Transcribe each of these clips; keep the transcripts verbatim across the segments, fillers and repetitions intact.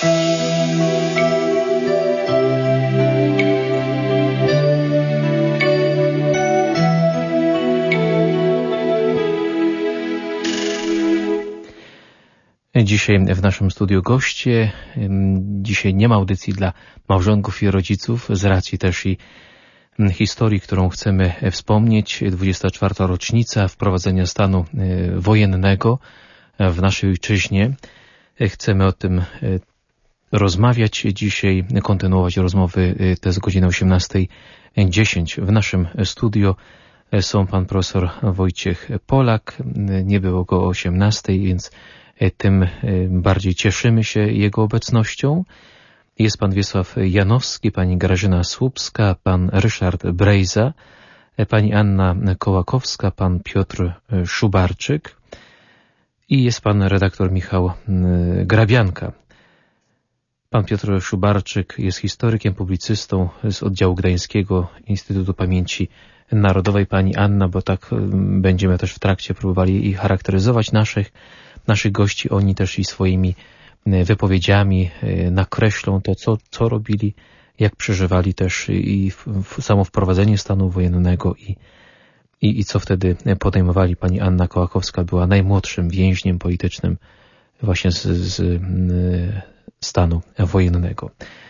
Dzisiaj w naszym studiu goście. Dzisiaj nie ma audycji dla małżonków i rodziców z racji też i historii, którą chcemy wspomnieć. dwudziesta czwarta rocznica wprowadzenia stanu wojennego w naszej ojczyźnie. Chcemy o tym rozmawiać dzisiaj, kontynuować rozmowy. To jest godzina osiemnasta dziesięć. W naszym studiu są pan profesor Wojciech Polak. Nie było go o osiemnastej, więc tym bardziej cieszymy się jego obecnością. Jest pan Wiesław Janowski, pani Grażyna Słupska, pan Ryszard Brejza, pani Anna Kołakowska, pan Piotr Szubarczyk i jest pan redaktor Michał Grabianka. Pan Piotr Szubarczyk jest historykiem, publicystą z oddziału Gdańskiego Instytutu Pamięci Narodowej. Pani Anna, bo tak będziemy też w trakcie próbowali i charakteryzować naszych naszych gości, oni też i swoimi wypowiedziami nakreślą to, co, co robili, jak przeżywali też i samo wprowadzenie stanu wojennego i, i, i co wtedy podejmowali. Pani Anna Kołakowska była najmłodszym więźniem politycznym właśnie z, z stanu wojennego.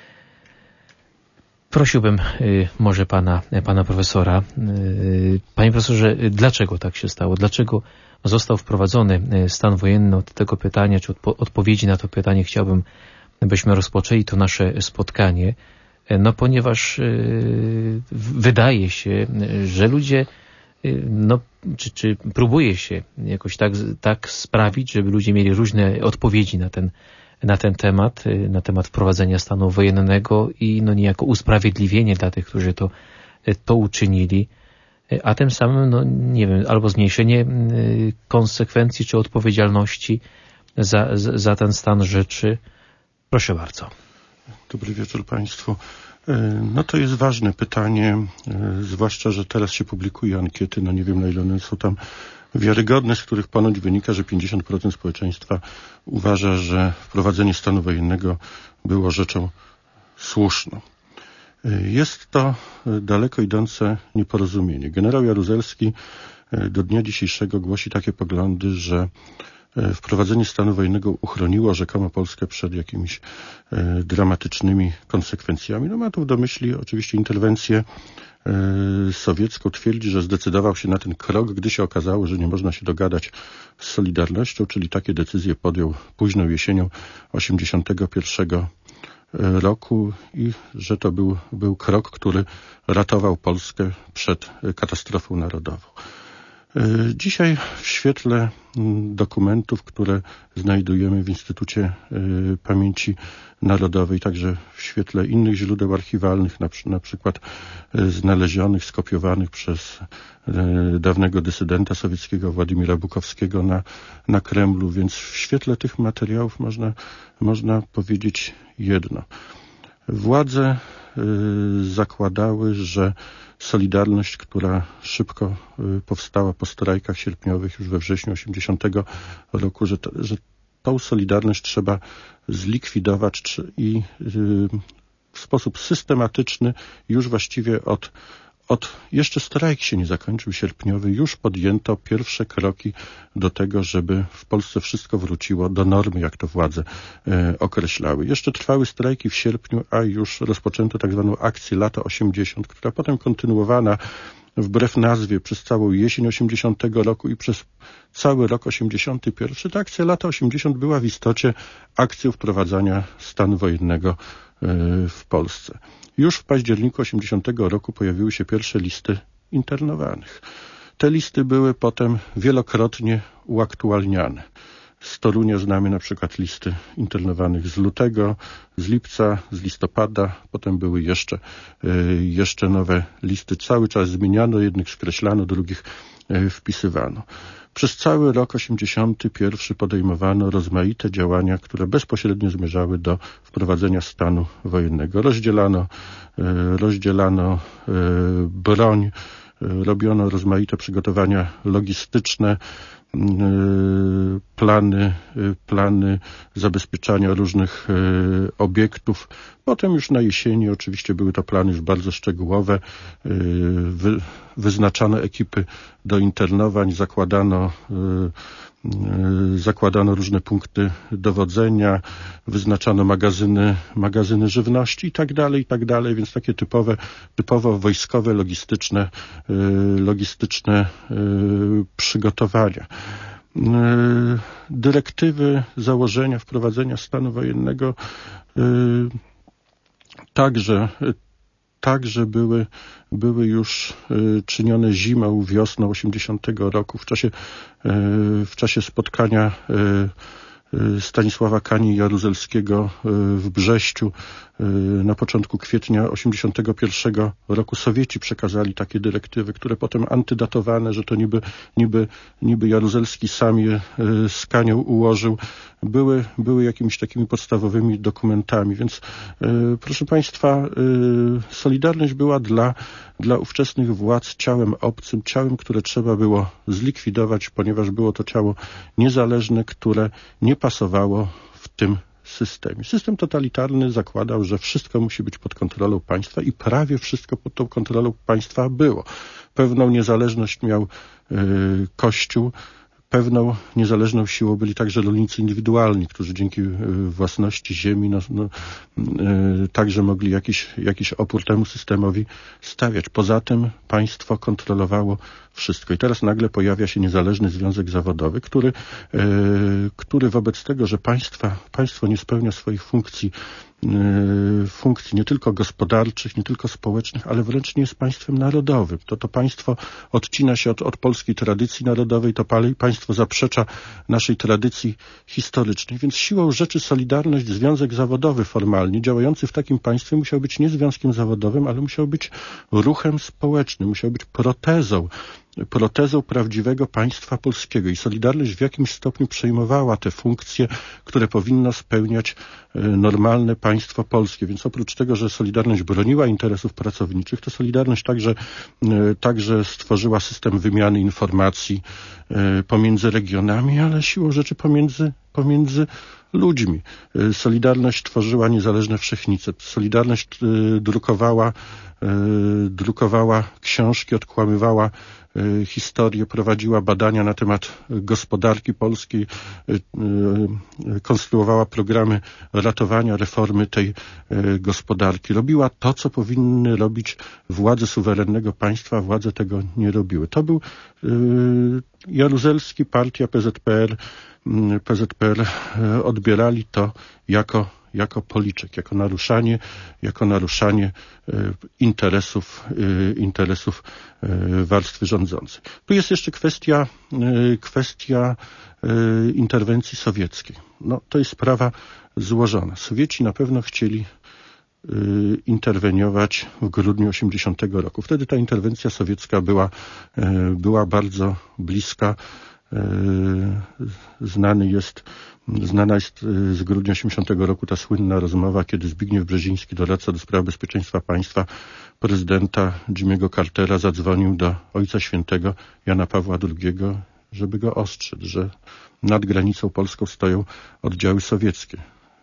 Prosiłbym może pana, pana profesora. Panie profesorze, dlaczego tak się stało? Dlaczego został wprowadzony stan wojenny? Od tego pytania, czy odpo- odpowiedzi na to pytanie chciałbym, byśmy rozpoczęli to nasze spotkanie. No ponieważ yy, wydaje się, że ludzie, yy, no, czy, czy próbuje się jakoś tak, tak sprawić, żeby ludzie mieli różne odpowiedzi na ten, na ten temat, yy, na temat wprowadzenia stanu wojennego i no niejako usprawiedliwienie dla tych, którzy to, yy, to uczynili. A tym samym, no nie wiem, albo zmniejszenie konsekwencji czy odpowiedzialności za, za ten stan rzeczy. Proszę bardzo. Dobry wieczór Państwu. No to jest ważne pytanie, zwłaszcza, że teraz się publikuje ankiety, no nie wiem na ile one są tam wiarygodne, z których ponoć wynika, że pięćdziesiąt procent społeczeństwa uważa, że wprowadzenie stanu wojennego było rzeczą słuszną. Jest to daleko idące nieporozumienie. Generał Jaruzelski do dnia dzisiejszego głosi takie poglądy, że wprowadzenie stanu wojennego uchroniło rzekomo Polskę przed jakimiś dramatycznymi konsekwencjami. No ma tu do myśli oczywiście interwencję sowiecką. Twierdzi, że zdecydował się na ten krok, gdy się okazało, że nie można się dogadać z Solidarnością, czyli takie decyzje podjął późną jesienią osiemdziesiątego pierwszego roku i że to był, był krok, który ratował Polskę przed katastrofą narodową. Dzisiaj w świetle dokumentów, które znajdujemy w Instytucie Pamięci Narodowej, także w świetle innych źródeł archiwalnych, na, na przykład znalezionych, skopiowanych przez dawnego dysydenta sowieckiego Władimira Bukowskiego na, na Kremlu, więc w świetle tych materiałów można, można powiedzieć jedno. Władze zakładały, że Solidarność, która szybko powstała po strajkach sierpniowych już we wrześniu osiemdziesiątego roku, że, to, że tą Solidarność trzeba zlikwidować i w sposób systematyczny już właściwie od, od jeszcze strajk się nie zakończył sierpniowy, już podjęto pierwsze kroki do tego, żeby w Polsce wszystko wróciło do normy, jak to władze e, określały. Jeszcze trwały strajki w sierpniu, a już rozpoczęto tak zwaną akcję lata osiemdziesiąt, która potem kontynuowana wbrew nazwie przez całą jesień osiemdziesiątego roku i przez cały rok osiemdziesiąty pierwszy. Ta akcja lata osiemdziesiąt była w istocie akcją wprowadzania stanu wojennego e, w Polsce. Już w październiku osiemdziesiątego roku pojawiły się pierwsze listy internowanych. Te listy były potem wielokrotnie uaktualniane. Z Torunia znamy na przykład listy internowanych z lutego, z lipca, z listopada. Potem były jeszcze, jeszcze nowe listy. Cały czas zmieniano, jednych skreślano, drugich wpisywano. Przez cały rok osiemdziesiąty pierwszy podejmowano rozmaite działania, które bezpośrednio zmierzały do wprowadzenia stanu wojennego. Rozdzielano, rozdzielano broń, robiono rozmaite przygotowania logistyczne, plany, plany zabezpieczania różnych obiektów. Potem już na jesieni oczywiście były to plany już bardzo szczegółowe. Wy, wyznaczano ekipy do internowań, zakładano zakładano różne punkty dowodzenia, wyznaczano magazyny, magazyny żywności i tak dalej, i tak dalej, więc takie typowe, typowo wojskowe, logistyczne, logistyczne przygotowania. Dyrektywy założenia wprowadzenia stanu wojennego także Także były, były już y, czynione zimą, wiosną osiemdziesiątego roku w czasie, y, w czasie spotkania y, Stanisława Kani Jaruzelskiego w Brześciu na początku kwietnia osiemdziesiątego pierwszego roku. Sowieci przekazali takie dyrektywy, które potem antydatowane, że to niby, niby, niby Jaruzelski sam je z Kanią ułożył, były, były jakimiś takimi podstawowymi dokumentami. Więc proszę Państwa, Solidarność była dla, dla ówczesnych władz ciałem obcym, ciałem, które trzeba było zlikwidować, ponieważ było to ciało niezależne, które nie pasowało w tym systemie. System totalitarny zakładał, że wszystko musi być pod kontrolą państwa i prawie wszystko pod tą kontrolą państwa było. Pewną niezależność miał yy, Kościół, pewną niezależną siłą byli także rolnicy indywidualni, którzy dzięki własności ziemi no, no, yy, także mogli jakiś, jakiś opór temu systemowi stawiać. Poza tym państwo kontrolowało wszystko. I teraz nagle pojawia się niezależny związek zawodowy, który, yy, który wobec tego, że państwa, państwo nie spełnia swoich funkcji, yy, funkcji nie tylko gospodarczych, nie tylko społecznych, ale wręcz nie jest państwem narodowym. To to państwo odcina się od, od polskiej tradycji narodowej, to państwo zaprzecza naszej tradycji historycznej. Więc siłą rzeczy Solidarność, związek zawodowy formalnie, działający w takim państwie, musiał być nie związkiem zawodowym, ale musiał być ruchem społecznym, musiał być protezą, protezą prawdziwego państwa polskiego. I Solidarność w jakimś stopniu przejmowała te funkcje, które powinno spełniać normalne państwo polskie. Więc oprócz tego, że Solidarność broniła interesów pracowniczych, to Solidarność także, także stworzyła system wymiany informacji pomiędzy regionami, ale siłą rzeczy pomiędzy, pomiędzy ludźmi. Solidarność tworzyła niezależne wszechnice. Solidarność drukowała, drukowała książki, odkłamywała historię, prowadziła badania na temat gospodarki polskiej, konstruowała programy ratowania, reformy tej gospodarki. Robiła to, co powinny robić władze suwerennego państwa, władze tego nie robiły. To był Jaruzelski, partia P Z P R, P Z P R odbierali to jako jako policzek, jako naruszanie, jako naruszanie e, interesów, e, interesów e, warstwy rządzącej. Tu jest jeszcze kwestia, e, kwestia e, interwencji sowieckiej. No, to jest sprawa złożona. Sowieci na pewno chcieli e, interweniować w grudniu osiemdziesiątego roku. Wtedy ta interwencja sowiecka była, e, była bardzo bliska. Znany jest, znana jest z grudnia osiemdziesiątego roku ta słynna rozmowa, kiedy Zbigniew Brzeziński, doradca do spraw bezpieczeństwa państwa prezydenta Jimmy'ego Cartera, zadzwonił do Ojca Świętego Jana Pawła drugiego, żeby go ostrzec, że nad granicą polską stoją oddziały sowieckie.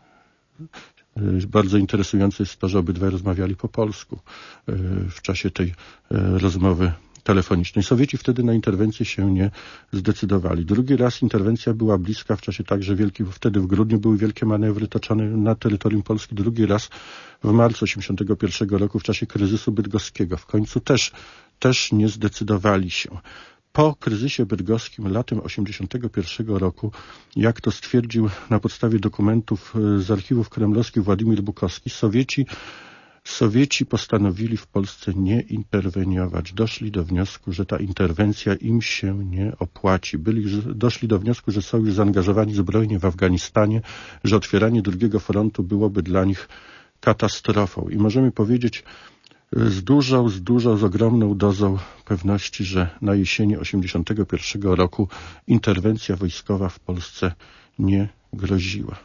Bardzo interesujące jest to, że obydwaj rozmawiali po polsku w czasie tej rozmowy telefonicznej. Sowieci wtedy na interwencję się nie zdecydowali. Drugi raz interwencja była bliska w czasie także wielkich, wtedy w grudniu były wielkie manewry toczone na terytorium Polski. Drugi raz w marcu osiemdziesiątego pierwszego roku w czasie kryzysu bydgoskiego. W końcu też, też nie zdecydowali się. Po kryzysie bydgoskim latem osiemdziesiątego pierwszego roku, jak to stwierdził na podstawie dokumentów z archiwów kremlowskich Władimir Bukowski, Sowieci Sowieci postanowili w Polsce nie interweniować. Doszli do wniosku, że ta interwencja im się nie opłaci. Byli, doszli do wniosku, że są już zaangażowani zbrojnie w Afganistanie, że otwieranie drugiego frontu byłoby dla nich katastrofą. I możemy powiedzieć z dużą, z dużą, z ogromną dozą pewności, że na jesieni osiemdziesiątego pierwszego roku interwencja wojskowa w Polsce nie groziła.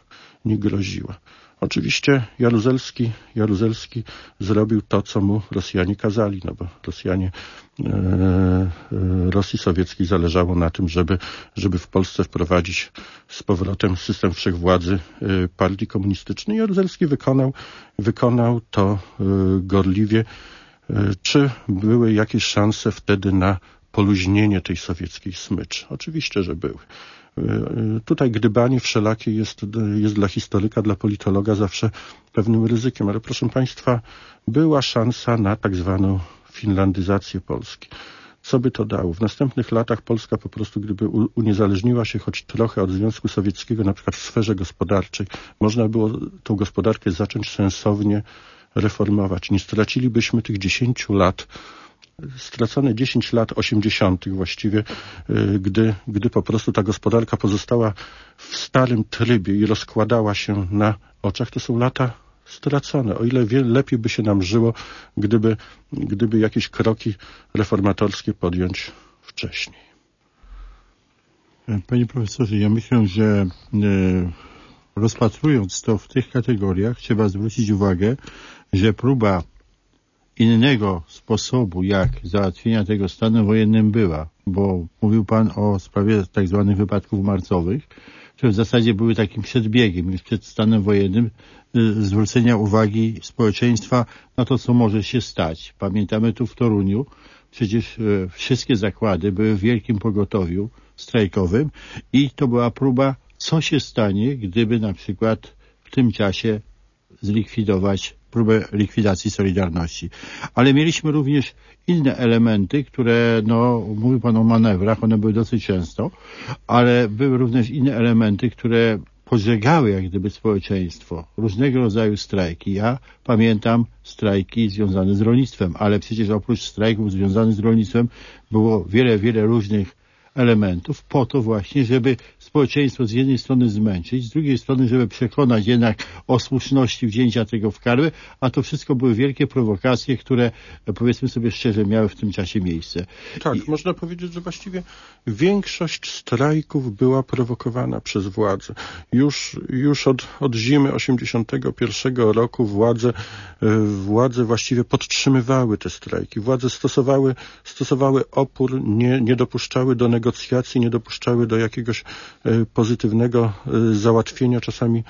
nie groziła. Oczywiście Jaruzelski, Jaruzelski zrobił to, co mu Rosjanie kazali, no bo Rosjanie, e, e, Rosji Sowieckiej zależało na tym, żeby, żeby w Polsce wprowadzić z powrotem system wszechwładzy e, partii komunistycznej. Jaruzelski wykonał, wykonał to e, gorliwie. E, czy były jakieś szanse wtedy na poluźnienie tej sowieckiej smyczy? Oczywiście, że były. Tutaj gdybanie wszelakie jest, jest dla historyka, dla politologa zawsze pewnym ryzykiem, ale proszę Państwa, była szansa na tak zwaną finlandyzację Polski. Co by to dało? W następnych latach Polska po prostu, gdyby uniezależniła się choć trochę od Związku Sowieckiego, na przykład w sferze gospodarczej, można było tą gospodarkę zacząć sensownie reformować. Nie stracilibyśmy tych dziesięciu lat, stracone dziesięć lat osiemdziesiątych właściwie, gdy, gdy po prostu ta gospodarka pozostała w starym trybie i rozkładała się na oczach. To są lata stracone. O ile wiele lepiej by się nam żyło, gdyby, gdyby jakieś kroki reformatorskie podjąć wcześniej. Panie profesorze, ja myślę, że rozpatrując to w tych kategoriach, trzeba zwrócić uwagę, że próba innego sposobu, jak załatwienia tego stanem wojennym była, bo mówił Pan o sprawie tak zwanych wypadków marcowych, które w zasadzie były takim przedbiegiem już przed stanem wojennym, zwrócenia uwagi społeczeństwa na to, co może się stać. Pamiętamy tu w Toruniu, przecież wszystkie zakłady były w wielkim pogotowiu strajkowym i to była próba, co się stanie, gdyby na przykład w tym czasie zlikwidować próbę likwidacji Solidarności. Ale mieliśmy również inne elementy, które, no, mówi Pan o manewrach, one były dosyć często, ale były również inne elementy, które podżegały jak gdyby społeczeństwo. Różnego rodzaju strajki. Ja pamiętam strajki związane z rolnictwem, ale przecież oprócz strajków związanych z rolnictwem było wiele, wiele różnych elementów po to właśnie, żeby społeczeństwo z jednej strony zmęczyć, z drugiej strony, żeby przekonać jednak o słuszności wzięcia tego w karę, a to wszystko były wielkie prowokacje, które, powiedzmy sobie szczerze, miały w tym czasie miejsce. Tak, I... można powiedzieć, że właściwie większość strajków była prowokowana przez władzę. Już, już od, od zimy osiemdziesiątego pierwszego roku władze, władze właściwie podtrzymywały te strajki. Władze stosowały, stosowały opór, nie, nie dopuszczały do negocjacji, nie dopuszczały do jakiegoś pozytywnego załatwienia czasami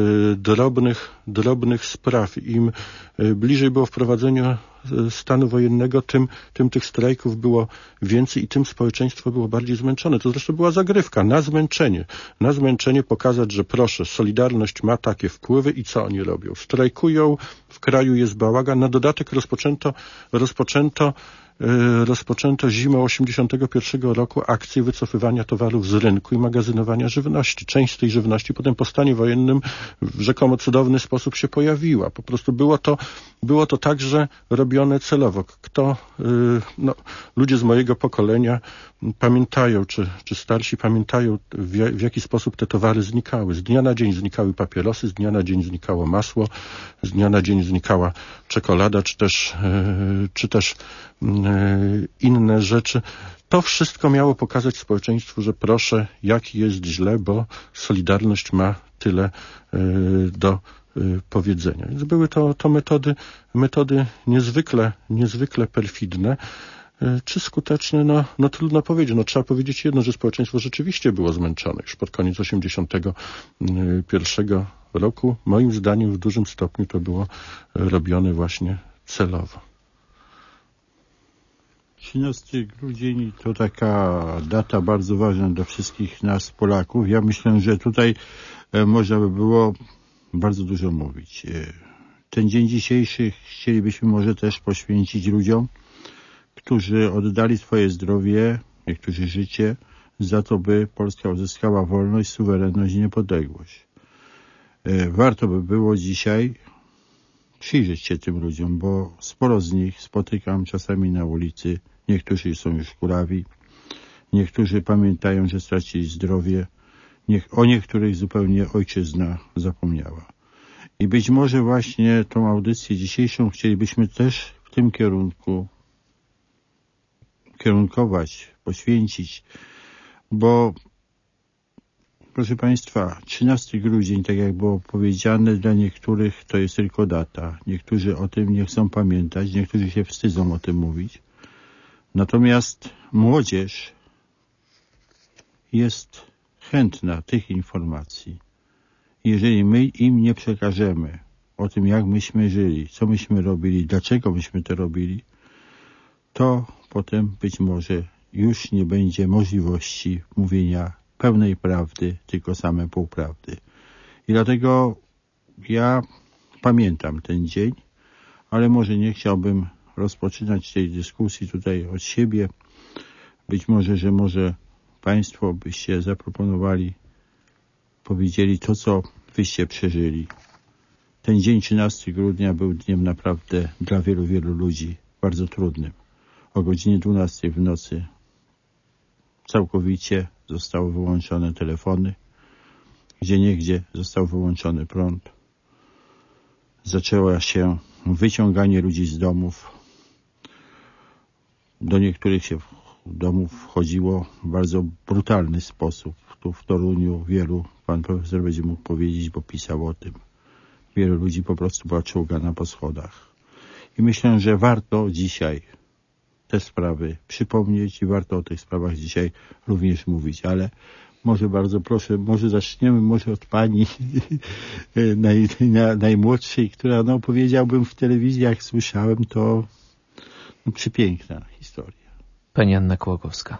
drobnych, drobnych spraw. Im bliżej było wprowadzenia stanu wojennego, tym, tym tych strajków było więcej i tym społeczeństwo było bardziej zmęczone. To zresztą była zagrywka na zmęczenie. Na zmęczenie pokazać, że proszę, Solidarność ma takie wpływy i co oni robią? Strajkują, w kraju jest bałagan. Na dodatek rozpoczęto, rozpoczęto rozpoczęto zimą osiemdziesiątego pierwszego roku akcję wycofywania towarów z rynku i magazynowania żywności. Część z tej żywności potem po stanie wojennym w rzekomo cudowny sposób się pojawiła. Po prostu było to, było to także robione celowo. Kto, no, ludzie z mojego pokolenia pamiętają, czy, czy starsi pamiętają, w, w jaki sposób te towary znikały. Z dnia na dzień znikały papierosy, z dnia na dzień znikało masło, z dnia na dzień znikała czekolada, czy też, czy też inne rzeczy. To wszystko miało pokazać społeczeństwu, że proszę, jak jest źle, bo Solidarność ma tyle do powiedzenia. Więc były to, to metody, metody niezwykle, niezwykle perfidne. Czy skuteczne? No, no trudno powiedzieć. No, trzeba powiedzieć jedno, że społeczeństwo rzeczywiście było zmęczone już pod koniec osiemdziesiątego pierwszego roku. Moim zdaniem w dużym stopniu to było robione właśnie celowo. trzynasty grudzień to taka data bardzo ważna dla wszystkich nas, Polaków. Ja myślę, że tutaj można by było bardzo dużo mówić. Ten dzień dzisiejszy chcielibyśmy może też poświęcić ludziom, którzy oddali swoje zdrowie, niektórzy życie, za to, by Polska uzyskała wolność, suwerenność i niepodległość. Warto by było dzisiaj przyjrzeć się tym ludziom, bo sporo z nich spotykam czasami na ulicy. Niektórzy są już kulawi, niektórzy pamiętają, że stracili zdrowie, niech, o niektórych zupełnie ojczyzna zapomniała. I być może właśnie tą audycję dzisiejszą chcielibyśmy też w tym kierunku kierunkować, poświęcić, bo Proszę Państwa, trzynastego grudnia, tak jak było powiedziane, dla niektórych to jest tylko data. Niektórzy o tym nie chcą pamiętać, niektórzy się wstydzą o tym mówić. Natomiast młodzież jest chętna tych informacji. Jeżeli my im nie przekażemy o tym, jak myśmy żyli, co myśmy robili, dlaczego myśmy to robili, to potem być może już nie będzie możliwości mówienia pełnej prawdy, tylko same półprawdy. I dlatego ja pamiętam ten dzień, ale może nie chciałbym rozpoczynać tej dyskusji tutaj od siebie. Być może, że może Państwo byście zaproponowali, powiedzieli to, co wyście przeżyli. Ten dzień trzynastego grudnia był dniem naprawdę dla wielu, wielu ludzi bardzo trudnym. O godzinie dwunastej w nocy całkowicie zostały wyłączone telefony, gdzieniegdzie został wyłączony prąd. Zaczęło się wyciąganie ludzi z domów. Do niektórych się domów wchodziło w bardzo brutalny sposób. Tu w Toruniu wielu, pan profesor będzie mógł powiedzieć, bo pisał o tym. Wielu ludzi po prostu była czołgana po schodach. I myślę, że warto dzisiaj te sprawy przypomnieć i warto o tych sprawach dzisiaj również mówić, ale może bardzo proszę, może zaczniemy może od pani naj, naj, najmłodszej, która, no powiedziałbym, w telewizji, jak słyszałem, to no, przepiękna historia. Pani Anna Kołakowska.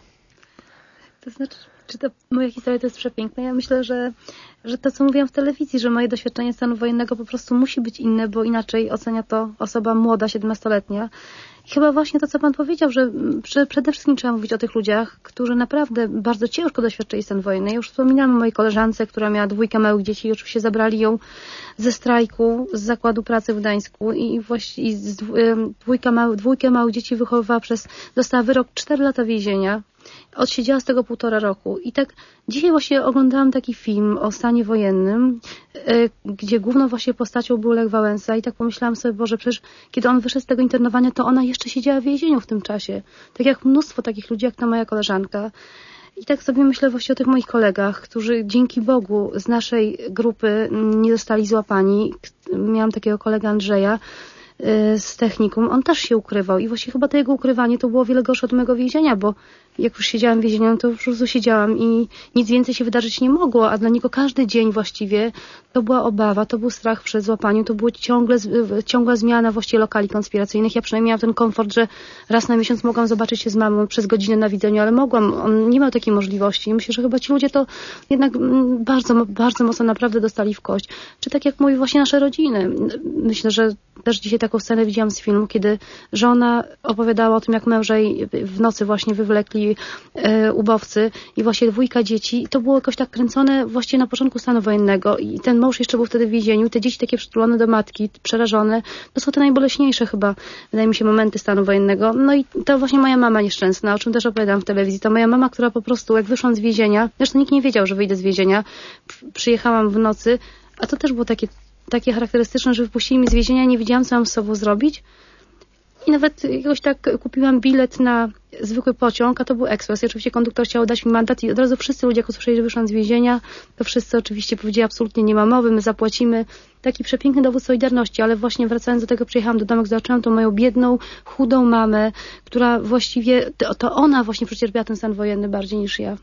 To znaczy, czy ta moja historia to jest przepiękna? Ja myślę, że, że to, co mówiłam w telewizji, że moje doświadczenie stanu wojennego po prostu musi być inne, bo inaczej ocenia to osoba młoda, siedemnastoletnia. I chyba właśnie to, co pan powiedział, że, że przede wszystkim trzeba mówić o tych ludziach, którzy naprawdę bardzo ciężko doświadczyli stan wojenny. Ja już wspominałam o mojej koleżance, która miała dwójkę małych dzieci i oczywiście zabrali ją ze strajku, z zakładu pracy w Gdańsku i właśnie z dwójka małych, dwójkę małych dzieci wychowywała przez, dostała wyrok cztery lata więzienia. Odsiedziała z tego półtora roku. I tak dzisiaj właśnie oglądałam taki film o stanie wojennym, yy, gdzie główną właśnie postacią był Lech Wałęsa i tak pomyślałam sobie, Boże, przecież kiedy on wyszedł z tego internowania, to ona jeszcze siedziała w więzieniu w tym czasie. Tak jak mnóstwo takich ludzi, jak ta moja koleżanka. I tak sobie myślę właśnie o tych moich kolegach, którzy dzięki Bogu z naszej grupy nie zostali złapani. Miałam takiego kolegę Andrzeja z technikum, on też się ukrywał i właśnie chyba to jego ukrywanie to było wiele gorsze od mojego więzienia, bo jak już siedziałam w więzieniu, to po prostu siedziałam i nic więcej się wydarzyć nie mogło, a dla niego każdy dzień właściwie to była obawa, to był strach przed złapaniem, to była ciągle, ciągła zmiana właściwie lokali konspiracyjnych. Ja przynajmniej miałam ten komfort, że raz na miesiąc mogłam zobaczyć się z mamą przez godzinę na widzeniu, ale mogłam, on nie miał takiej możliwości. Myślę, że chyba ci ludzie to jednak bardzo, bardzo mocno naprawdę dostali w kość. Czy tak jak mówi właśnie nasze rodziny. Myślę, że też dzisiaj taką scenę widziałam z filmu, kiedy żona opowiadała o tym, jak męża jej w nocy właśnie wywlekli e, ubowcy i właśnie dwójka dzieci. I to było jakoś tak kręcone właśnie na początku stanu wojennego i ten mąż jeszcze był wtedy w więzieniu. Te dzieci takie przytulone do matki, przerażone. To są te najboleśniejsze chyba, wydaje mi się, momenty stanu wojennego. No i to właśnie moja mama nieszczęsna, o czym też opowiadam w telewizji. To moja mama, która po prostu jak wyszłam z więzienia, zresztą nikt nie wiedział, że wyjdę z więzienia, przyjechałam w nocy, a to też było takie takie charakterystyczne, że wypuścili mnie z więzienia, nie wiedziałam, co mam z sobą zrobić. I nawet jakoś tak kupiłam bilet na zwykły pociąg, a to był ekspres. I oczywiście konduktor chciał dać mi mandat i od razu wszyscy ludzie, jak usłyszeli, że wyszłam z więzienia, to wszyscy oczywiście powiedzieli, absolutnie nie ma mowy, my zapłacimy. Taki przepiękny dowód solidarności, ale właśnie wracając do tego, przyjechałam do domu, zobaczyłam tą moją biedną, chudą mamę, która właściwie, to, to ona właśnie przecierpiała ten stan wojenny bardziej niż ja.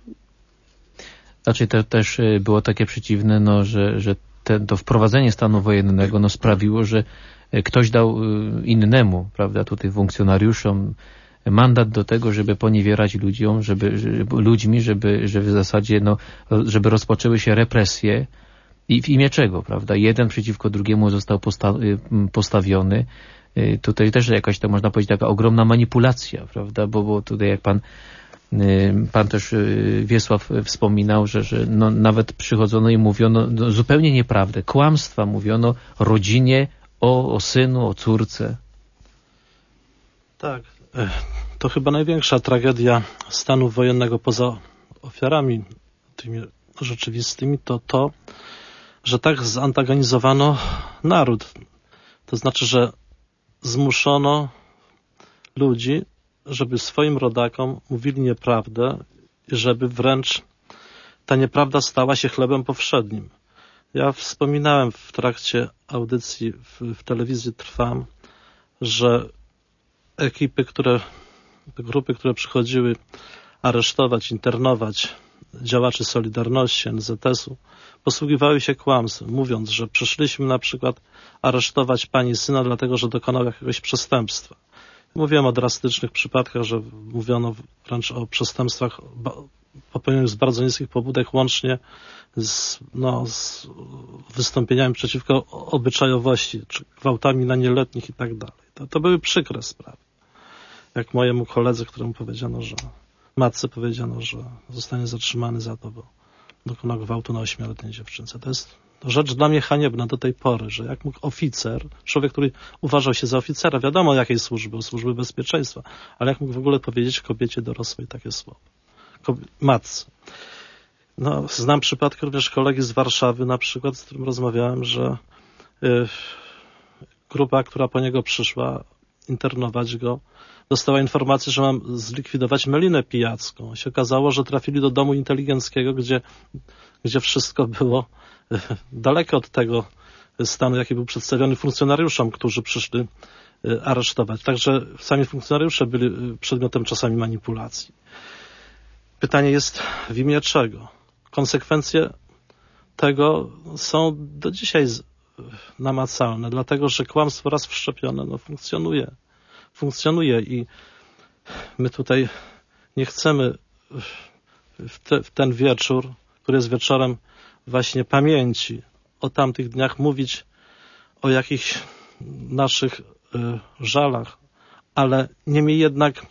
Znaczy to też było takie przeciwne, no, że, że Te, to wprowadzenie stanu wojennego no, sprawiło, że ktoś dał innemu, prawda, tutaj funkcjonariuszom mandat do tego, żeby poniewierać ludziom, żeby, żeby ludźmi, żeby, żeby w zasadzie no, żeby rozpoczęły się represje i w imię czego, prawda? Jeden przeciwko drugiemu został posta postawiony. Tutaj też jakaś, to można powiedzieć, taka ogromna manipulacja, prawda? Bo, bo tutaj jak pan Pan też Wiesław wspominał, że, że no, nawet przychodzono i mówiono no, zupełnie nieprawdę. Kłamstwa mówiono rodzinie o, o synu, o córce. Tak, to chyba największa tragedia stanu wojennego poza ofiarami tymi rzeczywistymi to to, że tak zantagonizowano naród. To znaczy, że zmuszono ludzi, żeby swoim rodakom mówili nieprawdę i żeby wręcz ta nieprawda stała się chlebem powszednim. Ja wspominałem w trakcie audycji w, w telewizji Trwam, że ekipy, które, grupy, które przychodziły aresztować, internować działaczy Solidarności, en zet esu, posługiwały się kłamstwem, mówiąc, że przyszliśmy na przykład aresztować pani syna, dlatego że dokonał jakiegoś przestępstwa. Mówiłem o drastycznych przypadkach, że mówiono wręcz o przestępstwach popełnionych z bardzo niskich pobudek, łącznie z, no, z wystąpieniami przeciwko obyczajowości, czy gwałtami na nieletnich i tak dalej. To, to były przykre sprawy. Jak mojemu koledze, któremu powiedziano, że matce powiedziano, że zostanie zatrzymany za to, bo dokonał gwałtu na ośmioletniej dziewczynce. To jest rzecz dla mnie haniebna do tej pory, że jak mógł oficer, człowiek, który uważał się za oficera, wiadomo jakiej służby, służby bezpieczeństwa, ale jak mógł w ogóle powiedzieć kobiecie dorosłej takie słowo. Kobie- matce. No, znam przypadek również kolegi z Warszawy na przykład, z którym rozmawiałem, że y, grupa, która po niego przyszła internować go, dostała informację, że mam zlikwidować melinę pijacką. Się okazało, że trafili do domu inteligenckiego, gdzie, gdzie wszystko było daleko od tego stanu, jaki był przedstawiony funkcjonariuszom, którzy przyszli aresztować. Także sami funkcjonariusze byli przedmiotem czasami manipulacji. Pytanie jest, w imię czego? Konsekwencje tego są do dzisiaj namacalne, dlatego że kłamstwo raz wszczepione no, funkcjonuje. Funkcjonuje i my tutaj nie chcemy w, te, w ten wieczór, który jest wieczorem właśnie pamięci o tamtych dniach, mówić o jakichś naszych y, żalach, ale niemniej jednak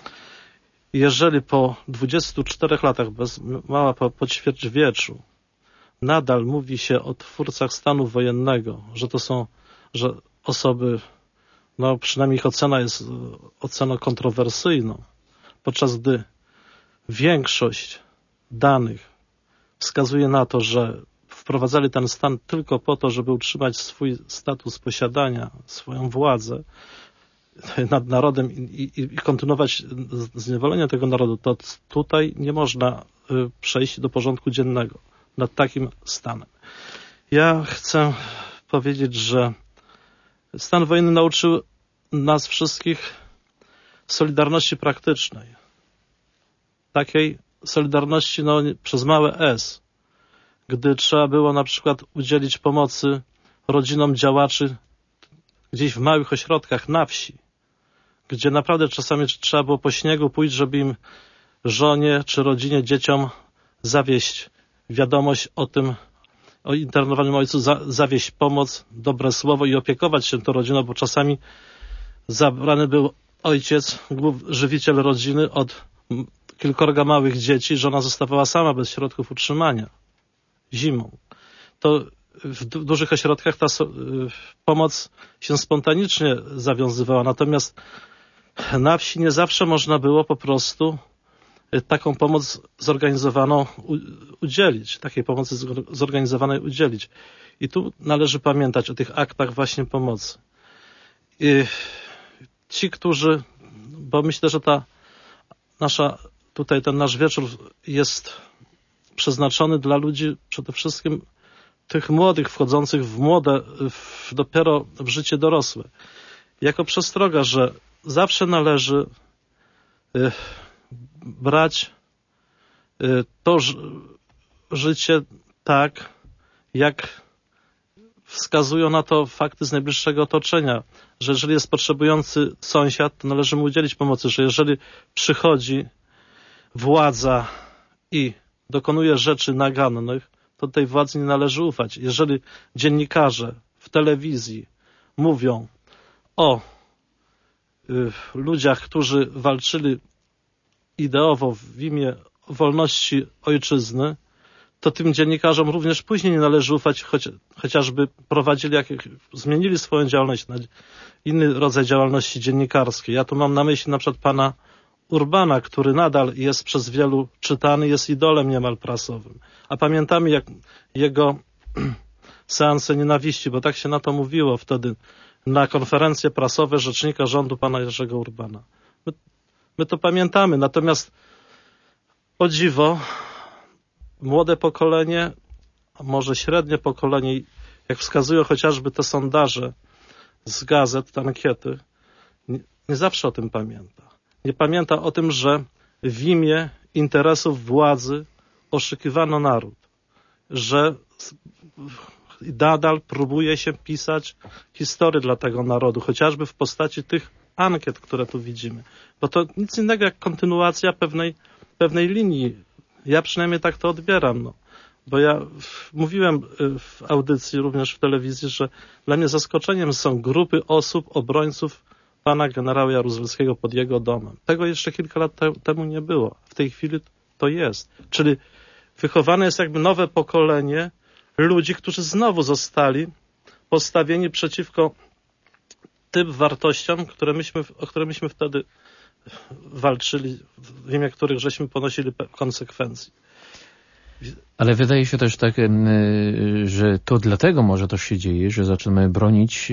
jeżeli po dwudziestu czterech latach, bez, mała po, po ćwierćwieczu, nadal mówi się o twórcach stanu wojennego, że to są że osoby, no przynajmniej ich ocena jest oceną kontrowersyjną, podczas gdy większość danych wskazuje na to, że wprowadzali ten stan tylko po to, żeby utrzymać swój status posiadania, swoją władzę nad narodem i, i, i kontynuować zniewolenie tego narodu, to tutaj nie można przejść do porządku dziennego nad takim stanem. Ja chcę powiedzieć, że stan wojenny nauczył nas wszystkich solidarności praktycznej. Takiej solidarności no, przez małe S. Gdy trzeba było na przykład udzielić pomocy rodzinom działaczy gdzieś w małych ośrodkach na wsi, gdzie naprawdę czasami trzeba było po śniegu pójść, żeby im żonie czy rodzinie, dzieciom zawieść wiadomość o tym, o internowanym ojcu, za, zawieść pomoc, dobre słowo i opiekować się tą rodziną, bo czasami zabrany był ojciec, żywiciel rodziny od kilkorga małych dzieci, żona zostawała sama bez środków utrzymania zimą. To w du- dużych ośrodkach ta so- pomoc się spontanicznie zawiązywała, natomiast na wsi nie zawsze można było po prostu taką pomoc zorganizowaną u- udzielić, takiej pomocy zor- zorganizowanej udzielić. I tu należy pamiętać o tych aktach właśnie pomocy. I ci, którzy, bo myślę, że ta nasza, tutaj ten nasz wieczór jest przeznaczony dla ludzi przede wszystkim tych młodych, wchodzących w młode, w, dopiero w życie dorosłe. Jako przestroga, że zawsze należy y, brać y, to ż, życie tak, jak wskazują na to fakty z najbliższego otoczenia, że jeżeli jest potrzebujący sąsiad, to należy mu udzielić pomocy, że jeżeli przychodzi władza i dokonuje rzeczy nagannych, to tej władzy nie należy ufać. Jeżeli dziennikarze w telewizji mówią o y, ludziach, którzy walczyli ideowo w imię wolności ojczyzny, to tym dziennikarzom również później nie należy ufać, choć, chociażby prowadzili, jak, zmienili swoją działalność na inny rodzaj działalności dziennikarskiej. Ja tu mam na myśli na przykład pana Urbana, który nadal jest przez wielu czytany, jest idolem niemal prasowym. A pamiętamy jak jego seanse nienawiści, bo tak się na to mówiło wtedy na konferencje prasowe rzecznika rządu pana Jerzego Urbana. My, my to pamiętamy, natomiast o dziwo młode pokolenie, a może średnie pokolenie, jak wskazują chociażby te sondaże z gazet, te ankiety, nie, nie zawsze o tym pamięta. Nie pamięta o tym, że w imię interesów władzy oszukiwano naród, że nadal próbuje się pisać historię dla tego narodu, chociażby w postaci tych ankiet, które tu widzimy. Bo to nic innego jak kontynuacja pewnej, pewnej linii. Ja przynajmniej tak to odbieram. No. Bo ja mówiłem w audycji, również w telewizji, że dla mnie zaskoczeniem są grupy osób, obrońców pana generała Jaruzelskiego pod jego domem. Tego jeszcze kilka lat te, temu nie było. W tej chwili to jest. Czyli wychowane jest jakby nowe pokolenie ludzi, którzy znowu zostali postawieni przeciwko tym wartościom, które myśmy, o które myśmy wtedy walczyli, w imię których żeśmy ponosili konsekwencje. Ale wydaje się też tak, że to dlatego może to się dzieje, że zaczynamy bronić,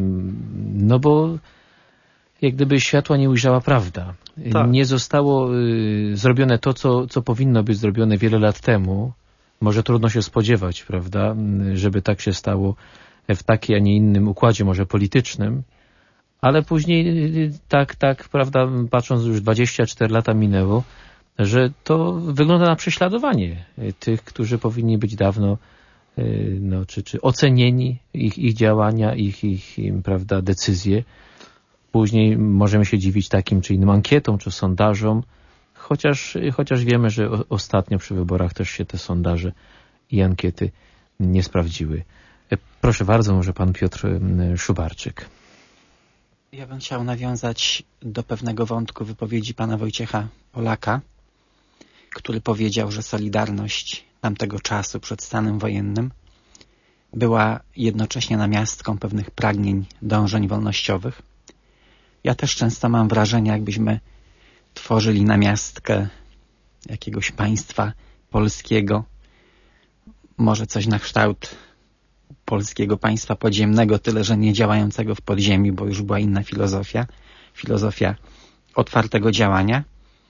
no bo jak gdyby światła nie ujrzała prawda. Tak. Nie zostało zrobione to, co, co powinno być zrobione wiele lat temu. Może trudno się spodziewać, prawda, żeby tak się stało w takim, a nie innym układzie, może politycznym. Ale później tak, tak, prawda, patrząc już dwadzieścia cztery lata minęło, że to wygląda na prześladowanie tych, którzy powinni być dawno no, czy, czy ocenieni, ich, ich działania, ich, ich, prawda, decyzje. Później możemy się dziwić takim czy innym ankietom, czy sondażom, chociaż, chociaż wiemy, że ostatnio przy wyborach też się te sondaże i ankiety nie sprawdziły. Proszę bardzo, może pan Piotr Szubarczyk. Ja bym chciał nawiązać do pewnego wątku wypowiedzi pana Wojciecha Polaka, który powiedział, że Solidarność tamtego czasu przed stanem wojennym była jednocześnie namiastką pewnych pragnień, dążeń wolnościowych. Ja też często mam wrażenie, jakbyśmy tworzyli namiastkę jakiegoś państwa polskiego, może coś na kształt polskiego państwa podziemnego, tyle że nie działającego w podziemiu, bo już była inna filozofia, filozofia otwartego działania.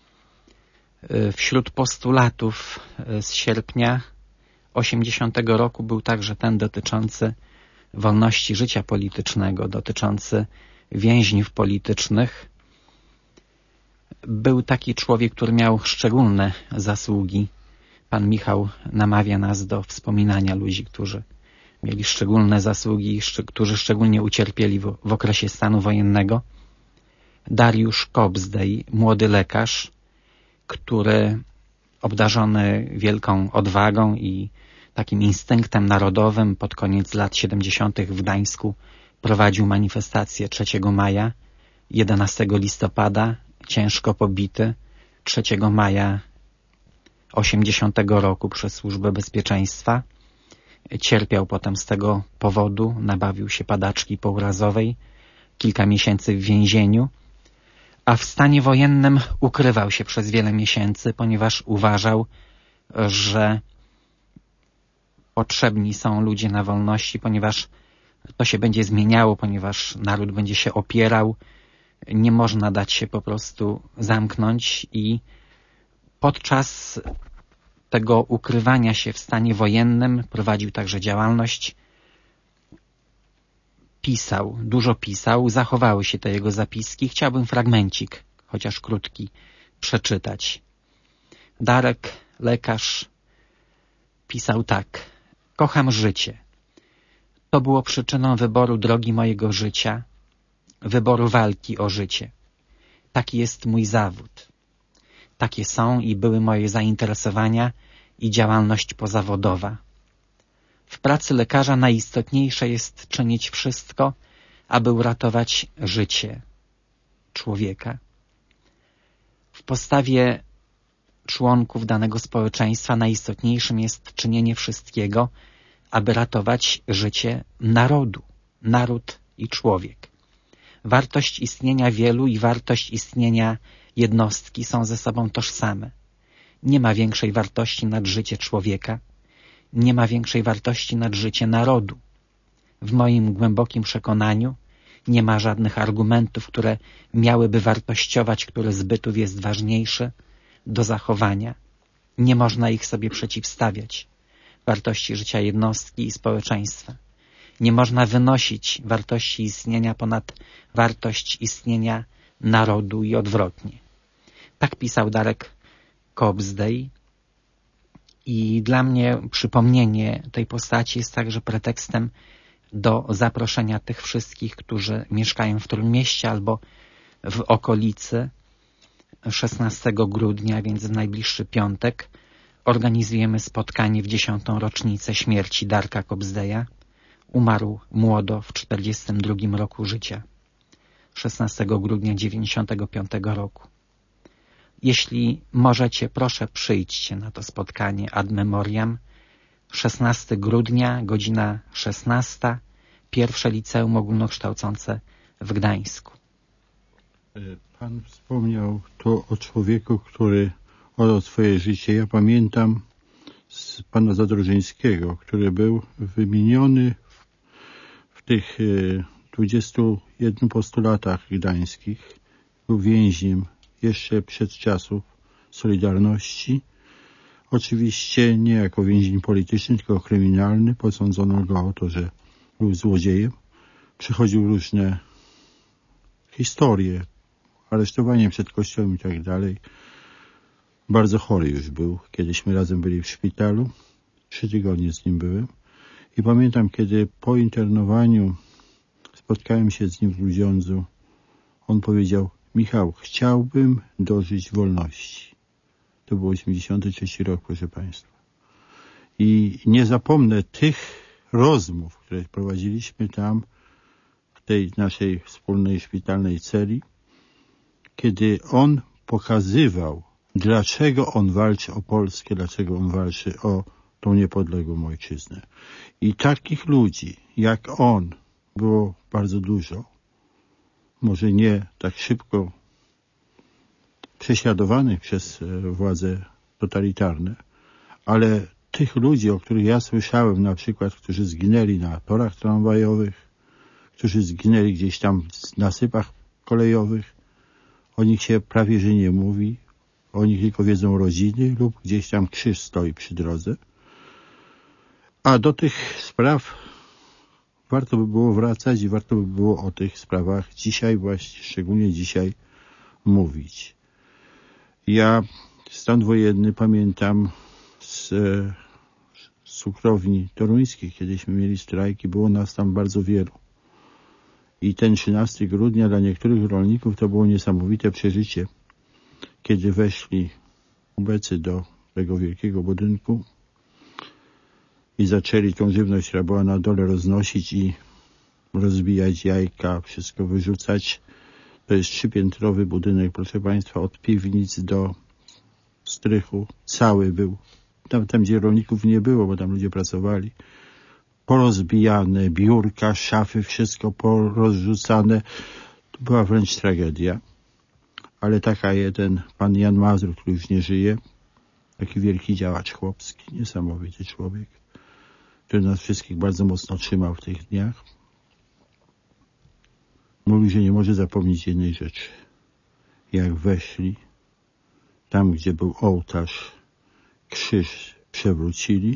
Wśród postulatów z sierpnia osiemdziesiątego roku był także ten dotyczący wolności życia politycznego, dotyczący więźniów politycznych. Był taki człowiek, który miał szczególne zasługi. Pan Michał namawia nas do wspominania ludzi, którzy mieli szczególne zasługi, którzy szczególnie ucierpieli w, w okresie stanu wojennego. Dariusz Kobzdej, młody lekarz, który obdarzony wielką odwagą i takim instynktem narodowym pod koniec lat siedemdziesiątych w Gdańsku prowadził manifestację trzeciego maja, jedenastego listopada, ciężko pobity, trzeciego maja osiemdziesiątego roku przez Służbę Bezpieczeństwa. Cierpiał potem z tego powodu, nabawił się padaczki pourazowej, kilka miesięcy w więzieniu, a w stanie wojennym ukrywał się przez wiele miesięcy, ponieważ uważał, że potrzebni są ludzie na wolności, ponieważ to się będzie zmieniało, ponieważ naród będzie się opierał, nie można dać się po prostu zamknąć i podczas tego ukrywania się w stanie wojennym prowadził także działalność, pisał, dużo pisał, zachowały się te jego zapiski. Chciałbym fragmencik, chociaż krótki, przeczytać. Darek, lekarz, pisał tak. Kocham życie. To było przyczyną wyboru drogi mojego życia, wyboru walki o życie. Taki jest mój zawód. Takie są i były moje zainteresowania i działalność pozawodowa. W pracy lekarza najistotniejsze jest czynić wszystko, aby uratować życie człowieka. W postawie członków danego społeczeństwa najistotniejszym jest czynienie wszystkiego, aby ratować życie narodu, naród i człowiek. Wartość istnienia wielu i wartość istnienia jednostki są ze sobą tożsame. Nie ma większej wartości nad życie człowieka, nie ma większej wartości nad życie narodu. W moim głębokim przekonaniu nie ma żadnych argumentów, które miałyby wartościować, który z bytów jest ważniejszy do zachowania. Nie można ich sobie przeciwstawiać. Wartości życia jednostki i społeczeństwa. Nie można wynosić wartości istnienia ponad wartość istnienia narodu i odwrotnie. Tak pisał Darek Cobzdej i dla mnie przypomnienie tej postaci jest także pretekstem do zaproszenia tych wszystkich, którzy mieszkają w Trójmieście albo w okolicy. szesnastego grudnia, więc w najbliższy piątek, organizujemy spotkanie w dziesiątą rocznicę śmierci Darka Cobzdeja. Umarł młodo w czterdziestym drugim roku życia. szesnastego grudnia dziewięćdziesiątego piątego roku. Jeśli możecie, proszę przyjdźcie na to spotkanie ad memoriam. szesnastego grudnia, godzina szesnasta, pierwsze liceum ogólnokształcące w Gdańsku. Pan wspomniał tu o człowieku, który oddał swoje życie. Ja pamiętam z pana Zadrożyńskiego, który był wymieniony w, w tych dwudziestu jednych postulatach gdańskich. Był więźniem jeszcze przed czasów Solidarności. Oczywiście nie jako więzień polityczny, tylko kryminalny. Posądzono go o to, że był złodziejem. Przechodził różne historie, aresztowanie przed kościołem i tak dalej. Bardzo chory już był. Kiedyśmy razem byli w szpitalu. Trzy tygodnie z nim byłem. I pamiętam, kiedy po internowaniu spotkałem się z nim w Grudziądzu, on powiedział: Michał, chciałbym dożyć wolności. To był osiemdziesiąty trzeci rok, proszę Państwa. I nie zapomnę tych rozmów, które prowadziliśmy tam, w tej naszej wspólnej szpitalnej celi, kiedy on pokazywał, dlaczego on walczy o Polskę, dlaczego on walczy o tą niepodległą ojczyznę. I takich ludzi jak on było bardzo dużo. Może nie tak szybko prześladowanych przez władze totalitarne, ale tych ludzi, o których ja słyszałem, na przykład, którzy zginęli na torach tramwajowych, którzy zginęli gdzieś tam w nasypach kolejowych, o nich się prawie że nie mówi, o nich tylko wiedzą rodziny lub gdzieś tam krzyż stoi przy drodze. A do tych spraw warto by było wracać i warto by było o tych sprawach dzisiaj, właśnie szczególnie dzisiaj, mówić. Ja stan wojenny pamiętam z, z cukrowni toruńskich. Kiedyśmy mieli strajki, było nas tam bardzo wielu. I ten trzynastego grudnia dla niektórych rolników to było niesamowite przeżycie, kiedy weszli ubecy do tego wielkiego budynku i zaczęli tą żywność, która była na dole, roznosić i rozbijać jajka, wszystko wyrzucać. To jest trzypiętrowy budynek, proszę Państwa, od piwnic do strychu. Cały był. Tam, tam gdzie rolników nie było, bo tam ludzie pracowali. Porozbijane, biurka, szafy, wszystko porozrzucane. To była wręcz tragedia. Ale taka jeden pan Jan Mazur, który już nie żyje, taki wielki działacz chłopski, niesamowity człowiek, który nas wszystkich bardzo mocno trzymał w tych dniach. Mówił, że nie może zapomnieć jednej rzeczy. Jak weszli, tam gdzie był ołtarz, krzyż przewrócili,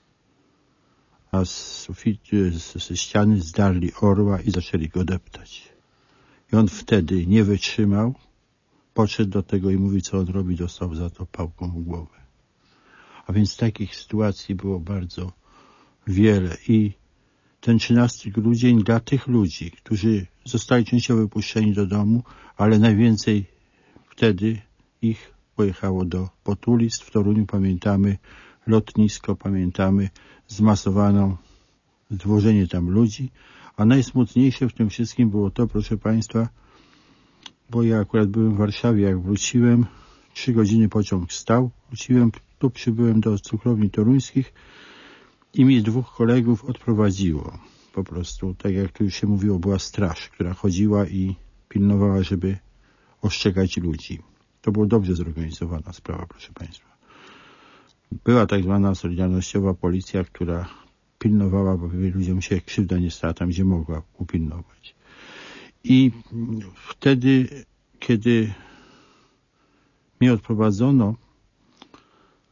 a z sufitu, ze ściany zdarli orła i zaczęli go deptać. I on wtedy nie wytrzymał, podszedł do tego i mówi, co on robi, dostał za to pałką w głowę. A więc takich sytuacji było bardzo wiele i ten trzynasty grudzień dla tych ludzi, którzy zostali częściowo wypuszczeni do domu, ale najwięcej wtedy ich pojechało do Potulic. W Toruniu pamiętamy lotnisko, pamiętamy zmasowaną, zwożenie tam ludzi, a najsmutniejsze w tym wszystkim było to, proszę Państwa, bo ja akurat byłem w Warszawie, jak wróciłem, trzy godziny pociąg stał, wróciłem, tu przybyłem do cukrowni toruńskich i mi dwóch kolegów odprowadziło. Po prostu, tak jak tu już się mówiło, była straż, która chodziła i pilnowała, żeby ostrzegać ludzi. To była dobrze zorganizowana sprawa, proszę Państwa. Była tak zwana solidarnościowa policja, która pilnowała, bo ludziom się krzywda nie stała tam, gdzie mogła upilnować. I wtedy, kiedy mnie odprowadzono,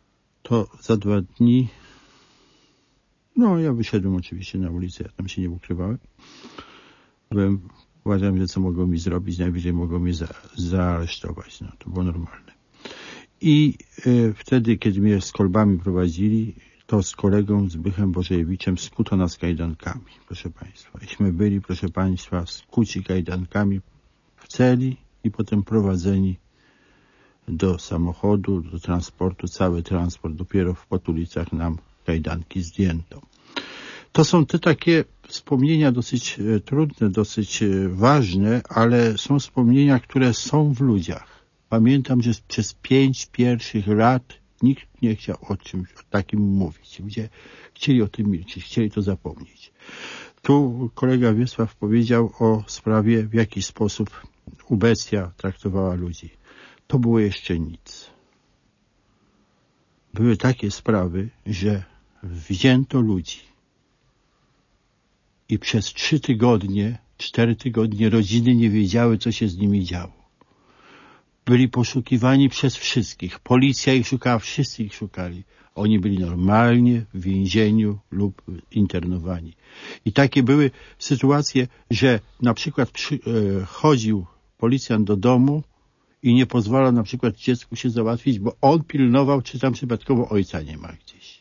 to za dwa dni, no ja wyszedłem oczywiście na ulicę, ja tam się nie ukrywałem. Byłem, uważałem, że co mogą mi zrobić, najwyżej mogą mnie za, zaaresztować, no to było normalne. I y, wtedy, kiedy mnie z kolbami prowadzili, to z kolegą Zbychem Bożejewiczem skuto nas kajdankami, proszę Państwa. Iśmy byli, proszę Państwa, skuci kajdankami w celi i potem prowadzeni do samochodu, do transportu, cały transport, dopiero w Potulicach nam kajdanki zdjęto. To są te takie wspomnienia dosyć e, trudne, dosyć e, ważne, ale są wspomnienia, które są w ludziach. Pamiętam, że przez pięć pierwszych lat nikt nie chciał o czymś takim mówić, gdzie chcieli o tym milczeć, chcieli to zapomnieć. Tu kolega Wiesław powiedział o sprawie, w jaki sposób ubecja traktowała ludzi. To było jeszcze nic. Były takie sprawy, że wzięto ludzi i przez trzy tygodnie, cztery tygodnie rodziny nie wiedziały, co się z nimi działo. Byli poszukiwani przez wszystkich. Policja ich szukała, wszyscy ich szukali. Oni byli normalnie w więzieniu lub internowani. I takie były sytuacje, że na przykład przy, e, chodził policjant do domu i nie pozwalał na przykład dziecku się załatwić, bo on pilnował, czy tam przypadkowo ojca nie ma gdzieś.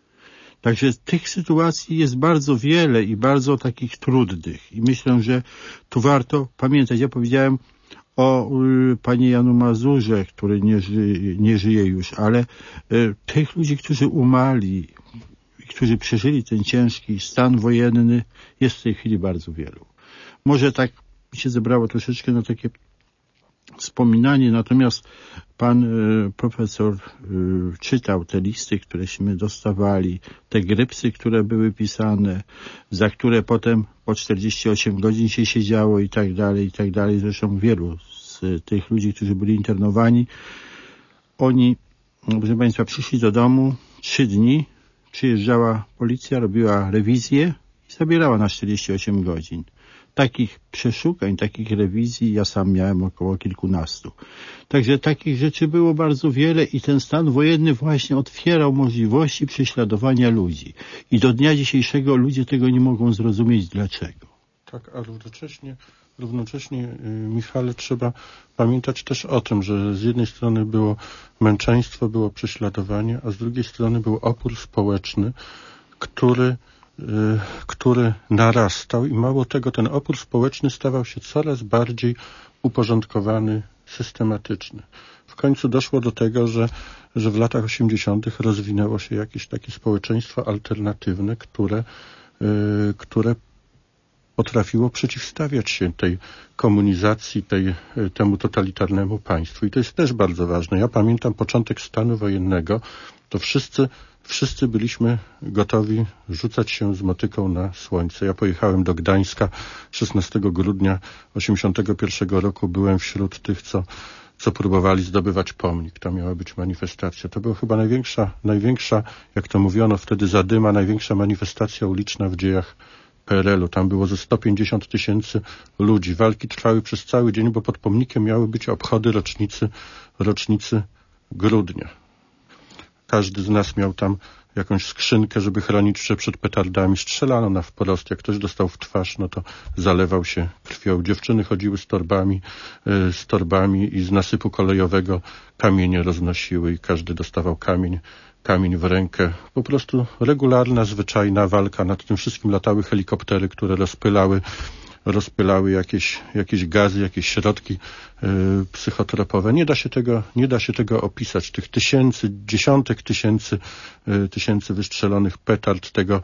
Także tych sytuacji jest bardzo wiele i bardzo takich trudnych. I myślę, że tu warto pamiętać. Ja powiedziałem o y, panie Janu Mazurze, który nie, ży, nie żyje już, ale y, tych ludzi, którzy umarli, którzy przeżyli ten ciężki stan wojenny, jest w tej chwili bardzo wielu. Może tak się zebrało troszeczkę na takie wspominanie, natomiast pan y, profesor y, czytał te listy, któreśmy dostawali, te grypsy, które były pisane, za które potem po czterdzieści osiem godzin się siedziało i tak dalej, i tak dalej. Zresztą wielu z tych ludzi, którzy byli internowani, oni, proszę Państwa, przyszli do domu, trzy dni, przyjeżdżała policja, robiła rewizję i zabierała na czterdzieści osiem godzin. Takich przeszukań, takich rewizji ja sam miałem około kilkunastu. Także takich rzeczy było bardzo wiele i ten stan wojenny właśnie otwierał możliwości prześladowania ludzi. I do dnia dzisiejszego ludzie tego nie mogą zrozumieć dlaczego. Tak, a równocześnie, równocześnie Michale, trzeba pamiętać też o tym, że z jednej strony było męczeństwo, było prześladowanie, a z drugiej strony był opór społeczny, który który narastał i mało tego, ten opór społeczny stawał się coraz bardziej uporządkowany, systematyczny. W końcu doszło do tego, że, że w latach osiemdziesiątych rozwinęło się jakieś takie społeczeństwo alternatywne, które, które potrafiło przeciwstawiać się tej komunizacji, tej, temu totalitarnemu państwu. I to jest też bardzo ważne. Ja pamiętam początek stanu wojennego, to wszyscy Wszyscy byliśmy gotowi rzucać się z motyką na słońce. Ja pojechałem do Gdańska szesnastego grudnia osiemdziesiątego pierwszego roku. Byłem wśród tych, co, co próbowali zdobywać pomnik. Tam miała być manifestacja. To była chyba największa, największa, jak to mówiono wtedy zadyma, największa manifestacja uliczna w dziejach P R L u. Tam było ze sto pięćdziesiąt tysięcy ludzi. Walki trwały przez cały dzień, bo pod pomnikiem miały być obchody rocznicy, rocznicy grudnia. Każdy z nas miał tam jakąś skrzynkę, żeby chronić się przed petardami. Strzelano na wprost. Jak ktoś dostał w twarz, no to zalewał się krwią. Dziewczyny chodziły z torbami, yy, z torbami i z nasypu kolejowego kamienie roznosiły i każdy dostawał kamień, kamień w rękę. Po prostu regularna, zwyczajna walka. Nad tym wszystkim latały helikoptery, które rozpylały rozpylały jakieś, jakieś gazy, jakieś środki yy, psychotropowe. Nie da się tego, nie da się tego opisać. Tych tysięcy, dziesiątek tysięcy, yy, tysięcy wystrzelonych petard, tego,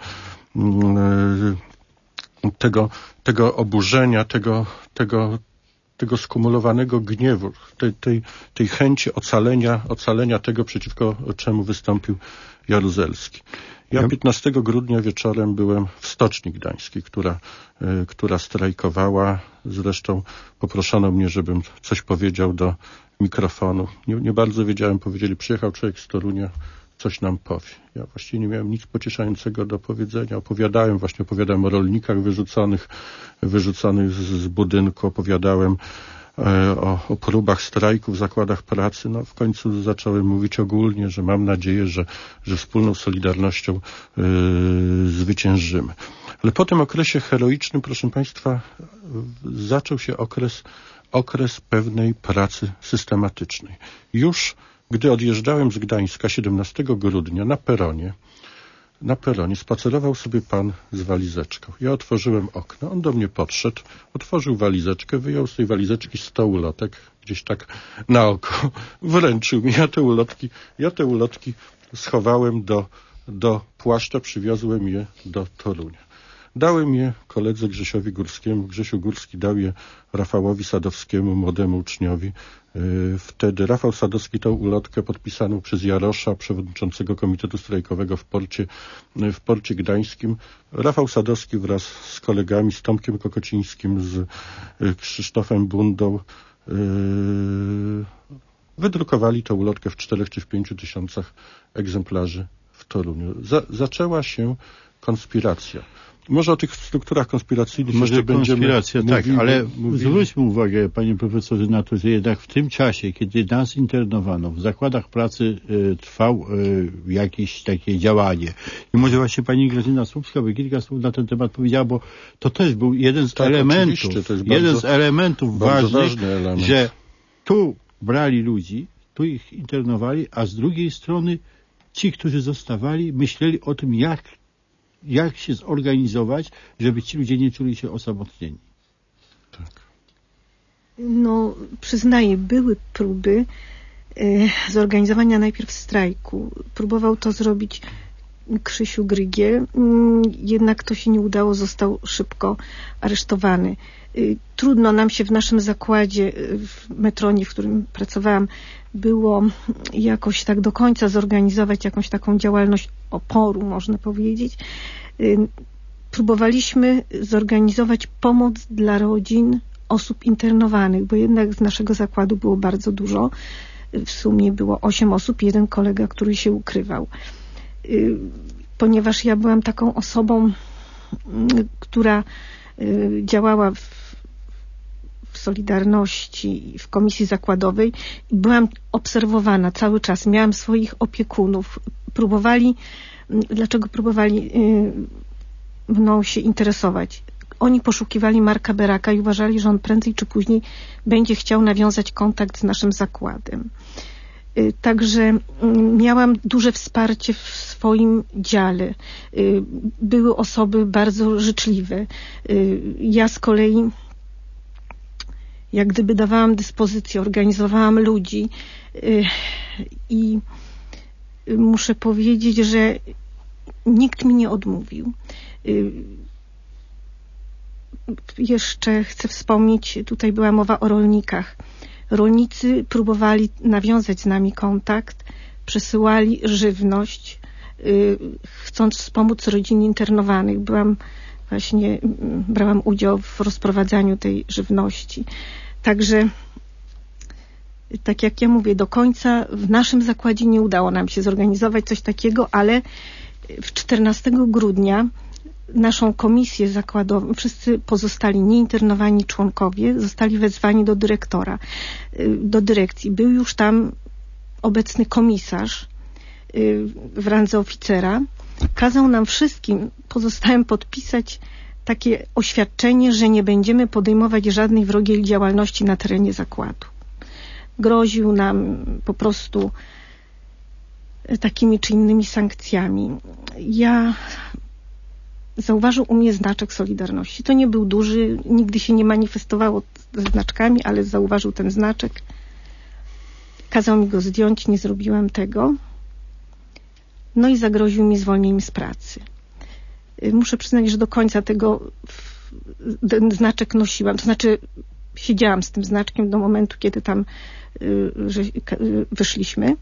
yy, tego, tego oburzenia, tego, tego, tego skumulowanego gniewu, tej, tej, tej chęci ocalenia, ocalenia tego, przeciwko czemu wystąpił Jaruzelski. Ja piętnastego grudnia wieczorem byłem w Stoczni Gdańskiej, która, y, która strajkowała. Zresztą poproszono mnie, żebym coś powiedział do mikrofonu. Nie, nie bardzo wiedziałem, powiedzieli, przyjechał człowiek z Torunia, coś nam powie. Ja właściwie nie miałem nic pocieszającego do powiedzenia. Opowiadałem, właśnie opowiadałem o rolnikach wyrzuconych, wyrzuconych z, z budynku, opowiadałem o, o próbach strajku w zakładach pracy. No w końcu zacząłem mówić ogólnie, że mam nadzieję, że, że wspólną solidarnością yy, zwyciężymy. Ale po tym okresie heroicznym, proszę Państwa, zaczął się okres, okres pewnej pracy systematycznej. Już gdy odjeżdżałem z Gdańska siedemnastego grudnia na peronie, na peronie spacerował sobie pan z walizeczką. Ja otworzyłem okno, on do mnie podszedł, otworzył walizeczkę, wyjął z tej walizeczki sto ulotek, gdzieś tak na oko, wręczył mi. Ja te ulotki, ja te ulotki schowałem do, do płaszcza, przywiozłem je do Torunia. Dałem je koledze Grzesiowi Górskiemu. Grzesiu Górski dał je Rafałowi Sadowskiemu, młodemu uczniowi. Wtedy Rafał Sadowski tą ulotkę podpisaną przez Jarosza, przewodniczącego Komitetu Strajkowego w porcie, w porcie gdańskim. Rafał Sadowski wraz z kolegami, z Tomkiem Kokocińskim, z Krzysztofem Bundą wydrukowali tą ulotkę w czterech czy w pięciu tysiącach egzemplarzy w Toruniu. Za, zaczęła się konspiracja. Może o tych strukturach konspiracyjnych Może jeszcze konspiracja, będziemy tak, mówili, ale mówili. zwróćmy uwagę, panie profesorze, na to, że jednak w tym czasie, kiedy nas internowano, w zakładach pracy y, trwał y, jakieś takie działanie. I może właśnie pani Grażyna Słupska by kilka słów na ten temat powiedziała, bo to też był jeden z tak, elementów, to jest jeden bardzo, z elementów ważnych, ważny element. że tu brali ludzi, tu ich internowali, a z drugiej strony ci, którzy zostawali, myśleli o tym, jak jak się zorganizować, żeby ci ludzie nie czuli się osamotnieni. Tak. No, przyznaję, były próby y, zorganizowania najpierw strajku. Próbował to zrobić Krzysiu Grygiel, y, jednak to się nie udało, został szybko aresztowany. Y, trudno nam się w naszym zakładzie, y, w Metronie, w którym pracowałam, było jakoś tak do końca zorganizować jakąś taką działalność oporu, można powiedzieć. Próbowaliśmy zorganizować pomoc dla rodzin osób internowanych, bo jednak z naszego zakładu było bardzo dużo. W sumie było osiem osób, jeden kolega, który się ukrywał. Ponieważ ja byłam taką osobą, która działała w w Solidarności, w komisji zakładowej i byłam obserwowana cały czas. Miałam swoich opiekunów. Próbowali, dlaczego próbowali mną się interesować? Oni poszukiwali Marka Beraka i uważali, że on prędzej czy później będzie chciał nawiązać kontakt z naszym zakładem. Także miałam duże wsparcie w swoim dziale. Były osoby bardzo życzliwe. Ja z kolei jak gdyby dawałam dyspozycję, organizowałam ludzi yy, i muszę powiedzieć, że nikt mi nie odmówił. Yy, jeszcze chcę wspomnieć, tutaj była mowa o rolnikach. Rolnicy próbowali nawiązać z nami kontakt, przesyłali żywność, yy, chcąc wspomóc rodzin internowanych. Byłam właśnie, brałam udział w rozprowadzaniu tej żywności. Także, tak jak ja mówię, do końca w naszym zakładzie nie udało nam się zorganizować coś takiego, ale w czternastego grudnia naszą komisję zakładową, wszyscy pozostali nieinternowani członkowie zostali wezwani do dyrektora, do dyrekcji. Był już tam obecny komisarz w randze oficera. Kazał nam wszystkim pozostałym podpisać takie oświadczenie, że nie będziemy podejmować żadnej wrogiej działalności na terenie zakładu. Groził nam po prostu takimi czy innymi sankcjami. Ja zauważył u mnie znaczek Solidarności. To nie był duży, nigdy się nie manifestowało ze znaczkami, ale zauważył ten znaczek. Kazał mi go zdjąć, nie zrobiłam tego. No i zagroził mi zwolnieniem z pracy. Muszę przyznać, że do końca tego ten znaczek nosiłam. To znaczy siedziałam z tym znaczkiem do momentu, kiedy tam że, wyszliśmy.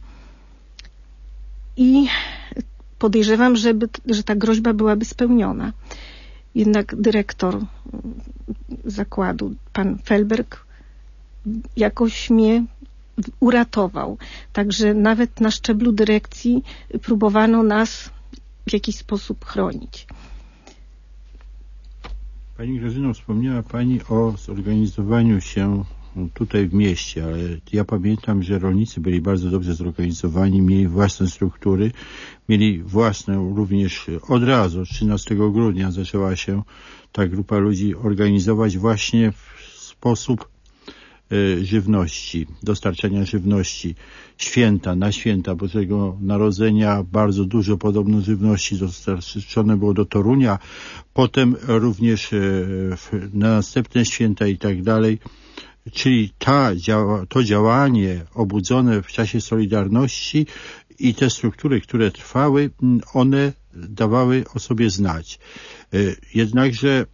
I podejrzewam, żeby, że ta groźba byłaby spełniona. Jednak dyrektor zakładu, pan Felberg, jakoś mnie uratował. Także nawet na szczeblu dyrekcji próbowano nas w jakiś sposób chronić. Pani Grażyno, wspomniała Pani o zorganizowaniu się tutaj w mieście, ale ja pamiętam, że rolnicy byli bardzo dobrze zorganizowani, mieli własne struktury, mieli własne również od razu, trzynastego grudnia zaczęła się ta grupa ludzi organizować właśnie w sposób y, żywności, dostarczania żywności. Święta, na święta Bożego Narodzenia bardzo dużo podobno żywności dostarczone było do Torunia, potem również y, w, na następne święta i tak dalej. Czyli ta, działa, to działanie obudzone w czasie Solidarności i te struktury, które trwały, one dawały o sobie znać. Jednakże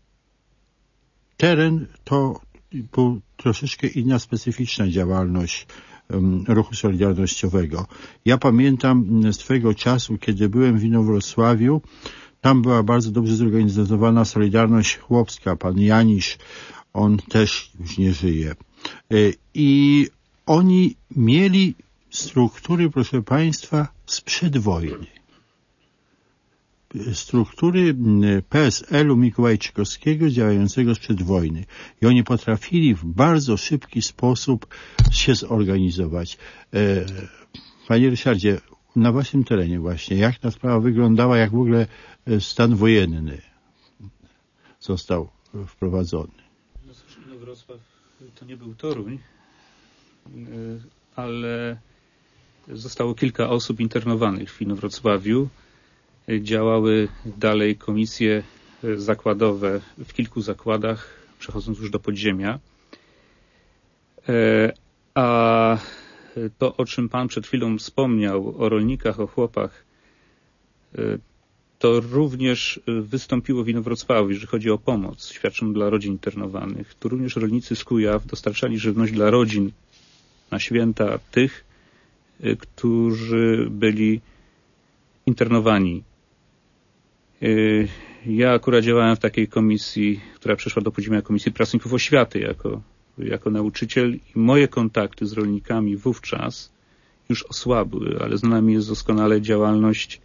teren to był troszeczkę inna, specyficzna działalność ruchu solidarnościowego. Ja pamiętam swego czasu, kiedy byłem w Inowrocławiu, tam była bardzo dobrze zorganizowana Solidarność Chłopska, pan Janisz, on też już nie żyje. I oni mieli struktury, proszę Państwa, sprzed wojny. Struktury P S L u Mikołajczykowskiego działającego sprzed wojny. I oni potrafili w bardzo szybki sposób się zorganizować. Panie Ryszardzie, na Waszym terenie właśnie, jak ta sprawa wyglądała, jak w ogóle stan wojenny został wprowadzony? Wrocław to nie był Toruń, ale zostało kilka osób internowanych w Inowrocławiu. Działały dalej komisje zakładowe w kilku zakładach, przechodząc już do podziemia. A to, o czym Pan przed chwilą wspomniał, o rolnikach, o chłopach, to również wystąpiło w Inowrocławiu, jeżeli chodzi o pomoc świadczoną dla rodzin internowanych. Tu również rolnicy z Kujaw dostarczali żywność dla rodzin na święta tych, którzy byli internowani. Ja akurat działałem w takiej komisji, która przeszła do podziemia Komisji Pracowników Oświaty jako, jako nauczyciel i moje kontakty z rolnikami wówczas już osłabły, ale znana mi jest doskonale działalność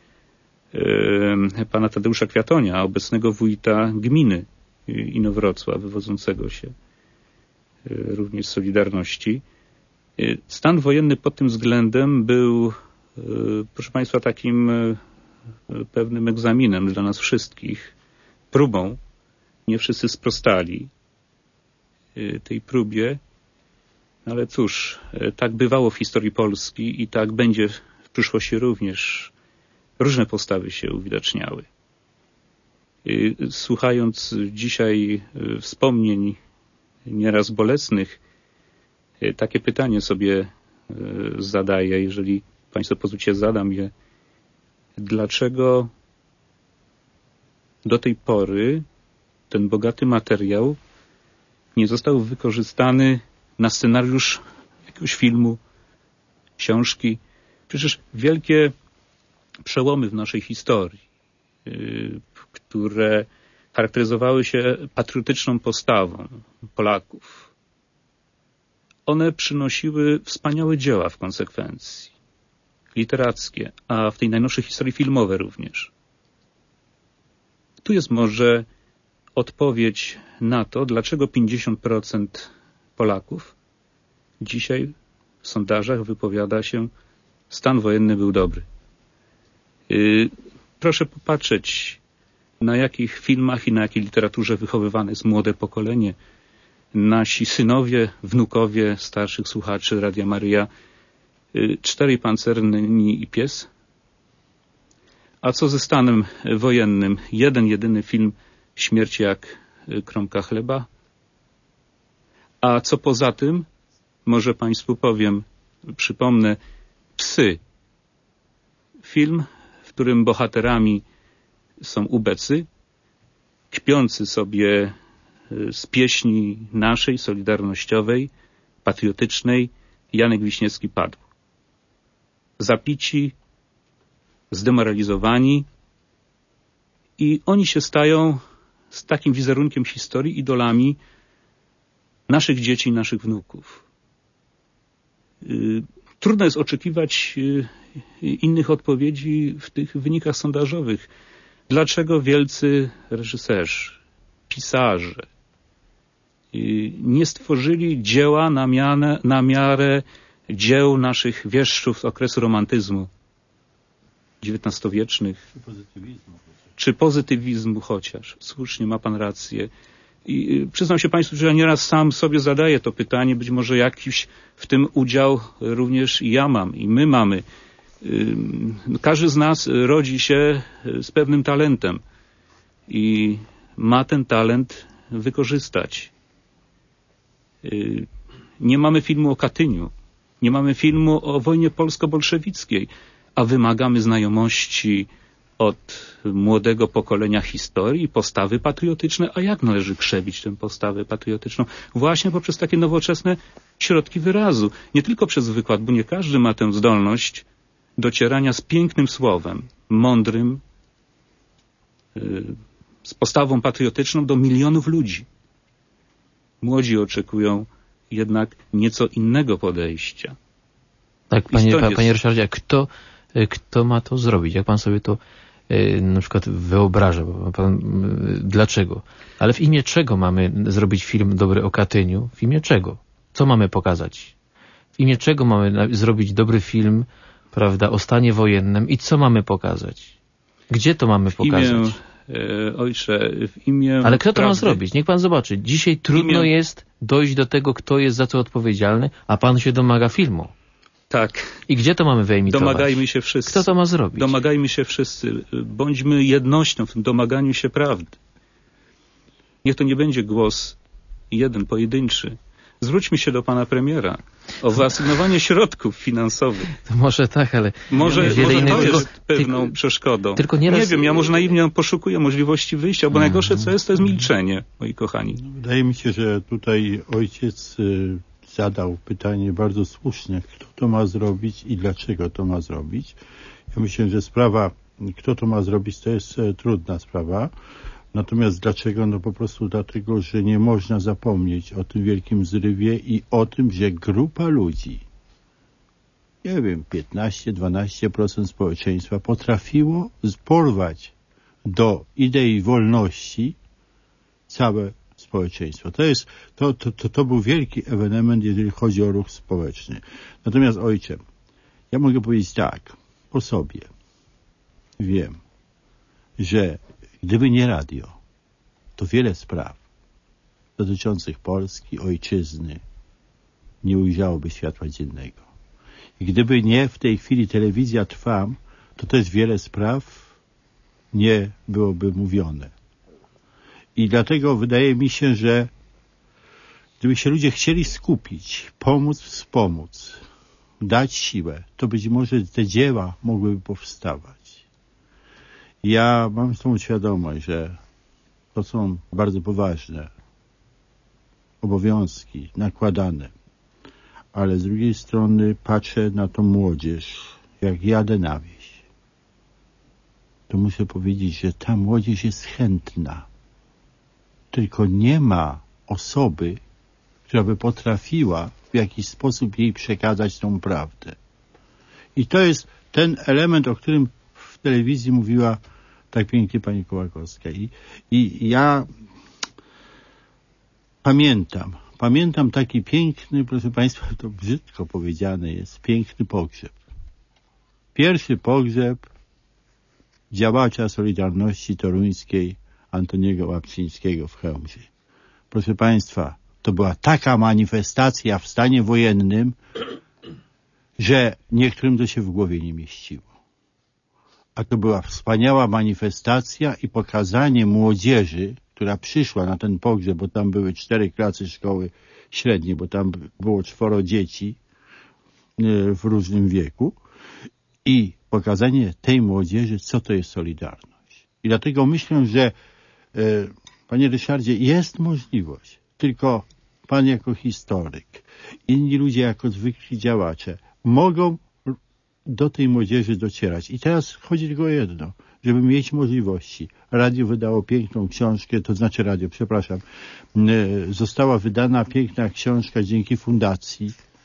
pana Tadeusza Kwiatonia, obecnego wójta gminy Inowrocław, wywodzącego się również z Solidarności. Stan wojenny pod tym względem był, proszę Państwa, takim pewnym egzaminem dla nas wszystkich, próbą. Nie wszyscy sprostali tej próbie, ale cóż, tak bywało w historii Polski i tak będzie w przyszłości również. Różne postawy się uwidaczniały. Słuchając dzisiaj wspomnień nieraz bolesnych, takie pytanie sobie zadaję, jeżeli Państwo pozwólcie, zadam je. Dlaczego do tej pory ten bogaty materiał nie został wykorzystany na scenariusz jakiegoś filmu, książki? Przecież wielkie przełomy w naszej historii, które charakteryzowały się patriotyczną postawą Polaków, one przynosiły wspaniałe dzieła w konsekwencji, literackie, a w tej najnowszej historii filmowe również. Tu jest może odpowiedź na to, dlaczego pięćdziesiąt procent Polaków dzisiaj w sondażach wypowiada się, stan wojenny był dobry. Proszę popatrzeć, na jakich filmach i na jakiej literaturze wychowywane jest młode pokolenie. Nasi synowie, wnukowie starszych słuchaczy Radia Maryja. Czterej pancerni i pies. A co ze stanem wojennym? Jeden, jedyny film Śmierć jak kromka chleba. A co poza tym? Może Państwu powiem, przypomnę, Psy. Film, w którym bohaterami są ubecy, kpiący sobie z pieśni naszej, solidarnościowej, patriotycznej, Janek Wiśniewski padł. Zapici, zdemoralizowani i oni się stają z takim wizerunkiem historii idolami naszych dzieci i naszych wnuków. Trudno jest oczekiwać innych odpowiedzi w tych wynikach sondażowych. Dlaczego wielcy reżyserzy, pisarze, nie stworzyli dzieła na, mianę, na miarę dzieł naszych wieszczów z okresu romantyzmu dziewiętnastowiecznych. Czy pozytywizmu chociaż. Czy pozytywizmu chociaż. Słusznie, ma pan rację. I przyznam się państwu, że ja nieraz sam sobie zadaję to pytanie, być może jakiś w tym udział również ja mam i my mamy. Każdy z nas rodzi się z pewnym talentem i ma ten talent wykorzystać. Nie mamy filmu o Katyniu, nie mamy filmu o wojnie polsko-bolszewickiej, a wymagamy znajomości od młodego pokolenia historii i postawy patriotyczne. A jak należy krzewić tę postawę patriotyczną? Właśnie poprzez takie nowoczesne środki wyrazu. Nie tylko przez wykład, bo nie każdy ma tę zdolność docierania z pięknym słowem, mądrym, z postawą patriotyczną do milionów ludzi. Młodzi oczekują jednak nieco innego podejścia. Tak, panie, pa, panie Ryszardzie, a kto, kto ma to zrobić? Jak pan sobie to y, na przykład wyobraża? Pan, y, dlaczego? Ale w imię czego mamy zrobić film dobry o Katyniu? W imię czego? Co mamy pokazać? W imię czego mamy na, zrobić dobry film, prawda, o stanie wojennym i co mamy pokazać? Gdzie to mamy pokazać? W imię, e, ojcze, w imię Ale kto to prawdy. ma zrobić? Niech pan zobaczy. Dzisiaj trudno imię... jest dojść do tego, kto jest za co odpowiedzialny, a pan się domaga filmu. Tak. I gdzie to mamy wyemitować? Domagajmy się wszyscy. Kto to ma zrobić? Domagajmy się wszyscy. Bądźmy jednością w tym domaganiu się prawdy. Niech to nie będzie głos jeden, pojedynczy. Zwróćmy się do pana premiera o wyasygnowanie środków finansowych. To może tak, ale... Może, wiele może innych, to tylko, jest pewną tylko, przeszkodą. Tylko nieraz... Nie wiem, ja może naiwnie poszukuję możliwości wyjścia, bo najgorsze co jest, to jest milczenie, moi kochani. Wydaje mi się, że tutaj ojciec y, zadał pytanie bardzo słusznie, kto to ma zrobić i dlaczego to ma zrobić. Ja myślę, że sprawa, kto to ma zrobić, to jest e, trudna sprawa. Natomiast dlaczego? No po prostu dlatego, że nie można zapomnieć o tym wielkim zrywie i o tym, że grupa ludzi, nie wiem, piętnaście do dwunastu procent społeczeństwa potrafiło porwać do idei wolności całe społeczeństwo. To jest, to, to, to, to był wielki ewenement, jeżeli chodzi o ruch społeczny. Natomiast ojcze, ja mogę powiedzieć tak, po sobie wiem, że gdyby nie radio, to wiele spraw dotyczących Polski, ojczyzny nie ujrzałoby światła dziennego. I gdyby nie w tej chwili telewizja Trwam, to też wiele spraw nie byłoby mówione. I dlatego wydaje mi się, że gdyby się ludzie chcieli skupić, pomóc, wspomóc, dać siłę, to być może te dzieła mogłyby powstawać. Ja mam tą świadomość, że to są bardzo poważne obowiązki nakładane, ale z drugiej strony patrzę na tą młodzież, jak jadę na wieś, to muszę powiedzieć, że ta młodzież jest chętna, tylko nie ma osoby, która by potrafiła w jakiś sposób jej przekazać tą prawdę. I to jest ten element, o którym w telewizji mówiła tak pięknie pani Kołakowska. I, i ja pamiętam, pamiętam taki piękny, proszę państwa, to brzydko powiedziane jest, piękny pogrzeb. Pierwszy pogrzeb działacza Solidarności Toruńskiej Antoniego Łapczyńskiego w Chełmie. Proszę państwa, to była taka manifestacja w stanie wojennym, że niektórym to się w głowie nie mieściło. A to była wspaniała manifestacja i pokazanie młodzieży, która przyszła na ten pogrzeb, bo tam były cztery klasy szkoły średniej, bo tam było czworo dzieci w różnym wieku, i pokazanie tej młodzieży, co to jest Solidarność. I dlatego myślę, że panie Ryszardzie, jest możliwość, tylko pan jako historyk, inni ludzie jako zwykli działacze mogą do tej młodzieży docierać. I teraz chodzi tylko o jedno, żeby mieć możliwości. Radio wydało piękną książkę, to znaczy radio, przepraszam, została wydana piękna książka dzięki fundacji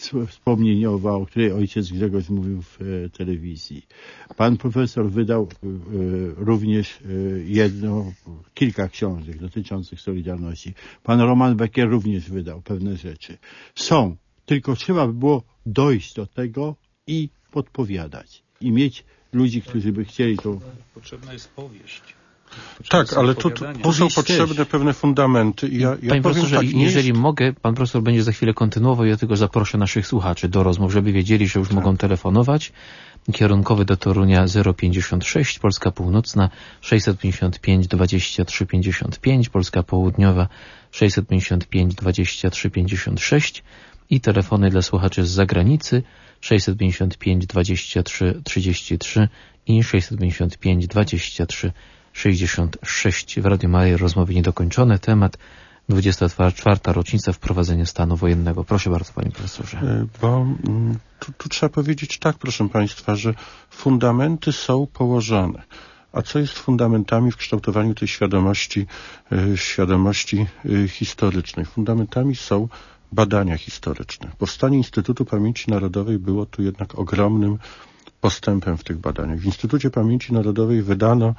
wspomnieniowa, o której ojciec Grzegorz mówił w e, telewizji. Pan profesor wydał e, również e, jedno, kilka książek dotyczących Solidarności. Pan Roman Becker również wydał pewne rzeczy. Są, tylko trzeba by było dojść do tego i podpowiadać. I mieć ludzi, którzy by chcieli to... Potrzebna jest powieść. Tak, ale tu, tu, tu są potrzebne też pewne fundamenty. I ja, ja Panie powiem profesorze, tak, nie jeżeli jest... mogę, pan profesor będzie za chwilę kontynuował, ja tylko zaproszę naszych słuchaczy do rozmów, żeby wiedzieli, że już tak mogą telefonować. Kierunkowy do Torunia zero pięćdziesiąt sześć, Polska Północna sześćset pięćdziesiąt pięć dwadzieścia trzy pięćdziesiąt pięć, Polska Południowa sześćset pięćdziesiąt pięć dwadzieścia trzy pięćdziesiąt sześć i telefony dla słuchaczy z zagranicy sześćset pięćdziesiąt pięć dwadzieścia trzy trzydzieści trzy i sześćset pięćdziesiąt pięć dwadzieścia trzy sześćdziesiąt sześć. W Radiu Maryja rozmowy niedokończone. Temat dwudziesta czwarta rocznica wprowadzenia stanu wojennego. Proszę bardzo, panie profesorze. Bo tu, tu trzeba powiedzieć tak, proszę państwa, że fundamenty są położone. A co jest fundamentami w kształtowaniu tej świadomości, świadomości historycznej? Fundamentami są badania historyczne. Powstanie Instytutu Pamięci Narodowej było tu jednak ogromnym postępem w tych badaniach. W Instytucie Pamięci Narodowej wydano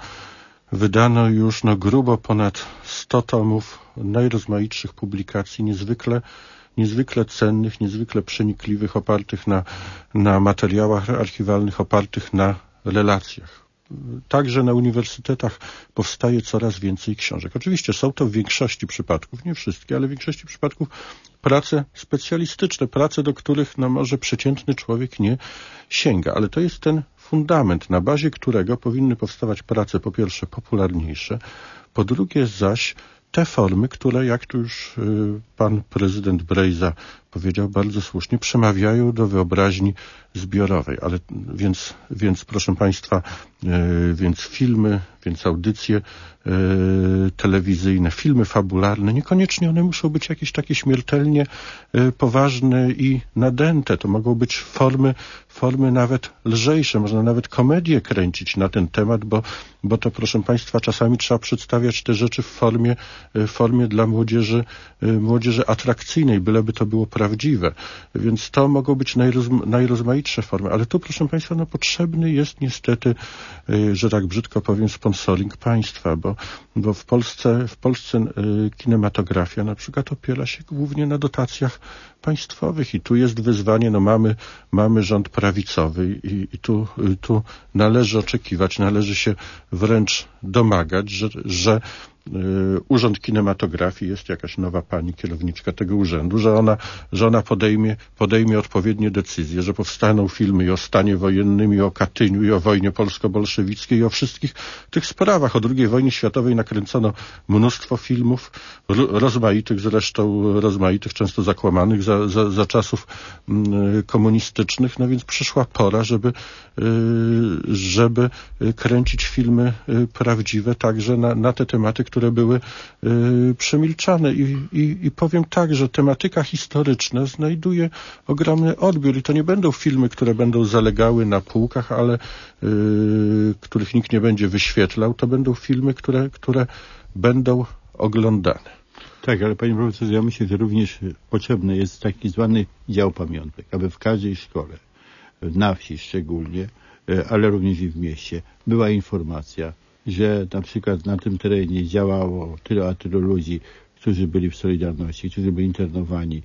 Wydano już no grubo ponad sto tomów najrozmaitszych publikacji, niezwykle, niezwykle cennych, niezwykle przenikliwych, opartych na, na materiałach archiwalnych, opartych na relacjach. Także na uniwersytetach powstaje coraz więcej książek. Oczywiście są to w większości przypadków, nie wszystkie, ale w większości przypadków prace specjalistyczne, prace, do których no może przeciętny człowiek nie sięga, ale to jest ten fundament, na bazie którego powinny powstawać prace po pierwsze popularniejsze, po drugie zaś te formy, które, jak tu już y, pan prezydent Brejza powiedział bardzo słusznie, przemawiają do wyobraźni zbiorowej. Ale więc, więc proszę państwa, y, więc filmy, więc audycje y, telewizyjne, filmy fabularne, niekoniecznie one muszą być jakieś takie śmiertelnie y, poważne i nadęte. To mogą być formy, formy nawet lżejsze. Można nawet komedię kręcić na ten temat, bo, bo to, proszę państwa, czasami trzeba przedstawiać te rzeczy w formie, w formie dla młodzieży, młodzieży atrakcyjnej, byleby to było prawdziwe. Więc to mogą być najrozma, najrozmaitsze formy. Ale tu, proszę państwa, no potrzebny jest niestety, że tak brzydko powiem, sponsoring państwa, bo, bo w Polsce, w Polsce kinematografia na przykład opiera się głównie na dotacjach państwowych i tu jest wyzwanie, no mamy, mamy rząd prawicowy i, i tu, tu należy oczekiwać, należy się wręcz domagać, że, że Urząd Kinematografii, jest jakaś nowa pani kierowniczka tego urzędu, że ona, że ona podejmie, podejmie odpowiednie decyzje, że powstaną filmy i o stanie wojennym, i o Katyniu, i o wojnie polsko-bolszewickiej, i o wszystkich tych sprawach. O drugiej wojnie światowej nakręcono mnóstwo filmów, rozmaitych zresztą, rozmaitych, często zakłamanych za, za, za czasów mm, komunistycznych, no więc przyszła pora, żeby, y, żeby kręcić filmy y, prawdziwe także na, na te tematy, które były y, przemilczane. I, i, I powiem tak, że tematyka historyczna znajduje ogromny odbiór i to nie będą filmy, które będą zalegały na półkach, ale y, których nikt nie będzie wyświetlał. To będą filmy, które, które będą oglądane. Tak, ale panie profesorze, ja myślę, że również potrzebny jest taki zwany dział pamiątek, aby w każdej szkole, na wsi szczególnie, ale również i w mieście, była informacja, że na przykład na tym terenie działało tyle a tylu ludzi, którzy byli w Solidarności, którzy byli internowani.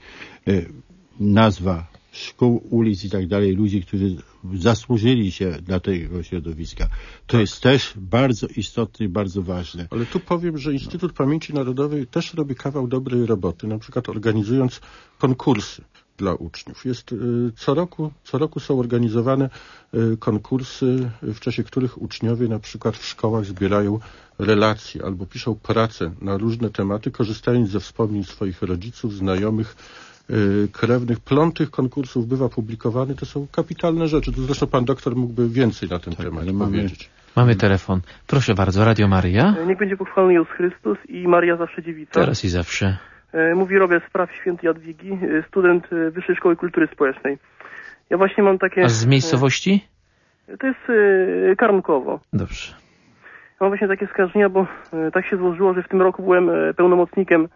Nazwa szkół, ulic i tak dalej, ludzi, którzy zasłużyli się dla tego środowiska. To tak. jest też bardzo istotne i bardzo ważne. Ale tu powiem, że Instytut Pamięci Narodowej też robi kawał dobrej roboty, na przykład organizując konkursy dla uczniów. Jest, co roku, co roku są organizowane konkursy, w czasie których uczniowie na przykład w szkołach zbierają relacje albo piszą pracę na różne tematy, korzystając ze wspomnień swoich rodziców, znajomych, krewnych. Plon tych konkursów bywa publikowany. To są kapitalne rzeczy. To zresztą pan doktor mógłby więcej na ten tak, temat mamy, powiedzieć. Mamy telefon. Proszę bardzo, Radio Maryja. Niech będzie pochwalony Jezus Chrystus i Maria zawsze dziewica. Teraz i zawsze. Mówi Robert Spraw Świętej Jadwigi, student Wyższej Szkoły Kultury Społecznej. Ja właśnie mam takie... A z miejscowości? To jest Karnkowo. Dobrze. Mam właśnie takie skarżenia, bo tak się złożyło, że w tym roku byłem pełnomocnikiem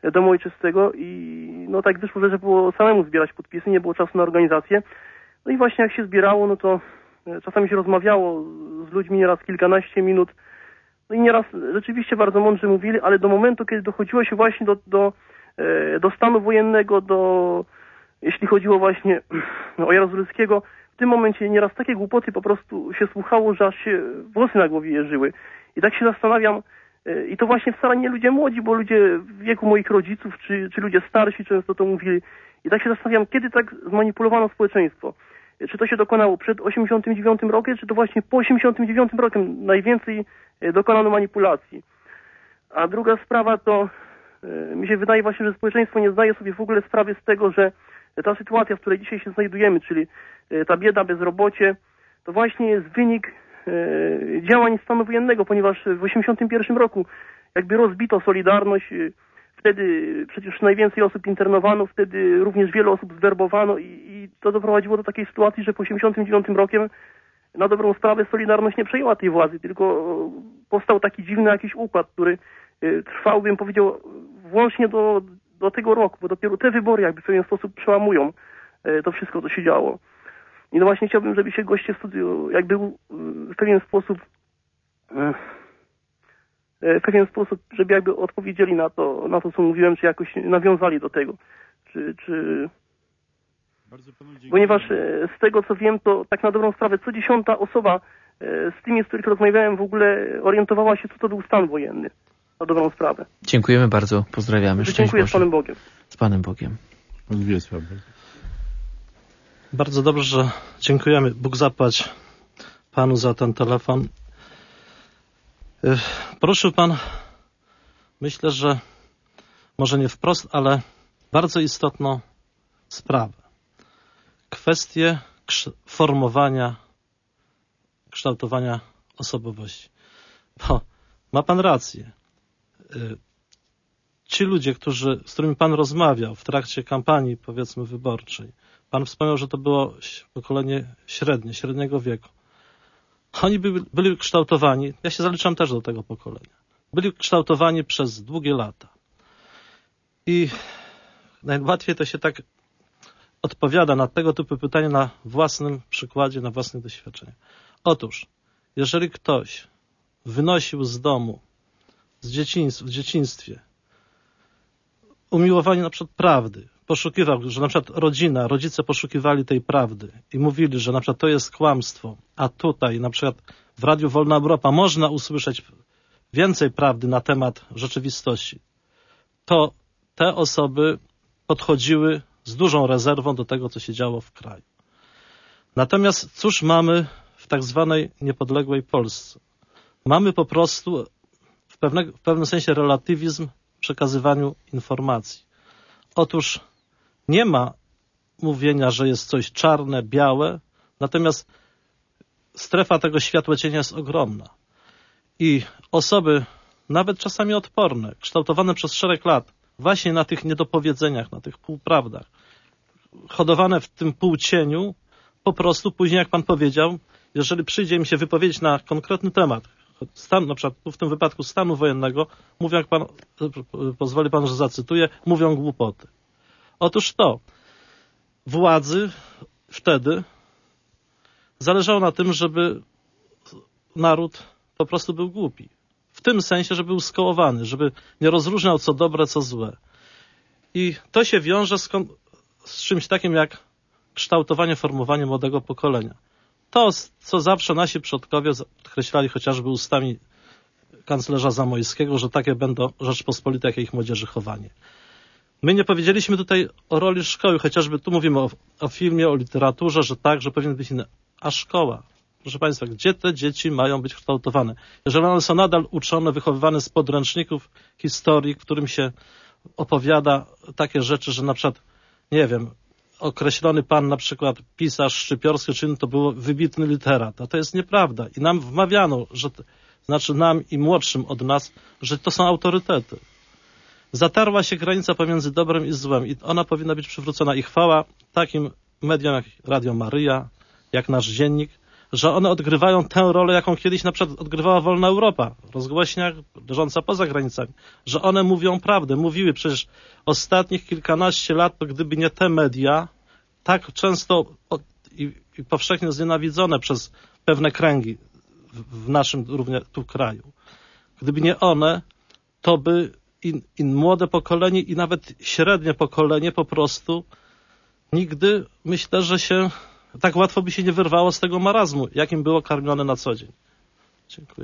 Domu Ojczystego i no tak wyszło, że trzeba było samemu zbierać podpisy, nie było czasu na organizację. No i właśnie jak się zbierało, no to czasami się rozmawiało z ludźmi nieraz kilkanaście minut. No i nieraz rzeczywiście bardzo mądrze mówili, ale do momentu, kiedy dochodziło się właśnie do, do, do stanu wojennego, do, jeśli chodziło właśnie o Jaruzelskiego, w tym momencie nieraz takie głupoty po prostu się słuchało, że aż się włosy na głowie jeżyły. I tak się zastanawiam, i to właśnie wcale nie ludzie młodzi, bo ludzie w wieku moich rodziców, czy, czy ludzie starsi często to mówili. I tak się zastanawiam, kiedy tak zmanipulowano społeczeństwo. Czy to się dokonało przed osiemdziesiątym dziewiątym rokiem, czy to właśnie po osiemdziesiątym dziewiątym rokiem najwięcej dokonano manipulacji. A druga sprawa to, mi się wydaje właśnie, że społeczeństwo nie zdaje sobie w ogóle sprawy z tego, że ta sytuacja, w której dzisiaj się znajdujemy, czyli ta bieda, bezrobocie, to właśnie jest wynik działań stanu wojennego, ponieważ w osiemdziesiątym pierwszym roku jakby rozbito Solidarność, wtedy przecież najwięcej osób internowano, wtedy również wiele osób zwerbowano i, i to doprowadziło do takiej sytuacji, że po osiemdziesiątym dziewiątym rokiem na dobrą sprawę Solidarność nie przejęła tej władzy, tylko powstał taki dziwny jakiś układ, który trwał, bym powiedział, włącznie do, do tego roku, bo dopiero te wybory jakby w pewien sposób przełamują to wszystko, co się działo. I no właśnie chciałbym, żeby się goście w studiu jakby w pewien sposób w pewien sposób, żeby jakby odpowiedzieli na to, na to co mówiłem, czy jakoś nawiązali do tego. Czy, czy... Ponieważ z tego co wiem, to tak na dobrą sprawę co dziesiąta osoba z tymi, z których rozmawiałem, w ogóle orientowała się, co to był stan wojenny. Na dobrą sprawę. Dziękujemy bardzo, pozdrawiamy. Dziękuję, z Panem Bogiem. Z Panem Bogiem. Wiesław. Bardzo dobrze, że dziękujemy. Bóg zapłać Panu za ten telefon. Poruszył Pan, myślę, że może nie wprost, ale bardzo istotną sprawę. Kwestię formowania, kształtowania osobowości. Bo ma Pan rację. Ci ludzie, którzy, z którymi Pan rozmawiał w trakcie kampanii, powiedzmy, wyborczej, Pan wspomniał, że to było pokolenie średnie, średniego wieku. Oni byli, byli kształtowani, ja się zaliczam też do tego pokolenia, byli kształtowani przez długie lata. I najłatwiej to się tak odpowiada na tego typu pytania na własnym przykładzie, na własnych doświadczeniach. Otóż, jeżeli ktoś wynosił z domu, z dzieciństw, w dzieciństwie, umiłowanie na przykład prawdy, poszukiwał, że na przykład rodzina, rodzice poszukiwali tej prawdy i mówili, że na przykład to jest kłamstwo, a tutaj na przykład w Radiu Wolna Europa można usłyszeć więcej prawdy na temat rzeczywistości, to te osoby podchodziły z dużą rezerwą do tego, co się działo w kraju. Natomiast cóż mamy w tak zwanej niepodległej Polsce? Mamy po prostu w, pewne, w pewnym sensie relatywizm w przekazywaniu informacji. Otóż nie ma mówienia, że jest coś czarne, białe, natomiast strefa tego światłocienia jest ogromna. I osoby, nawet czasami odporne, kształtowane przez szereg lat, właśnie na tych niedopowiedzeniach, na tych półprawdach, hodowane w tym półcieniu, po prostu później, jak Pan powiedział, jeżeli przyjdzie im się wypowiedzieć na konkretny temat, stan, na przykład w tym wypadku stanu wojennego, mówią, jak Pan, pozwoli Pan, że zacytuję, mówią głupoty. Otóż to, władzy wtedy zależało na tym, żeby naród po prostu był głupi. W tym sensie, że był skołowany, żeby nie rozróżniał co dobre, co złe. I to się wiąże z, z czymś takim jak kształtowanie, formowanie młodego pokolenia. To, co zawsze nasi przodkowie podkreślali chociażby ustami kanclerza Zamojskiego, że takie będą Rzeczpospolite, jak i ich młodzieży chowanie. My nie powiedzieliśmy tutaj o roli szkoły, chociażby tu mówimy o, o filmie, o literaturze, że tak, że powinien być inny. A szkoła? Proszę Państwa, gdzie te dzieci mają być kształtowane? Jeżeli one są nadal uczone, wychowywane z podręczników historii, w którym się opowiada takie rzeczy, że na przykład, nie wiem, określony pan na przykład pisarz Szczypiorski czy to był wybitny literat, a to jest nieprawda. I nam wmawiano, że, znaczy nam i młodszym od nas, że to są autorytety. Zatarła się granica pomiędzy dobrem i złem i ona powinna być przywrócona. I chwała takim mediom jak Radio Maryja, jak nasz dziennik, że one odgrywają tę rolę, jaką kiedyś na przykład odgrywała Wolna Europa, rozgłośnia leżąca poza granicami, że one mówią prawdę, mówiły przecież ostatnich kilkanaście lat, to gdyby nie te media, tak często od, i, i powszechnie znienawidzone przez pewne kręgi w, w naszym również tu kraju, gdyby nie one, to by i, i młode pokolenie i nawet średnie pokolenie po prostu nigdy, myślę, że się tak łatwo by się nie wyrwało z tego marazmu, jakim było karmione na co dzień. Dziękuję.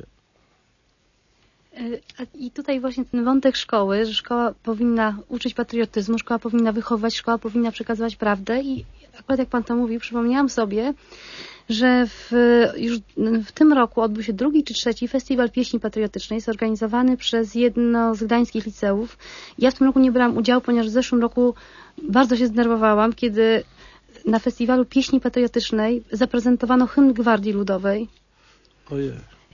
I tutaj właśnie ten wątek szkoły, że szkoła powinna uczyć patriotyzmu, szkoła powinna wychowywać, szkoła powinna przekazywać prawdę i akurat jak pan to mówił, przypomniałam sobie, że w, już w tym roku odbył się drugi czy trzeci Festiwal Pieśni Patriotycznej zorganizowany przez jedno z gdańskich liceów. Ja w tym roku nie brałam udziału, ponieważ w zeszłym roku bardzo się zdenerwowałam, kiedy na Festiwalu Pieśni Patriotycznej zaprezentowano hymn Gwardii Ludowej. Ojej.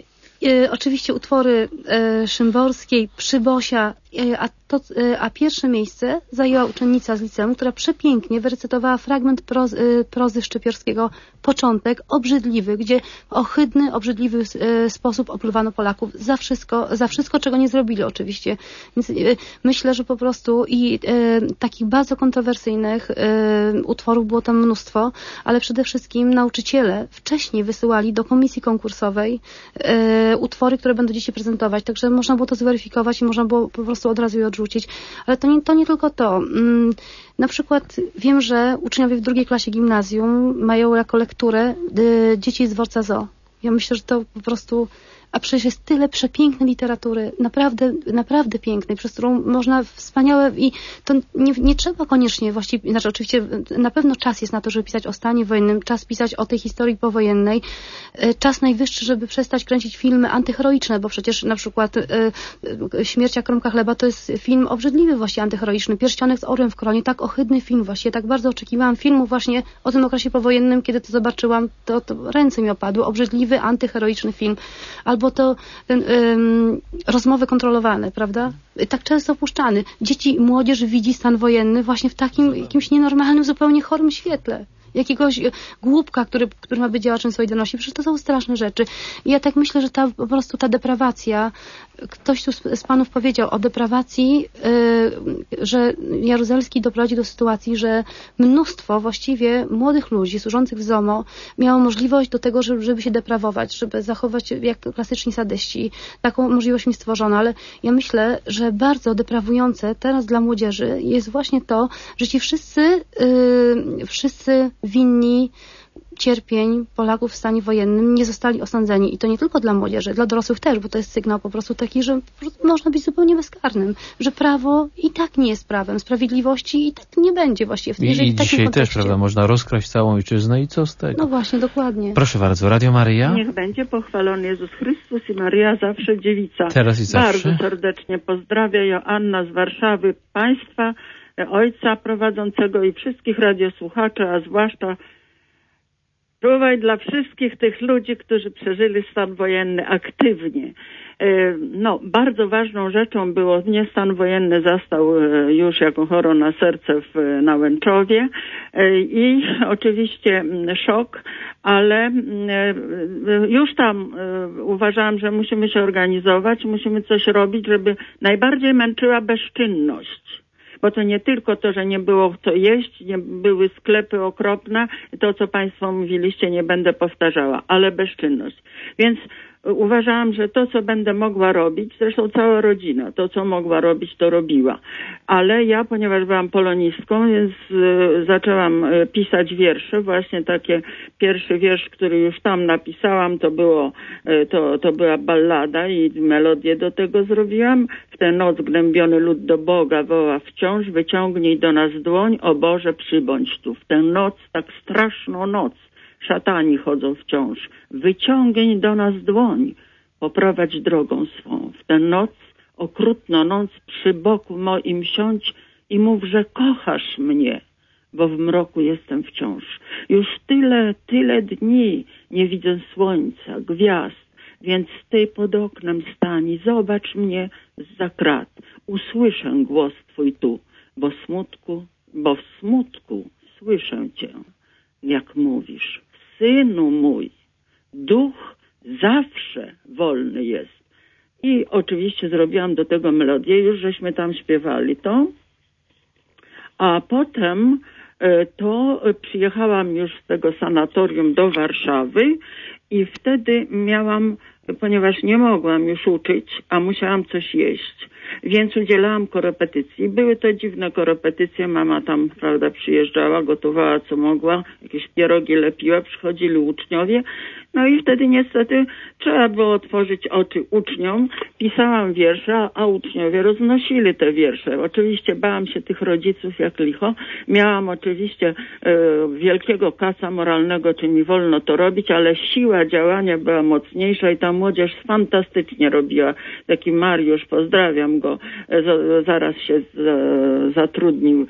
E, oczywiście utwory e, Szymborskiej, Przybosia, e, a, to, e, a pierwsze miejsce zajęła uczennica z liceum, która przepięknie wyrecytowała fragment proz, e, prozy Szczypiorskiego, Początek, obrzydliwy, gdzie w ohydny, obrzydliwy e, sposób opluwano Polaków za wszystko, za wszystko, czego nie zrobili oczywiście. Więc e, myślę, że po prostu i e, takich bardzo kontrowersyjnych e, utworów było tam mnóstwo, ale przede wszystkim nauczyciele wcześniej wysyłali do komisji konkursowej e, utwory, które będą dzieci prezentować, także można było to zweryfikować i można było po prostu od razu je odrzucić. Ale to nie, to nie tylko to. Na przykład wiem, że uczniowie w drugiej klasie gimnazjum mają jako lekturę y, Dzieci z dworca zoo. Ja myślę, że to po prostu... A przecież jest tyle przepięknej literatury, naprawdę, naprawdę pięknej, przez którą można wspaniałe i to nie, nie trzeba koniecznie właściwie, znaczy oczywiście na pewno czas jest na to, żeby pisać o stanie wojennym, czas pisać o tej historii powojennej, czas najwyższy, żeby przestać kręcić filmy antyheroiczne, bo przecież na przykład y, Śmierć jak kromka chleba to jest film obrzydliwy właśnie antyheroiczny, Pierścionek z orłem w koronie, tak ohydny film właśnie, tak bardzo oczekiwałam filmu właśnie o tym okresie powojennym, kiedy to zobaczyłam, to, to ręce mi opadły, obrzydliwy antyheroiczny film, albo bo to ten, ym, rozmowy kontrolowane, prawda? Tak często opuszczany. Dzieci i młodzież widzi stan wojenny właśnie w takim jakimś nienormalnym, zupełnie chorym świetle. Jakiegoś głupka, który, który ma być działaczem Solidarności. Przecież to są straszne rzeczy. I ja tak myślę, że ta po prostu ta deprawacja, ktoś tu z, z panów powiedział o deprawacji, yy, że Jaruzelski doprowadzi do sytuacji, że mnóstwo właściwie młodych ludzi służących w ZOMO miało możliwość do tego, żeby, żeby się deprawować, żeby zachować jak klasyczni sadyści. Taką możliwość mi stworzono, ale ja myślę, że bardzo deprawujące teraz dla młodzieży jest właśnie to, że ci wszyscy, yy, wszyscy winni cierpień Polaków w stanie wojennym nie zostali osądzeni. I to nie tylko dla młodzieży, dla dorosłych też, bo to jest sygnał po prostu taki, że można być zupełnie bezkarnym, że prawo i tak nie jest prawem, sprawiedliwości i tak nie będzie właściwie. I, i dzisiaj też, prawda, można rozkraść całą ojczyznę i co z tego? No właśnie, dokładnie. Proszę bardzo, Radio Maryja. Niech będzie pochwalony Jezus Chrystus i Maryja zawsze dziewica. Teraz i zawsze. Bardzo serdecznie pozdrawiam Joanna z Warszawy, Państwa, Ojca prowadzącego i wszystkich radiosłuchaczy, a zwłaszcza czuwaj dla wszystkich tych ludzi, którzy przeżyli stan wojenny aktywnie. No, bardzo ważną rzeczą było, mnie stan wojenny zastał już jako choro na serce w Nałęczowie i oczywiście szok, ale już tam uważałam, że musimy się organizować, musimy coś robić, żeby najbardziej męczyła bezczynność. Bo to nie tylko to, że nie było co jeść, nie były sklepy okropne, to co Państwo mówiliście, nie będę powtarzała, ale bezczynność. Więc uważałam, że to, co będę mogła robić, zresztą cała rodzina, to, co mogła robić, to robiła. Ale ja, ponieważ byłam polonistką, więc y, zaczęłam y, pisać wiersze. Właśnie takie, pierwszy wiersz, który już tam napisałam, to było, y, to, to była ballada i melodię do tego zrobiłam. W tę noc gnębiony lud do Boga woła wciąż, wyciągnij do nas dłoń, o Boże, przybądź tu. W tę noc, tak straszną noc, szatani chodzą wciąż. Wyciągnij do nas dłoń, poprowadź drogą swą. W tę noc, okrutną noc, przy boku moim siądź i mów, że kochasz mnie, bo w mroku jestem wciąż. Już tyle, tyle dni nie widzę słońca, gwiazd, więc ty pod oknem stań i zobacz mnie zza krat. Usłyszę głos twój tu, bo smutku, bo w smutku słyszę cię, jak mówisz. Synu mój, oczywiście zrobiłam do tego melodię, już żeśmy tam śpiewali to. A potem to przyjechałam już z tego sanatorium do Warszawy i wtedy miałam, ponieważ nie mogłam już uczyć, a musiałam coś jeść, więc udzielałam korepetycji. Były to dziwne korepetycje, mama tam, prawda, przyjeżdżała, gotowała co mogła, jakieś pierogi lepiła, przychodzili uczniowie, no i wtedy niestety trzeba było otworzyć oczy uczniom. Pisałam wiersze, a uczniowie roznosili te wiersze. Oczywiście bałam się tych rodziców jak licho. Miałam oczywiście e, wielkiego kasa moralnego, czy mi wolno to robić, ale siła działania była mocniejsza i ta młodzież fantastycznie robiła. Taki Mariusz, pozdrawiam go, z, zaraz się z, zatrudnił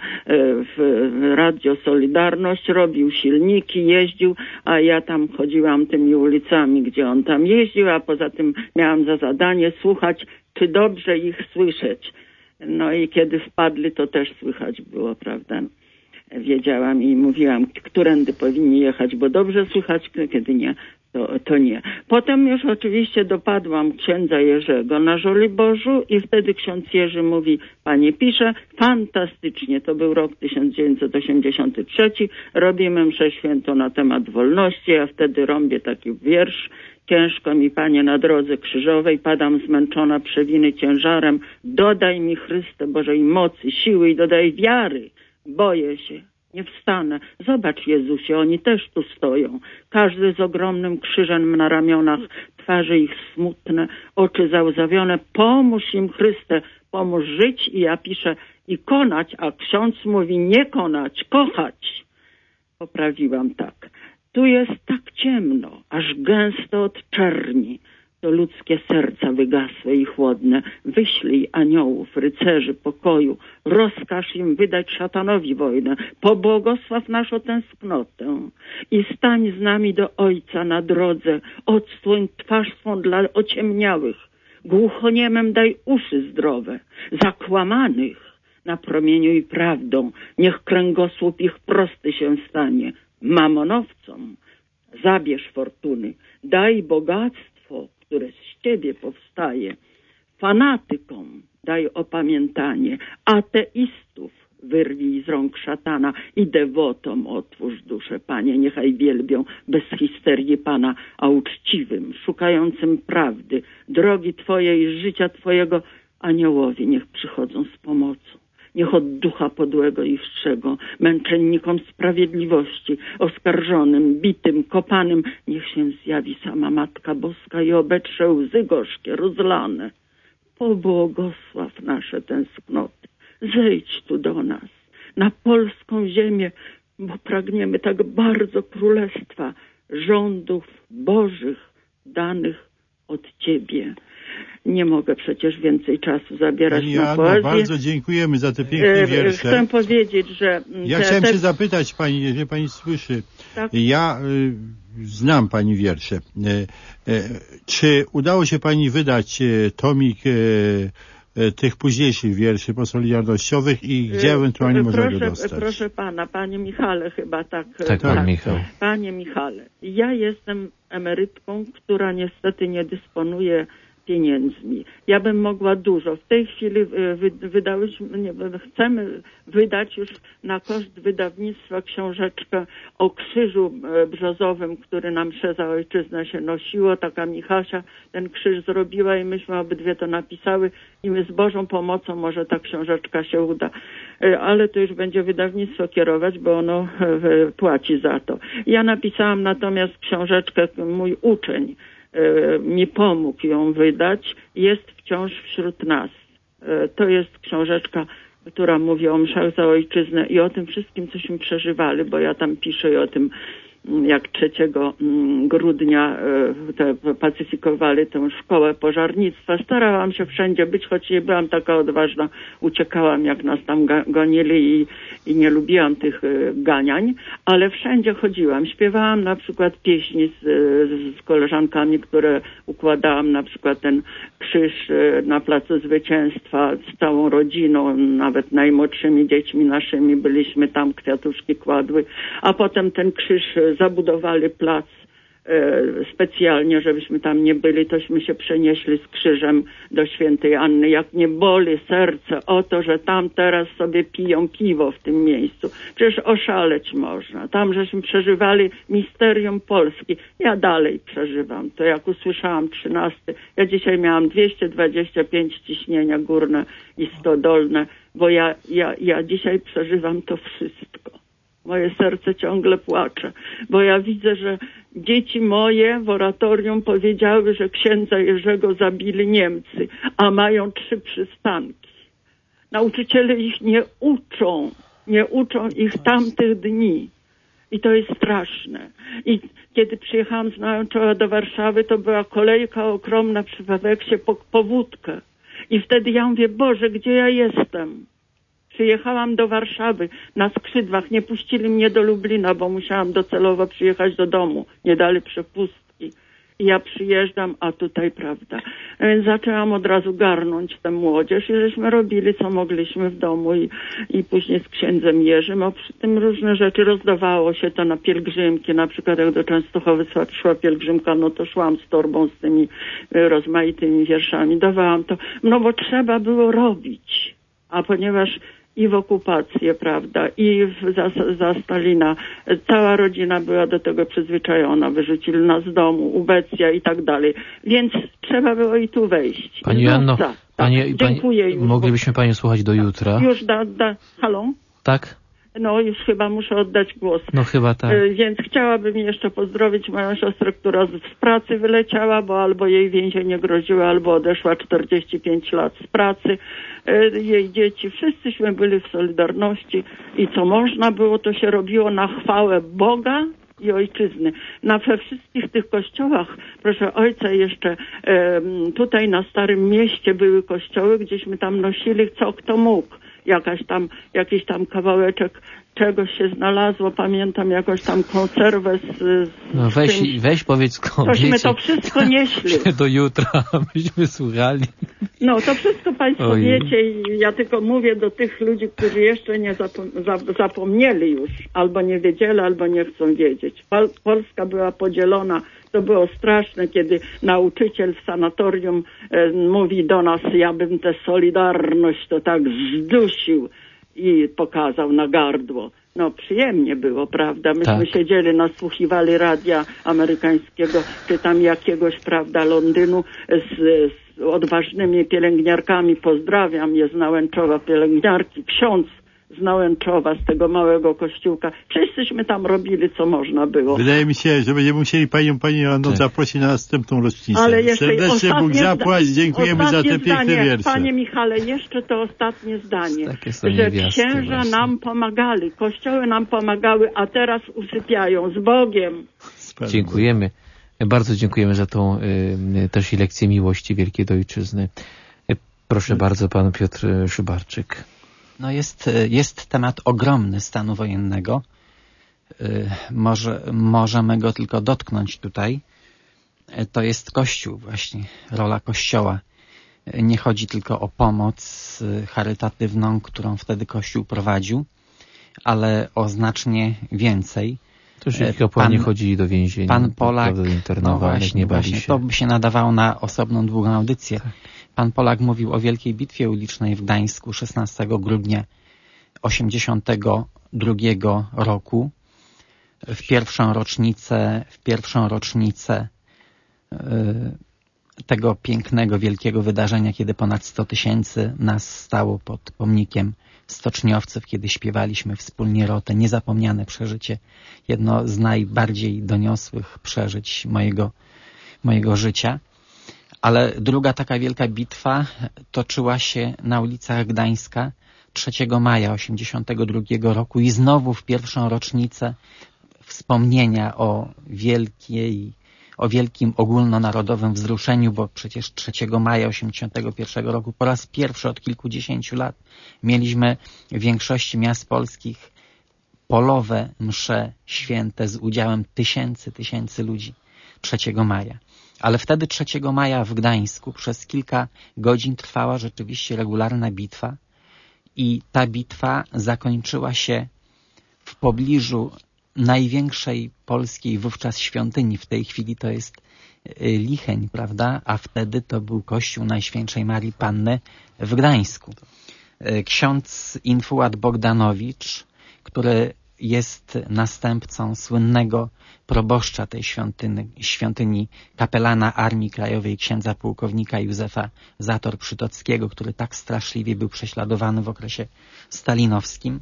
w Radio Solidarność, robił silniki, jeździł, a ja tam chodziłam tymi ulicami, gdzie on tam jeździł, a poza tym miałam za zadanie słuchać, czy dobrze ich słyszeć. No i kiedy wpadli, to też słychać było, prawda? Wiedziałam i mówiłam, którędy powinni jechać, bo dobrze słychać, kiedy nie, to, to nie. Potem już oczywiście dopadłam księdza Jerzego na Żoliborzu i wtedy ksiądz Jerzy mówi, pani pisze, fantastycznie, to był rok tysiąc dziewięćset osiemdziesiąty trzeci, robimy mszę świętą na temat wolności, ja wtedy rąbię taki wiersz, ciężko mi, Panie, na drodze krzyżowej, padam zmęczona przewiny ciężarem, dodaj mi, Chryste Bożej mocy, siły i dodaj wiary, boję się. Nie wstanę. Zobacz, Jezusie, oni też tu stoją. Każdy z ogromnym krzyżem na ramionach, twarze ich smutne, oczy załzawione. Pomóż im, Chryste, pomóż żyć. I ja piszę i konać, a ksiądz mówi nie konać, kochać. Poprawiłam tak. Tu jest tak ciemno, aż gęsto od czerni. To ludzkie serca wygasłe i chłodne. Wyślij aniołów, rycerzy pokoju. Rozkaż im wydać szatanowi wojnę. Pobłogosław naszą tęsknotę. I stań z nami do Ojca na drodze. Odsłoń twarz swą dla ociemniałych. Głuchoniemem daj uszy zdrowe. Zakłamanych napromieniuj prawdą. Niech kręgosłup ich prosty się stanie. Mamonowcom zabierz fortuny. Daj bogactwo, które z ciebie powstaje. Fanatykom daj opamiętanie, ateistów wyrwij z rąk szatana i dewotom otwórz duszę, Panie, niechaj wielbią bez histerii Pana, a uczciwym, szukającym prawdy, drogi Twojej i życia Twojego aniołowie niech przychodzą z pomocą. Niech od ducha podłego ich strzegą, męczennikom sprawiedliwości, oskarżonym, bitym, kopanym, niech się zjawi sama Matka Boska i obetrze łzy gorzkie, rozlane. Pobłogosław nasze tęsknoty, zejdź tu do nas, na polską ziemię, bo pragniemy tak bardzo królestwa, rządów bożych, danych od Ciebie. Nie mogę przecież więcej czasu zabierać Pani na Joanno, poezję. bardzo dziękujemy za te piękne wiersze. Chcę powiedzieć, że... Ja te, chciałem te... się zapytać Pani, jeżeli Pani słyszy, tak? ja y, znam Pani wiersze. Y, y, czy udało się Pani wydać y, tomik y, y, tych późniejszych wierszy posolidarnościowych i gdzie ewentualnie y, można proszę, go dostać? Proszę Pana, Panie Michale chyba tak. Tak, Pan tak, Michał. Panie Michale, ja jestem emerytką, która niestety nie dysponuje pieniędzmi. Ja bym mogła dużo. W tej chwili wy, wydałyśmy, nie, chcemy wydać już na koszt wydawnictwa książeczkę o krzyżu brzozowym, który nam msze za ojczyznę się nosiło. Taka Michasia ten krzyż zrobiła i myśmy obydwie to napisały i my z Bożą pomocą może ta książeczka się uda. Ale to już będzie wydawnictwo kierować, bo ono płaci za to. Ja napisałam natomiast książeczkę, mój uczeń mi pomógł ją wydać, jest wciąż wśród nas. To jest książeczka, która mówi o mszach za ojczyznę i o tym wszystkim, cośmy przeżywali, bo ja tam piszę o tym, jak trzeciego grudnia te pacyfikowali tę szkołę pożarnictwa. Starałam się wszędzie być, choć nie byłam taka odważna. Uciekałam, jak nas tam gonili i, i nie lubiłam tych ganiań, ale wszędzie chodziłam. Śpiewałam na przykład pieśni z, z koleżankami, które układałam, na przykład ten krzyż na Placu Zwycięstwa z całą rodziną, nawet najmłodszymi dziećmi naszymi byliśmy tam, kwiatuszki kładły, a potem ten krzyż zabudowali plac specjalnie, żebyśmy tam nie byli, tośmy się przenieśli z krzyżem do Świętej Anny. Jak nie boli serce o to, że tam teraz sobie piją piwo w tym miejscu. Przecież oszaleć można. Tam żeśmy przeżywali misterium Polski. Ja dalej przeżywam to. Jak usłyszałam trzynasty, ja dzisiaj miałam dwieście dwadzieścia pięć ciśnienia górne i stodolne, bo ja, ja, ja dzisiaj przeżywam to wszystko. Moje serce ciągle płacze, bo ja widzę, że dzieci moje w oratorium powiedziały, że księdza Jerzego zabili Niemcy, a mają trzy przystanki. Nauczyciele ich nie uczą, nie uczą ich tamtych dni. I to jest straszne. I kiedy przyjechałam z Nałęczowa do Warszawy, to była kolejka ogromna przy Waweksie po, po wódkę. I wtedy ja mówię, Boże, gdzie ja jestem? Przyjechałam do Warszawy na skrzydłach, nie puścili mnie do Lublina, bo musiałam docelowo przyjechać do domu, nie dali przepustki. I ja przyjeżdżam, a tutaj prawda. A więc zaczęłam od razu garnąć tę młodzież i żeśmy robili, co mogliśmy w domu i, i później z księdzem Jerzym, a przy tym różne rzeczy rozdawało się to na pielgrzymki, na przykład jak do Częstochowy szła pielgrzymka, no to szłam z torbą z tymi rozmaitymi wierszami, dawałam to, no bo trzeba było robić, a ponieważ i w okupację, prawda, i w, za, za Stalina. Cała rodzina była do tego przyzwyczajona, wyrzucili nas z domu, ubecja i tak dalej. Więc trzeba było i tu wejść. Pani Joanno, no, tak, panie, tak. Dziękuję pani, już. moglibyśmy Panią słuchać do jutra. Już da, da, halo? Tak? No już chyba muszę oddać głos. No chyba tak. Y, więc chciałabym jeszcze pozdrowić moją siostrę, która z, z pracy wyleciała, bo albo jej więzienie groziło, albo odeszła czterdzieści pięć lat z pracy. Y, jej dzieci, wszyscyśmy byli w Solidarności i co można było, to się robiło na chwałę Boga i ojczyzny. Na we wszystkich tych kościołach, proszę ojca, jeszcze e, tutaj na Starym Mieście były kościoły, gdzieśmy tam nosili co kto mógł. Jakaś tam, jakiś tam kawałeczek czegoś się znalazło, pamiętam jakąś tam konserwę z, z No weź, czymś. weź powiedz kobiecie. Tośmy to wszystko nieśli. Do jutra byśmy słuchali. No to wszystko Państwo Ojej. wiecie i ja tylko mówię do tych ludzi, którzy jeszcze nie zapom- za- zapomnieli już, albo nie wiedzieli, albo nie chcą wiedzieć. Pol- Polska była podzielona. To było straszne, kiedy nauczyciel w sanatorium e, mówi do nas, ja bym tę Solidarność to tak zdusił i pokazał na gardło. No przyjemnie było, prawda? Myśmy Tak. siedzieli, nasłuchiwali radia amerykańskiego, czy tam jakiegoś, prawda, Londynu z, z odważnymi pielęgniarkami. Pozdrawiam je z Nałęczowa, pielęgniarki, ksiądz z Nałęczowa, z tego małego kościółka. Wszyscyśmy tam robili, co można było. Wydaje mi się, że będziemy musieli Panią, Panią Joanną tak. zaprosić na następną rocznicę. Ale jeszcze Serdecznie Bóg zapłać, dziękujemy za te piękne zdanie, wiersze. Panie Michale, jeszcze to ostatnie zdanie, Takie są że niewiasty księża właśnie. nam pomagali, kościoły nam pomagały, a teraz usypiają z Bogiem. Dziękujemy. Bardzo dziękujemy za tą y, też i lekcję miłości wielkiej do ojczyzny. Y, proszę bardzo, pan Piotr Szybarczyk. No jest, jest temat ogromny stanu wojennego. Może, możemy go tylko dotknąć tutaj. To jest Kościół właśnie, rola Kościoła. Nie chodzi tylko o pomoc charytatywną, którą wtedy Kościół prowadził, ale o znacznie więcej. To już jak kapłani chodzili do więzienia. Pan Polak, do internowanych, no właśnie, nie bali właśnie, się. to by się nadawało na osobną, długą audycję. Tak. Pan Polak mówił o Wielkiej Bitwie Ulicznej w Gdańsku szesnastego grudnia osiemdziesiątego drugiego roku. W pierwszą rocznicę, w pierwszą rocznicę yy, tego pięknego, wielkiego wydarzenia, kiedy ponad sto tysięcy nas stało pod pomnikiem stoczniowców, kiedy śpiewaliśmy wspólnie rotę. Niezapomniane przeżycie. Jedno z najbardziej doniosłych przeżyć mojego, mojego życia. Ale druga taka wielka bitwa toczyła się na ulicach Gdańska trzeciego maja osiemdziesiątego drugiego roku i znowu w pierwszą rocznicę wspomnienia o wielkiej, o wielkim ogólnonarodowym wzruszeniu, bo przecież trzeciego maja osiemdziesiątego pierwszego roku po raz pierwszy od kilkudziesięciu lat mieliśmy w większości miast polskich polowe msze święte z udziałem tysięcy, tysięcy ludzi trzeciego maja. Ale wtedy trzeciego maja w Gdańsku przez kilka godzin trwała rzeczywiście regularna bitwa i ta bitwa zakończyła się w pobliżu największej polskiej wówczas świątyni, w tej chwili to jest Licheń, prawda? A wtedy to był kościół Najświętszej Marii Panny w Gdańsku. Ksiądz Infułat Bogdanowicz, który jest następcą słynnego proboszcza tej świątyni, świątyni kapelana Armii Krajowej, księdza pułkownika Józefa Zator-Przytockiego, który tak straszliwie był prześladowany w okresie stalinowskim,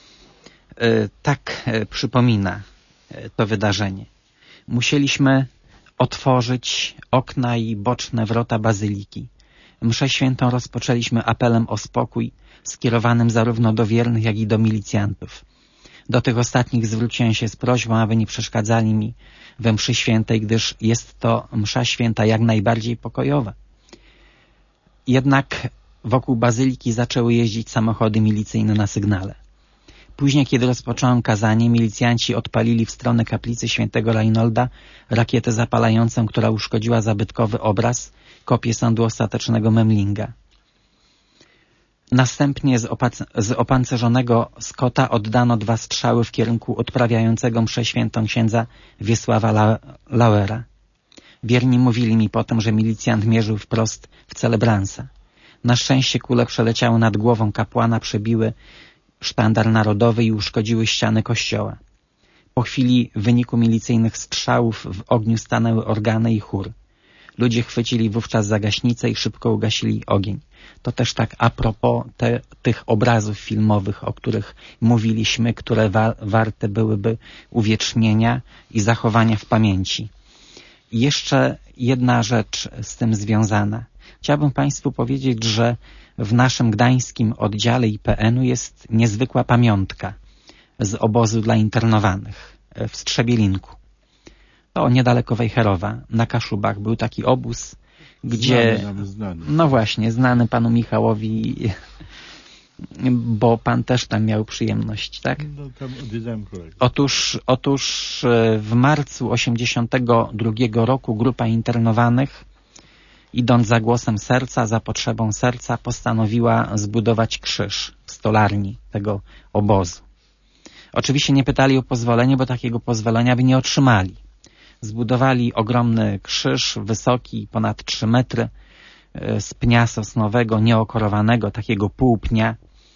tak przypomina to wydarzenie. Musieliśmy otworzyć okna i boczne wrota bazyliki. Mszę świętą rozpoczęliśmy apelem o spokój, skierowanym zarówno do wiernych, jak i do milicjantów. Do tych ostatnich zwróciłem się z prośbą, aby nie przeszkadzali mi we mszy świętej, gdyż jest to msza święta jak najbardziej pokojowa. Jednak wokół bazyliki zaczęły jeździć samochody milicyjne na sygnale. Później, kiedy rozpocząłem kazanie, milicjanci odpalili w stronę kaplicy świętego Reinolda rakietę zapalającą, która uszkodziła zabytkowy obraz, kopię sądu ostatecznego Memlinga. Następnie z, opac- z opancerzonego Scotta oddano dwa strzały w kierunku odprawiającego mszę świętą księdza Wiesława La- Lauera. Wierni mówili mi potem, że milicjant mierzył wprost w celebransa. Na szczęście kule przeleciały nad głową kapłana, przebiły sztandar narodowy i uszkodziły ściany kościoła. Po chwili w wyniku milicyjnych strzałów w ogniu stanęły organy i chór. Ludzie chwycili wówczas za gaśnicę i szybko ugasili ogień. To też tak a propos te, tych obrazów filmowych, o których mówiliśmy, które wa- warte byłyby uwiecznienia i zachowania w pamięci. I jeszcze jedna rzecz z tym związana. Chciałbym Państwu powiedzieć, że w naszym gdańskim oddziale I P N-u jest niezwykła pamiątka z obozu dla internowanych w Strzebielinku. To niedaleko Wejherowa, na Kaszubach był taki obóz, gdzie... Znany, nawet znany. No właśnie, znany panu Michałowi, bo pan też tam miał przyjemność, tak? No tam odwiedzałem kolegę. Otóż, otóż w marcu osiemdziesiątego drugiego roku grupa internowanych, idąc za głosem serca, za potrzebą serca, postanowiła zbudować krzyż w stolarni tego obozu. Oczywiście nie pytali o pozwolenie, bo takiego pozwolenia by nie otrzymali. Zbudowali ogromny krzyż, wysoki, ponad trzy metry, z pnia sosnowego, nieokorowanego, takiego półpnia.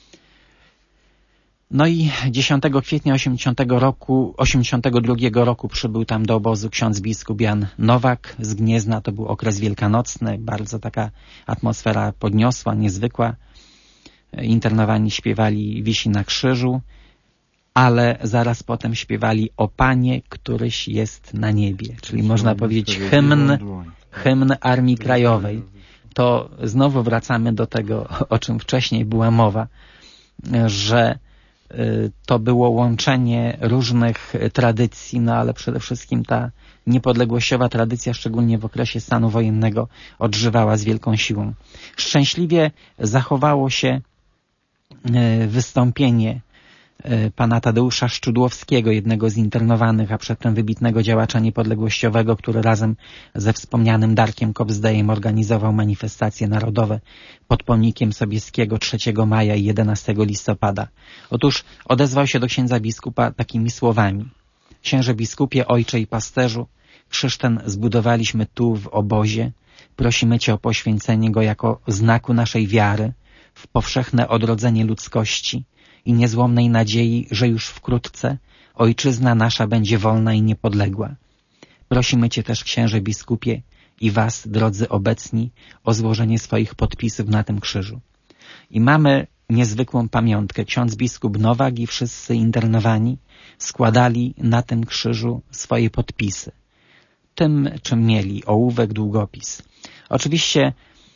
No i dziesiątego kwietnia osiemdziesiątego roku, osiemdziesiątego drugiego roku przybył tam do obozu ksiądz biskup Jan Nowak z Gniezna. To był okres wielkanocny, bardzo taka atmosfera podniosła, niezwykła. Internowani śpiewali Wisi na krzyżu, ale zaraz potem śpiewali O Panie, któryś jest na niebie. Czyli można powiedzieć hymn, hymn Armii Krajowej. To znowu wracamy do tego, o czym wcześniej była mowa, że to było łączenie różnych tradycji, no ale przede wszystkim ta niepodległościowa tradycja, szczególnie w okresie stanu wojennego, odżywała z wielką siłą. Szczęśliwie zachowało się wystąpienie pana Tadeusza Szczudłowskiego, jednego z internowanych, a przedtem wybitnego działacza niepodległościowego, który razem ze wspomnianym Darkiem Kobzdejem organizował manifestacje narodowe pod pomnikiem Sobieskiego trzeciego maja i jedenastego listopada. Otóż odezwał się do księdza biskupa takimi słowami: księże biskupie, ojcze i pasterzu, krzyż ten zbudowaliśmy tu w obozie. Prosimy Cię o poświęcenie go jako znaku naszej wiary w powszechne odrodzenie ludzkości i niezłomnej nadziei, że już wkrótce ojczyzna nasza będzie wolna i niepodległa. Prosimy Cię też, księże biskupie, i Was, drodzy obecni, o złożenie swoich podpisów na tym krzyżu. I mamy niezwykłą pamiątkę. Ksiądz biskup Nowak i wszyscy internowani składali na tym krzyżu swoje podpisy. Tym, czym mieli, ołówek, długopis. Oczywiście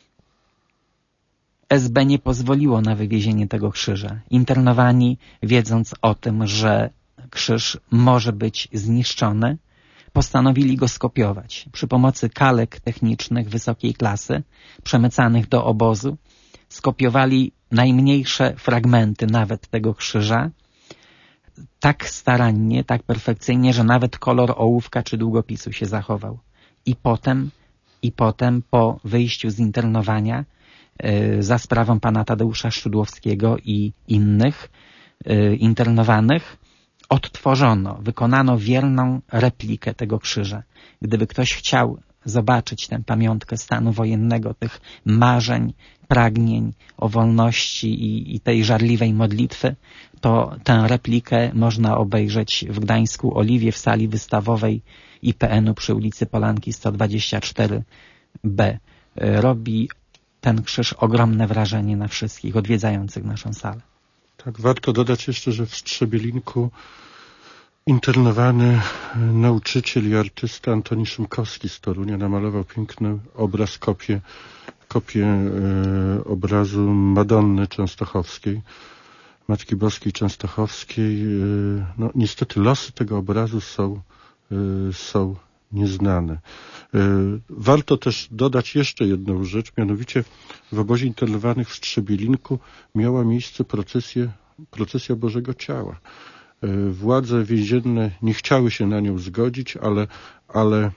S B nie pozwoliło na wywiezienie tego krzyża. Internowani, wiedząc o tym, że krzyż może być zniszczony, postanowili go skopiować. Przy pomocy kalek technicznych wysokiej klasy, przemycanych do obozu, skopiowali najmniejsze fragmenty nawet tego krzyża, tak starannie, tak perfekcyjnie, że nawet kolor ołówka czy długopisu się zachował. I potem, i potem po wyjściu z internowania, za sprawą pana Tadeusza Szczudłowskiego i innych internowanych, odtworzono, wykonano wierną replikę tego krzyża. Gdyby ktoś chciał zobaczyć tę pamiątkę stanu wojennego, tych marzeń, pragnień o wolności i, i tej żarliwej modlitwy, to tę replikę można obejrzeć w Gdańsku Oliwie w sali wystawowej I P N u przy ulicy Polanki sto dwadzieścia cztery B. Robi ten krzyż ogromne wrażenie na wszystkich odwiedzających naszą salę. Tak, warto dodać jeszcze, że w Strzebielinku internowany nauczyciel i artysta Antoni Szymkowski z Torunia namalował piękny obraz, kopię, kopię e, obrazu Madonny Częstochowskiej, Matki Boskiej Częstochowskiej. E, no, niestety losy tego obrazu są, e, są nieznane. E, warto też dodać jeszcze jedną rzecz, mianowicie w obozie internowanych w Strzebielinku miała miejsce procesja, procesja Bożego Ciała. Władze więzienne nie chciały się na nią zgodzić, ale, ale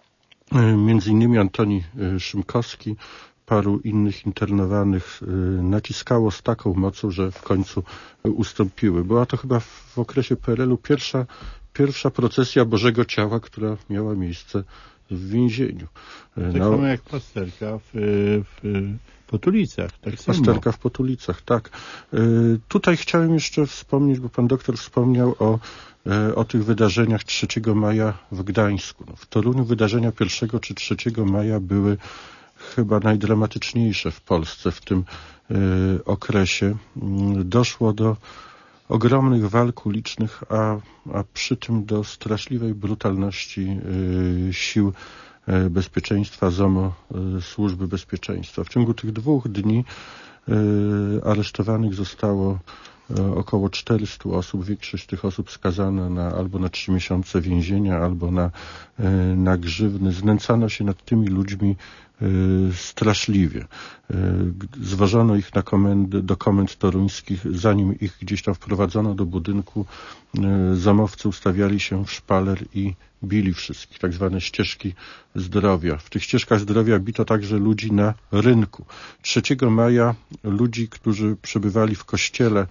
między innymi Antoni Szymkowski, paru innych internowanych naciskało z taką mocą, że w końcu ustąpiły. Była to chyba w okresie P R L u pierwsza, pierwsza procesja Bożego Ciała, która miała miejsce w więzieniu. Tak no, samo jak pasterka w, w Potulicach. Tak pasterka w Potulicach, tak. Y, tutaj chciałem jeszcze wspomnieć, bo pan doktor wspomniał o, y, o tych wydarzeniach trzeciego maja w Gdańsku. No, w Toruniu wydarzenia pierwszego czy trzeciego maja były chyba najdramatyczniejsze w Polsce w tym y, okresie. Y, doszło do ogromnych walk ulicznych, a, a przy tym do straszliwej brutalności y, sił bezpieczeństwa, ZOMO, Służby Bezpieczeństwa. W ciągu tych dwóch dni y, aresztowanych zostało y, około czterysta osób. Większość tych osób skazana na, albo na trzy miesiące więzienia, albo na, y, na grzywny. Znęcano się nad tymi ludźmi y, straszliwie. Y, zwożono ich na komendy, do komend toruńskich. Zanim ich gdzieś tam wprowadzono do budynku, y, zamowcy ustawiali się w szpaler i bili wszystkich, tak zwane ścieżki zdrowia. W tych ścieżkach zdrowia bito także ludzi na rynku. trzeciego maja ludzi, którzy przebywali w kościele,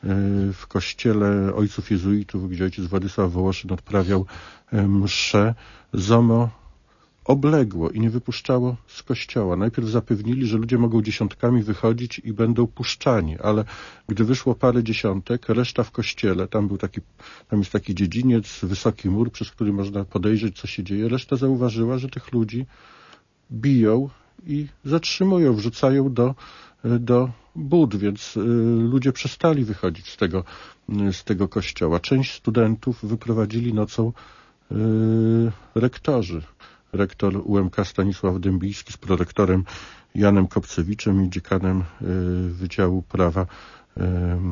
w kościele ojców jezuitów, gdzie ojciec Władysław Wołoszyn odprawiał mszę, ZOMO obległo i nie wypuszczało z kościoła. Najpierw zapewnili, że ludzie mogą dziesiątkami wychodzić i będą puszczani, ale gdy wyszło parę dziesiątek, reszta w kościele, tam był taki, tam jest taki dziedziniec, wysoki mur, przez który można podejrzeć, co się dzieje. Reszta zauważyła, że tych ludzi biją i zatrzymują, wrzucają do, do bud, więc y, ludzie przestali wychodzić z tego, y, z tego kościoła. Część studentów wyprowadzili nocą y, rektorzy. Rektor U M K Stanisław Dębijski z prorektorem Janem Kopcewiczem i dziekanem y, Wydziału Prawa y,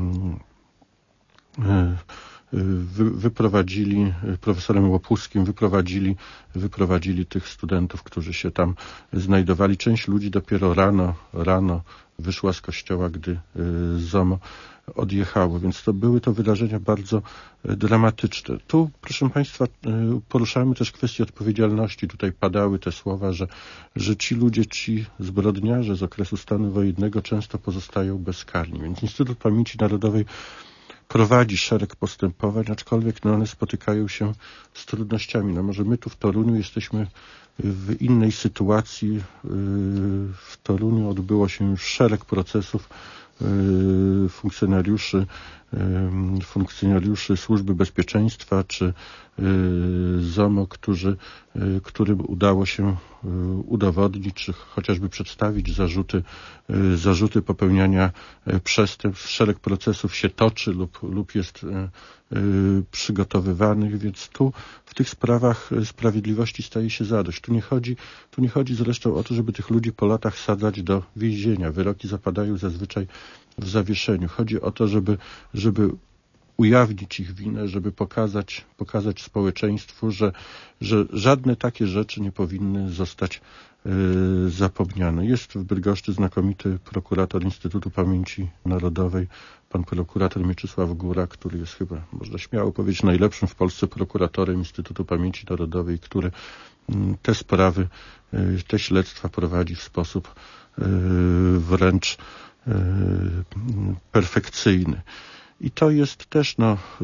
y, wy, wyprowadzili, profesorem Łopuskim wyprowadzili, wyprowadzili tych studentów, którzy się tam znajdowali. Część ludzi dopiero rano, rano wyszła z kościoła, gdy y, ZOMO odjechało, więc to były to wydarzenia bardzo dramatyczne. Tu, proszę Państwa, poruszamy też kwestię odpowiedzialności. Tutaj padały te słowa, że, że ci ludzie, ci zbrodniarze z okresu stanu wojennego często pozostają bezkarni. Więc Instytut Pamięci Narodowej prowadzi szereg postępowań, aczkolwiek no, one spotykają się z trudnościami. No może my tu w Toruniu jesteśmy w innej sytuacji. W Toruniu odbyło się już szereg procesów funkcjonariuszy, funkcjonariuszy Służby Bezpieczeństwa czy ZOMO, którzy, którym udało się udowodnić, czy chociażby przedstawić zarzuty, zarzuty popełniania przestępstw. Szereg procesów się toczy lub, lub jest przygotowywanych, więc tu w tych sprawach sprawiedliwości staje się zadość. Tu nie chodzi, tu nie chodzi zresztą o to, żeby tych ludzi po latach sadzać do więzienia. Wyroki zapadają zazwyczaj w zawieszeniu. Chodzi o to, żeby, żeby ujawnić ich winę, żeby pokazać, pokazać społeczeństwu, że, że żadne takie rzeczy nie powinny zostać y, zapomniane. Jest w Bydgoszczy znakomity prokurator Instytutu Pamięci Narodowej, pan prokurator Mieczysław Góra, który jest chyba, można śmiało powiedzieć, najlepszym w Polsce prokuratorem Instytutu Pamięci Narodowej, który y, te sprawy, y, te śledztwa prowadzi w sposób y, wręcz y, perfekcyjny. I to jest też no,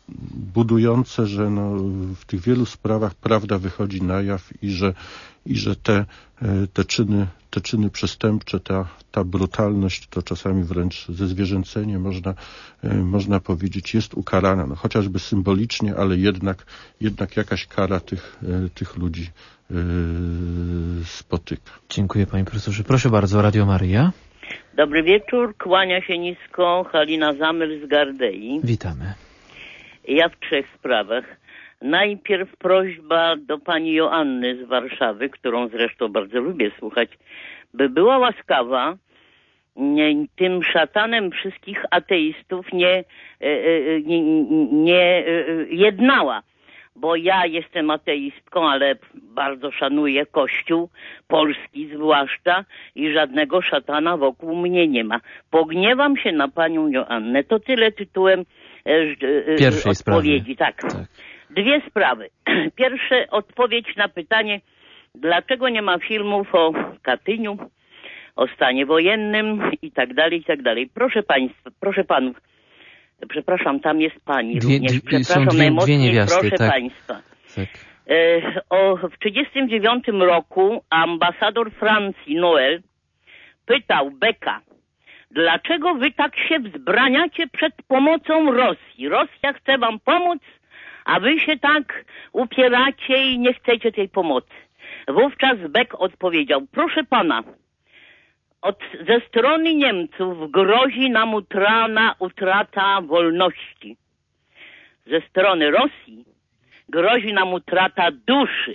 budujące, że no, w tych wielu sprawach prawda wychodzi na jaw i że, i że te, te, czyny, te czyny przestępcze, ta, ta brutalność, to czasami wręcz zezwierzęcenie, można, można powiedzieć, jest ukarana. No, chociażby symbolicznie, ale jednak, jednak jakaś kara tych, tych ludzi yy, spotyka. Dziękuję panie profesorze. Proszę bardzo, Radio Maryja. Dobry wieczór, kłania się nisko Halina Zamyl z Gardei. Witamy. Ja w trzech sprawach. Najpierw prośba do pani Joanny z Warszawy, którą zresztą bardzo lubię słuchać, by była łaskawa nie, tym szatanem wszystkich ateistów nie, nie, nie jednała. Bo ja jestem ateistką, ale bardzo szanuję Kościół polski zwłaszcza i żadnego szatana wokół mnie nie ma. Pogniewam się na panią Joannę. To tyle tytułem e, Pierwszej odpowiedzi. Sprawy. Tak. tak. Dwie sprawy. Pierwsze, odpowiedź na pytanie, dlaczego nie ma filmów o Katyniu, o stanie wojennym i tak dalej, i tak dalej. Proszę państwa, proszę panów, przepraszam, tam jest pani dwie, również. Dwie, Przepraszam dwie, najmocniej, dwie niewiasty, proszę tak. państwa. Tak. E, o, w trzydziestym dziewiątym roku ambasador Francji Noel pytał Becka, dlaczego wy tak się wzbraniacie przed pomocą Rosji? Rosja chce wam pomóc, a wy się tak upieracie i nie chcecie tej pomocy. Wówczas Beck odpowiedział, proszę pana, Od, ze strony Niemców grozi nam utrana, utrata wolności. Ze strony Rosji grozi nam utrata duszy.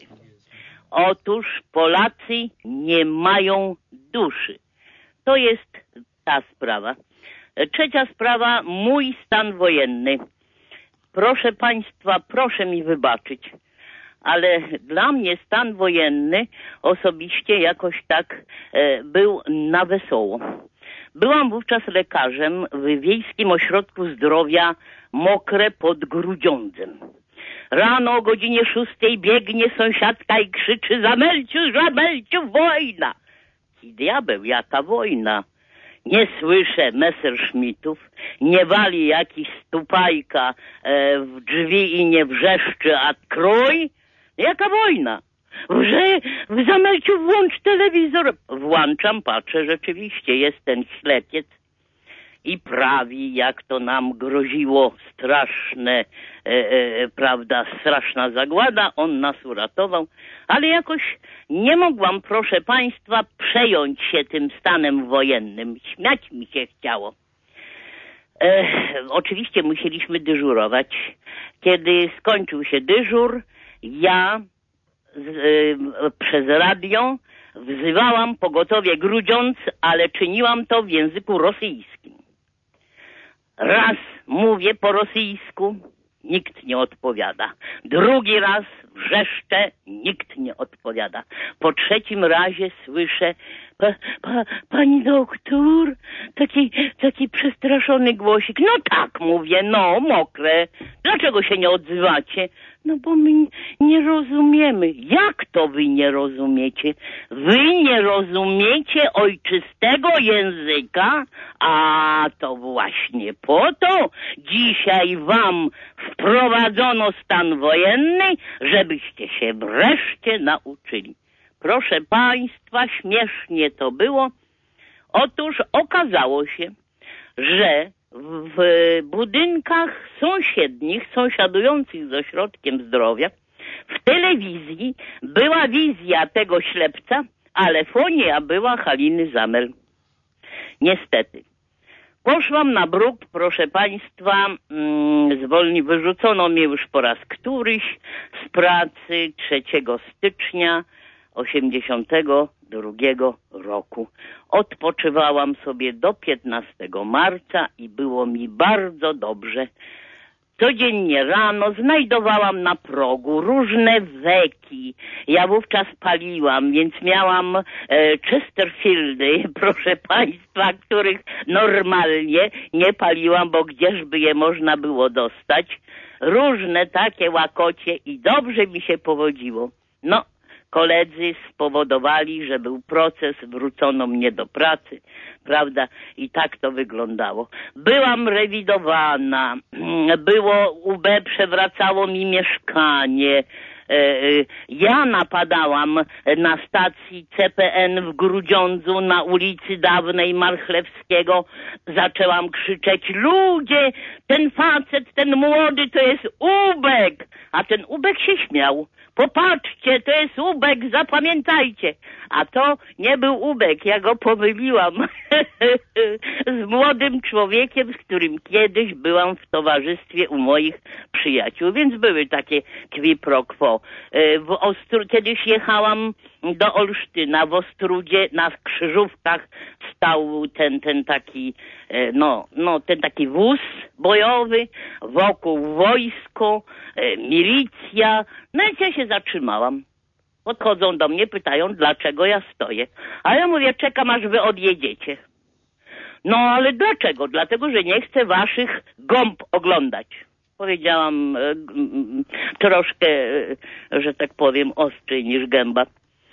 Otóż Polacy nie mają duszy. To jest ta sprawa. Trzecia sprawa, mój stan wojenny. Proszę państwa, proszę mi wybaczyć, ale dla mnie stan wojenny osobiście jakoś tak e, był na wesoło. Byłam wówczas lekarzem w Wiejskim Ośrodku Zdrowia Mokre pod Grudziądzem. Rano o godzinie szóstej biegnie sąsiadka i krzyczy, Zamelciu, Zamelciu, wojna! I diabeł, jaka wojna? Nie słyszę Messerschmittów, nie wali jakiś stupajka e, w drzwi i nie wrzeszczy, a krój? Jaka wojna? Wrze, w Zamelciu włącz telewizor. Włączam, patrzę, rzeczywiście jest ten ślepiec i prawi, jak to nam groziło straszne, e, e, prawda, straszna zagłada. On nas uratował, ale jakoś nie mogłam, proszę państwa, przejąć się tym stanem wojennym. Śmiać mi się chciało. E, oczywiście musieliśmy dyżurować. Kiedy skończył się dyżur, ja z, e, przez radio wzywałam pogotowie Grudziądz, ale czyniłam to w języku rosyjskim. Raz mówię po rosyjsku, nikt nie odpowiada. Drugi raz wrzeszczę, nikt nie odpowiada. Po trzecim razie słyszę, pa, pa, pani doktor, taki, taki przestraszony głosik. No tak, mówię, no, mokre. Dlaczego się nie odzywacie? No bo my nie rozumiemy. Jak to wy nie rozumiecie? Wy nie rozumiecie ojczystego języka? A to właśnie po to dzisiaj wam wprowadzono stan wojenny, żebyście się wreszcie nauczyli. Proszę państwa, śmiesznie to było. Otóż okazało się, że w budynkach sąsiednich, sąsiadujących z ośrodkiem zdrowia, w telewizji była wizja tego ślepca, ale fonia była Haliny Zamel. Niestety. Poszłam na bruk, proszę państwa, mm, zwolni, wyrzucono mnie już po raz któryś z pracy trzeciego stycznia osiemdziesiątego drugiego roku. Odpoczywałam sobie do piętnastego marca i było mi bardzo dobrze. Codziennie rano znajdowałam na progu różne weki. Ja wówczas paliłam, więc miałam e, Chesterfieldy, proszę państwa, których normalnie nie paliłam, bo gdzieżby je można było dostać. Różne takie łakocie i dobrze mi się powodziło. No, koledzy spowodowali, że był proces, wrócono mnie do pracy. prawda? I tak to wyglądało. Byłam rewidowana, było U B, przewracało mi mieszkanie. Ja napadałam na stacji C P N w Grudziądzu na ulicy Dawnej Marchlewskiego. Zaczęłam krzyczeć: ludzie, ten facet, ten młody to jest ubek. A ten ubek się śmiał. Popatrzcie, to jest ubek, zapamiętajcie. A to nie był ubek, ja go pomyliłam z młodym człowiekiem, z którym kiedyś byłam w towarzystwie u moich przyjaciół, więc były takie qui pro quo. W Ostru... Kiedyś jechałam do Olsztyna, w Ostrudzie na krzyżówkach stał ten, ten taki, no, no, ten taki wóz bojowy, wokół wojsko, milicja. No i ja się zatrzymałam. Podchodzą do mnie, pytają, dlaczego ja stoję. A ja mówię, czekam, aż wy odjedziecie. No ale dlaczego? Dlatego, że nie chcę waszych gąb oglądać. Powiedziałam e, m, troszkę, e, że tak powiem, ostrzej niż gęba.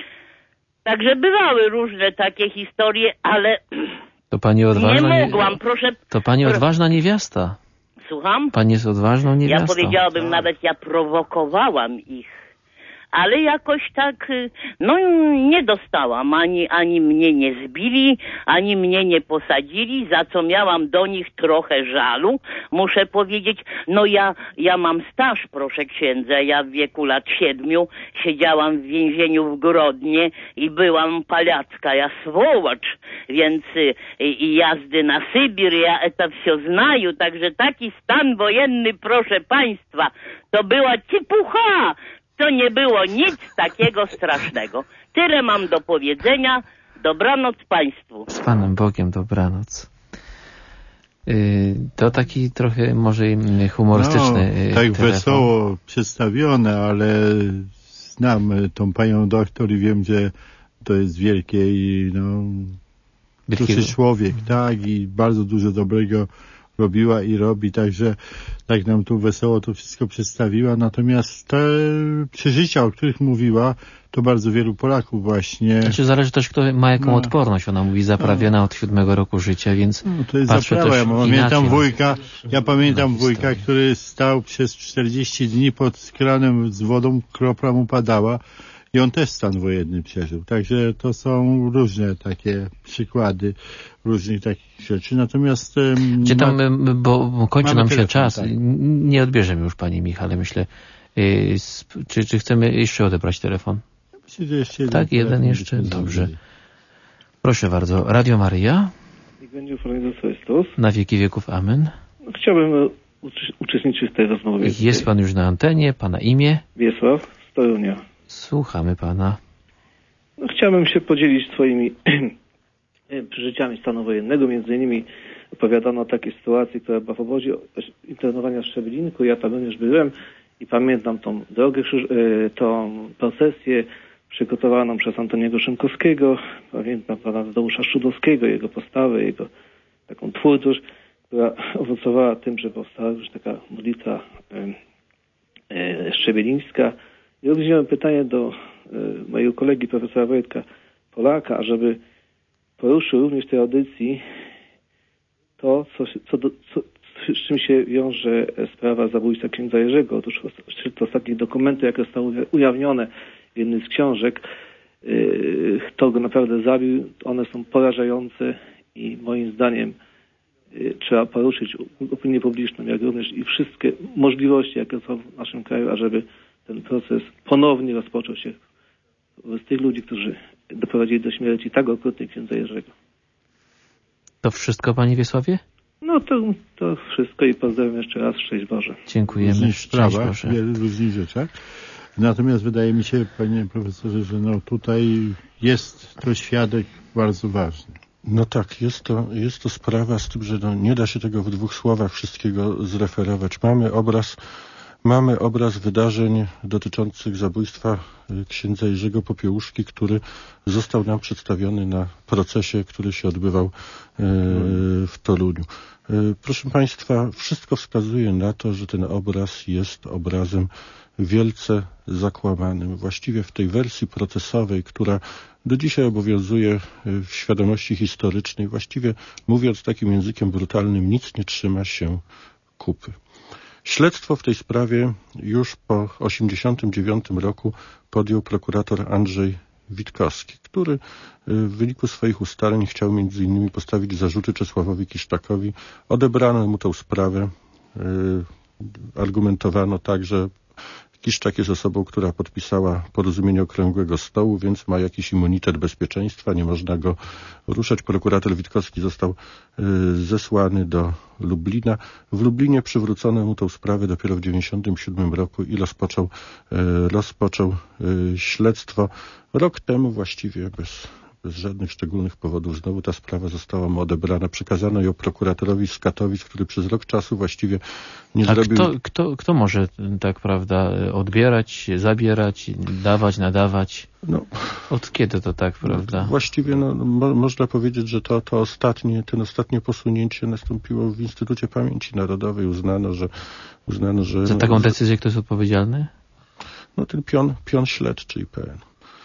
Także bywały różne takie historie, ale to pani odważna, nie mogłam, proszę... To pani odważna niewiasta. Słucham? Pani jest odważną niewiastą. Ja powiedziałabym nawet, ja prowokowałam ich. Ale jakoś tak, no nie dostałam, ani, ani mnie nie zbili, ani mnie nie posadzili, za co miałam do nich trochę żalu, muszę powiedzieć. No ja, ja mam staż, proszę księdza, ja w wieku lat siedmiu siedziałam w więzieniu w Grodnie i byłam paliacka, ja swołocz, więc i, i jazdy na Sybir, ja to wszystko znaju, także taki stan wojenny, proszę państwa, to była cipucha. To nie było nic takiego strasznego. Tyle mam do powiedzenia. Dobranoc państwu. Z Panem Bogiem, dobranoc. Yy, to taki trochę może humorystyczny no, tak telefon. Wesoło przedstawione, ale znam tą panią doktor i wiem, że to jest wielkie i no, duży człowiek, tak, i bardzo dużo dobrego robiła i robi, także tak nam tu wesoło to wszystko przedstawiła. Natomiast te przeżycia, o których mówiła, to bardzo wielu Polaków właśnie... Znaczy zależy też, kto ma jaką no. odporność. Ona mówi zaprawiona no. od siódmego roku życia, więc no, to jest zaprawa. Ja pamiętam wujka, ja pamiętam no, wujka, który stał przez czterdzieści dni pod kranem z wodą, kropla mu padała i on też stan wojenny przeżył. Także to są różne takie przykłady różnych takich rzeczy. Natomiast... Gdzie tam, ma... bo, bo kończy nam się czas. Tak. Nie odbierzemy już pani Michale, myślę. Yy, czy, czy chcemy jeszcze odebrać telefon? Myślę, że jeszcze jeden. Tak, jeden jeszcze? Dobrze. Proszę bardzo. Radio Maryja. Na wieki wieków. Amen. Chciałbym uczestniczyć w tej rozmowie. Jest pan już na antenie. Pana imię? Wiesław z Torunia. Słuchamy pana. No, chciałbym się podzielić swoimi przeżyciami stanu wojennego. Między innymi opowiadano o takiej sytuacji, która była w obozie internowania w Szczeblinku. Ja tam również byłem i pamiętam tą drogę, tą procesję przygotowaną przez Antoniego Szymkowskiego. Pamiętam pana Tadeusza Szczudowskiego, jego postawę, jego taką twórczość, która owocowała tym, że powstała już taka modlitwa szczeblińska. I odwziąłem pytanie do y, mojego kolegi profesora Wojtka Polaka, ażeby poruszył również w tej audycji to, co, co, do, co, z czym się wiąże sprawa zabójstwa księdza Jerzego. Otóż wśród ostatnich dokumentów, jakie zostały ujawnione w jednej z książek, y, kto go naprawdę zabił, one są porażające i moim zdaniem y, trzeba poruszyć opinię publiczną, jak również i wszystkie możliwości, jakie są w naszym kraju, ażeby ten proces ponownie rozpoczął się z tych ludzi, którzy doprowadzili do śmierci tak okrutnej księdza Jerzego. To wszystko, panie Wiesławie? No to, to wszystko i pozdrawiam jeszcze raz. Szczęść Boże. Dziękujemy. W różnych sprawach, w wielu różnych rzeczach. Natomiast wydaje mi się, panie profesorze, że no tutaj jest to świadek bardzo ważny. No tak, jest to, jest to sprawa z tym, że no nie da się tego w dwóch słowach wszystkiego zreferować. Mamy obraz mamy obraz wydarzeń dotyczących zabójstwa księdza Jerzego Popiełuszki, który został nam przedstawiony na procesie, który się odbywał w Toruniu. Proszę Państwa, wszystko wskazuje na to, że ten obraz jest obrazem wielce zakłamanym. Właściwie w tej wersji procesowej, która do dzisiaj obowiązuje w świadomości historycznej, właściwie mówiąc takim językiem brutalnym, nic nie trzyma się kupy. Śledztwo w tej sprawie już po osiemdziesiątym dziewiątym roku podjął prokurator Andrzej Witkowski, który w wyniku swoich ustaleń chciał między innymi postawić zarzuty Czesławowi Kiszczakowi. Odebrano mu tę sprawę. Argumentowano tak, że Kiszczak jest osobą, która podpisała porozumienie Okrągłego Stołu, więc ma jakiś immunitet bezpieczeństwa, nie można go ruszać. Prokurator Witkowski został y, zesłany do Lublina. W Lublinie przywrócono mu tę sprawę dopiero w dziewięćdziesiątym siódmym roku i rozpoczął, y, rozpoczął y, śledztwo. Rok temu właściwie bez... bez żadnych szczególnych powodów. Znowu ta sprawa została mu odebrana. Przekazano ją prokuratorowi z Katowic, który przez rok czasu właściwie nie A zrobił... Kto, kto, kto może, tak prawda, odbierać, zabierać, dawać, nadawać? No, od kiedy to tak, prawda? Właściwie no, mo, można powiedzieć, że to, to ostatnie, ten ostatnie posunięcie nastąpiło w Instytucie Pamięci Narodowej. Uznano, że... Uznano, że Za taką decyzję kto jest odpowiedzialny? No ten pion, pion śledczy I P N.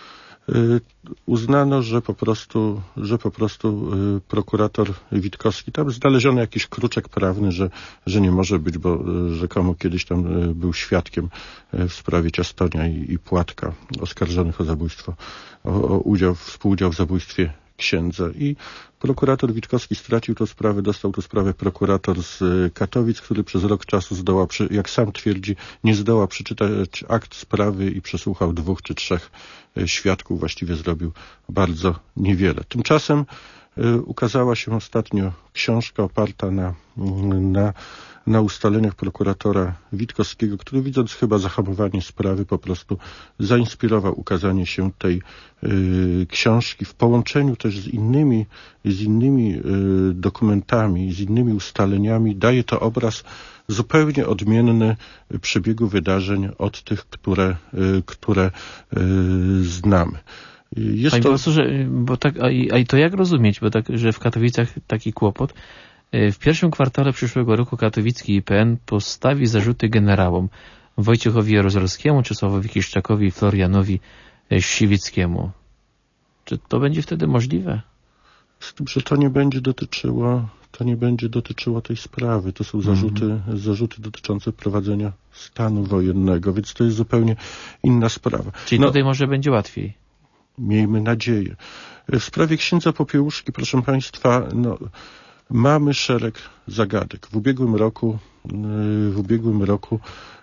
Uznano, że po prostu, że po prostu prokurator Witkowski, tam znaleziono jakiś kruczek prawny, że, że nie może być, bo rzekomo kiedyś tam był świadkiem w sprawie Ciastonia i, i Płatka oskarżonych o zabójstwo, o, o udział, współudział w zabójstwie księdza. I prokurator Witkowski stracił tę sprawę, dostał tę sprawę prokurator z Katowic, który przez rok czasu zdoła, jak sam twierdzi, nie zdoła przeczytać akt sprawy i przesłuchał dwóch czy trzech świadków, właściwie zrobił bardzo niewiele. Tymczasem ukazała się ostatnio książka oparta na, na, na ustaleniach prokuratora Witkowskiego, który widząc chyba zahamowanie sprawy po prostu zainspirował ukazanie się tej y, książki w połączeniu też z innymi, z innymi y, dokumentami, z innymi ustaleniami. Daje to obraz zupełnie odmienny przebiegu wydarzeń od tych, które, y, które y, znamy. Jest Panie to... profesorze, bo tak, a i, a i to jak rozumieć, bo tak, że w Katowicach taki kłopot. W pierwszym kwartale przyszłego roku katowicki I P N postawi zarzuty generałom Wojciechowi Jaruzelskiemu, Czesławowi Kiszczakowi i Florianowi Siwickiemu. Czy to będzie wtedy możliwe? Z tym, że to nie będzie dotyczyło, to nie będzie dotyczyło tej sprawy. To są zarzuty, mhm. zarzuty dotyczące prowadzenia stanu wojennego, więc to jest zupełnie inna sprawa. Czyli no, tutaj może będzie łatwiej. Miejmy nadzieję. W sprawie księdza Popiełuszki, proszę Państwa, no, mamy szereg zagadek. W ubiegłym roku, w ubiegłym roku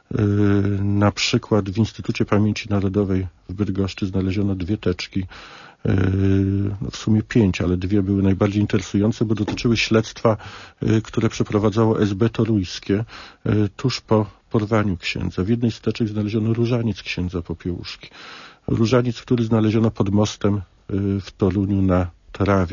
na przykład w Instytucie Pamięci Narodowej w Bydgoszczy znaleziono dwie teczki, no w sumie pięć, ale dwie były najbardziej interesujące, bo dotyczyły śledztwa, które przeprowadzało S B toruńskie tuż po porwaniu księdza. W jednej z teczek znaleziono różaniec księdza Popiełuszki. Różaniec, który znaleziono pod mostem w Toruniu na trawie.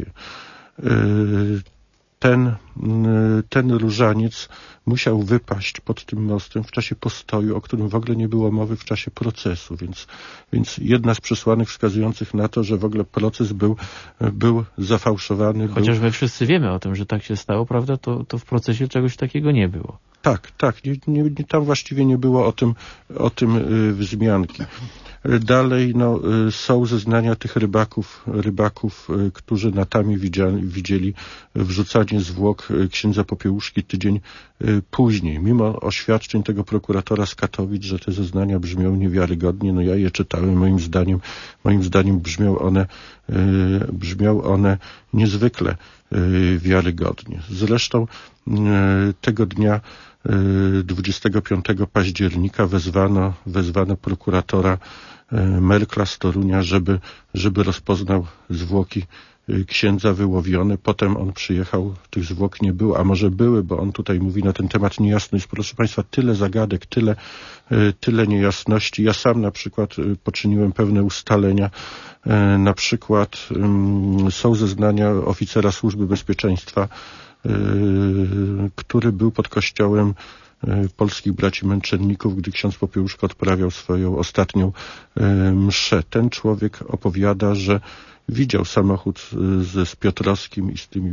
Ten, ten różaniec musiał wypaść pod tym mostem w czasie postoju, o którym w ogóle nie było mowy w czasie procesu, więc, więc jedna z przesłanek wskazujących na to, że w ogóle proces był, był zafałszowany. Chociaż był... my wszyscy wiemy o tym, że tak się stało, prawda, to, to w procesie czegoś takiego nie było. Tak, tak, nie, nie, nie, tam właściwie nie było o tym, o tym y, wzmianki. Dalej no, y, są zeznania tych rybaków, rybaków, y, którzy natami widzieli, widzieli wrzucanie zwłok y, księdza Popiełuszki tydzień y, później. Mimo oświadczeń tego prokuratora z Katowic, że te zeznania brzmią niewiarygodnie, no ja je czytałem, moim zdaniem, moim zdaniem brzmią one, y, brzmią one niezwykle y, wiarygodnie. Zresztą y, tego dnia dwudziestego piątego października wezwano, wezwano prokuratora Merkla z Torunia, żeby, żeby rozpoznał zwłoki księdza wyłowione. Potem on przyjechał, tych zwłok nie było, a może były, bo on tutaj mówi na ten temat niejasność. Proszę Państwa, tyle zagadek, tyle, tyle niejasności. Ja sam na przykład poczyniłem pewne ustalenia. Na przykład są zeznania oficera Służby Bezpieczeństwa, który był pod kościołem polskich braci męczenników, gdy ksiądz Popiełuszko odprawiał swoją ostatnią mszę. Ten człowiek opowiada, że widział samochód ze z Piotrowskim i z tymi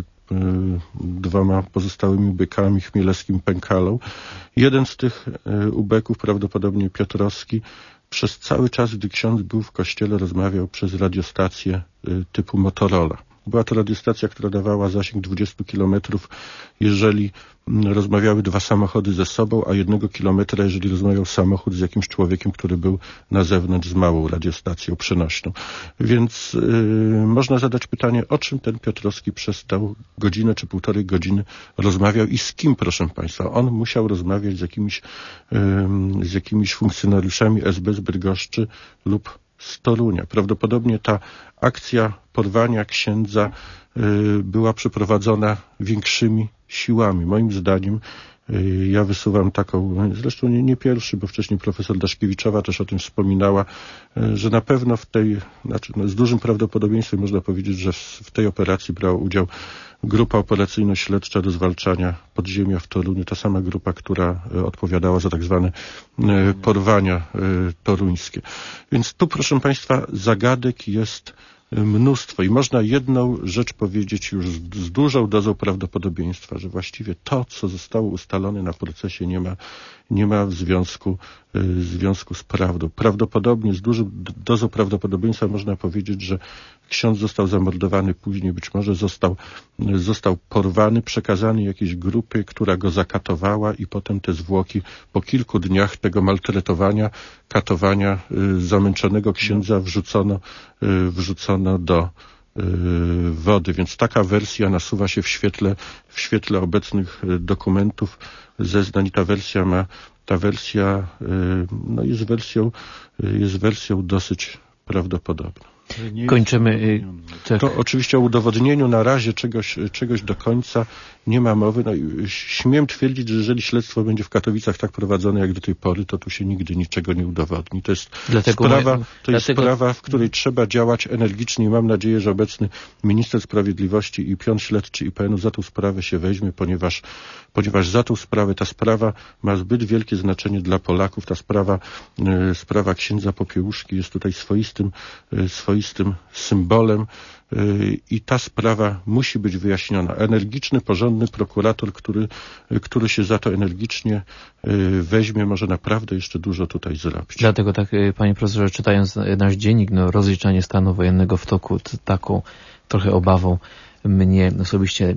dwoma pozostałymi ubekami, Chmielewskim, Pękalą. Jeden z tych ubeków, prawdopodobnie Piotrowski, przez cały czas, gdy ksiądz był w kościele, rozmawiał przez radiostację typu Motorola. Była to radiostacja, która dawała zasięg dwadzieścia kilometrów, jeżeli rozmawiały dwa samochody ze sobą, a jednego kilometra, jeżeli rozmawiał samochód z jakimś człowiekiem, który był na zewnątrz z małą radiostacją przenośną. Więc yy, można zadać pytanie, o czym ten Piotrowski przez tę godzinę czy półtorej godziny rozmawiał i z kim, proszę Państwa. On musiał rozmawiać z jakimiś, yy, z jakimiś funkcjonariuszami S B z Bydgoszczy lub z Torunia. Prawdopodobnie ta akcja porwania księdza y, była przeprowadzona większymi siłami. Moim zdaniem y, ja wysuwam taką, zresztą nie, nie pierwszy, bo wcześniej profesor Daszkiewiczowa też o tym wspominała, y, że na pewno w tej, znaczy no, z dużym prawdopodobieństwem można powiedzieć, że w, w tej operacji brała udział grupa operacyjno-śledcza do zwalczania podziemia w Toruniu, ta sama grupa, która y, odpowiadała za tak zwane y, porwania y, toruńskie. Więc tu, proszę Państwa, zagadek jest mnóstwo i można jedną rzecz powiedzieć już z, z dużą dozą prawdopodobieństwa, że właściwie to, co zostało ustalone na procesie, nie ma, nie ma w związku, w związku z prawdą. Prawdopodobnie, z dużą dozą prawdopodobieństwa można powiedzieć, że ksiądz został zamordowany później, być może został, został porwany, przekazany jakiejś grupie, która go zakatowała i potem te zwłoki po kilku dniach tego maltretowania, katowania y, zamęczonego księdza wrzucono, y, wrzucono do y, wody. Więc taka wersja nasuwa się w świetle, w świetle obecnych dokumentów, zeznań. Ta wersja ma, ta wersja y, no jest wersją, y, jest wersją dosyć prawdopodobną. Kończymy. Tak. To oczywiście o udowodnieniu na razie czegoś, czegoś do końca nie ma mowy. No, śmiem twierdzić, że jeżeli śledztwo będzie w Katowicach tak prowadzone jak do tej pory, to tu się nigdy niczego nie udowodni. To jest dlatego sprawa, my, to jest dlatego... sprawa, w której trzeba działać energicznie i mam nadzieję, że obecny minister sprawiedliwości i pion śledczy I P N u za tą sprawę się weźmie, ponieważ, ponieważ za tą sprawę, ta sprawa ma zbyt wielkie znaczenie dla Polaków. Ta sprawa, y, sprawa księdza Popiełuszki jest tutaj swoistym, y, swoistym symbolem y, i ta sprawa musi być wyjaśniona. Energiczny, porządny prokurator, który, y, który się za to energicznie y, weźmie, może naprawdę jeszcze dużo tutaj zrobić. Dlatego tak, panie profesorze, czytając nasz dziennik, no, rozliczanie stanu wojennego w toku, taką trochę obawą mnie osobiście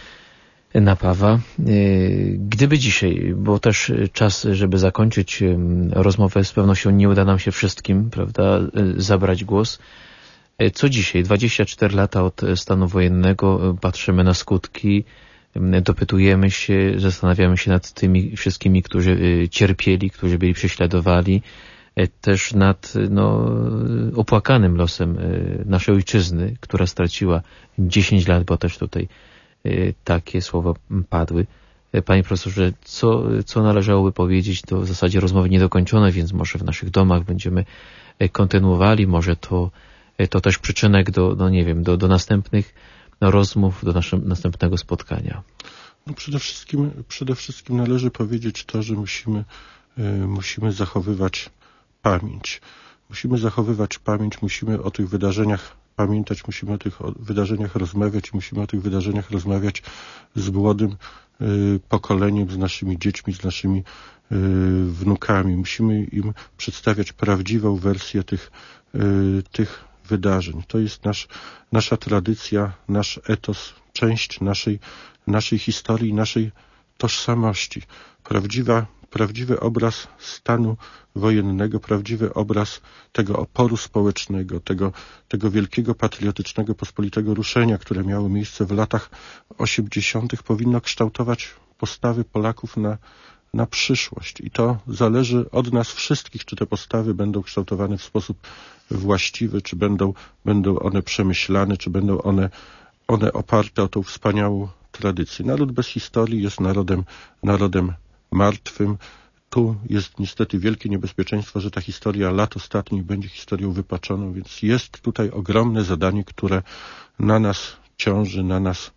napawa. Gdyby dzisiaj, bo też czas, żeby zakończyć rozmowę, z pewnością nie uda nam się wszystkim, prawda, zabrać głos. Co dzisiaj, dwadzieścia cztery lata od stanu wojennego, patrzymy na skutki, dopytujemy się, zastanawiamy się nad tymi wszystkimi, którzy cierpieli, którzy byli prześladowani, też nad no, opłakanym losem naszej ojczyzny, która straciła dziesięć lat, bo też tutaj takie słowa padły. Panie profesorze, co, co należałoby powiedzieć, to w zasadzie rozmowy niedokończone, więc może w naszych domach będziemy kontynuowali, może to, to też przyczynek do, no nie wiem, do, do następnych rozmów, do naszego następnego spotkania. No przede wszystkim, przede wszystkim należy powiedzieć to, że musimy, y, musimy zachowywać pamięć. Musimy zachowywać pamięć, musimy o tych wydarzeniach pamiętać, musimy o tych wydarzeniach rozmawiać, musimy o tych wydarzeniach rozmawiać z młodym y, pokoleniem, z naszymi dziećmi, z naszymi y, wnukami. Musimy im przedstawiać prawdziwą wersję tych, y, tych wydarzeń. To jest nasz, nasza tradycja, nasz etos, część naszej, naszej historii, naszej tożsamości. Prawdziwa Prawdziwy obraz stanu wojennego, prawdziwy obraz tego oporu społecznego, tego, tego wielkiego patriotycznego, pospolitego ruszenia, które miało miejsce w latach osiemdziesiątych, powinno kształtować postawy Polaków na, na przyszłość. I to zależy od nas wszystkich, czy te postawy będą kształtowane w sposób właściwy, czy będą, będą one przemyślane, czy będą one, one oparte o tą wspaniałą tradycję. Naród bez historii jest narodem, narodem martwym. Tu jest niestety wielkie niebezpieczeństwo, że ta historia lat ostatnich będzie historią wypaczoną, więc jest tutaj ogromne zadanie, które na nas ciąży, na nas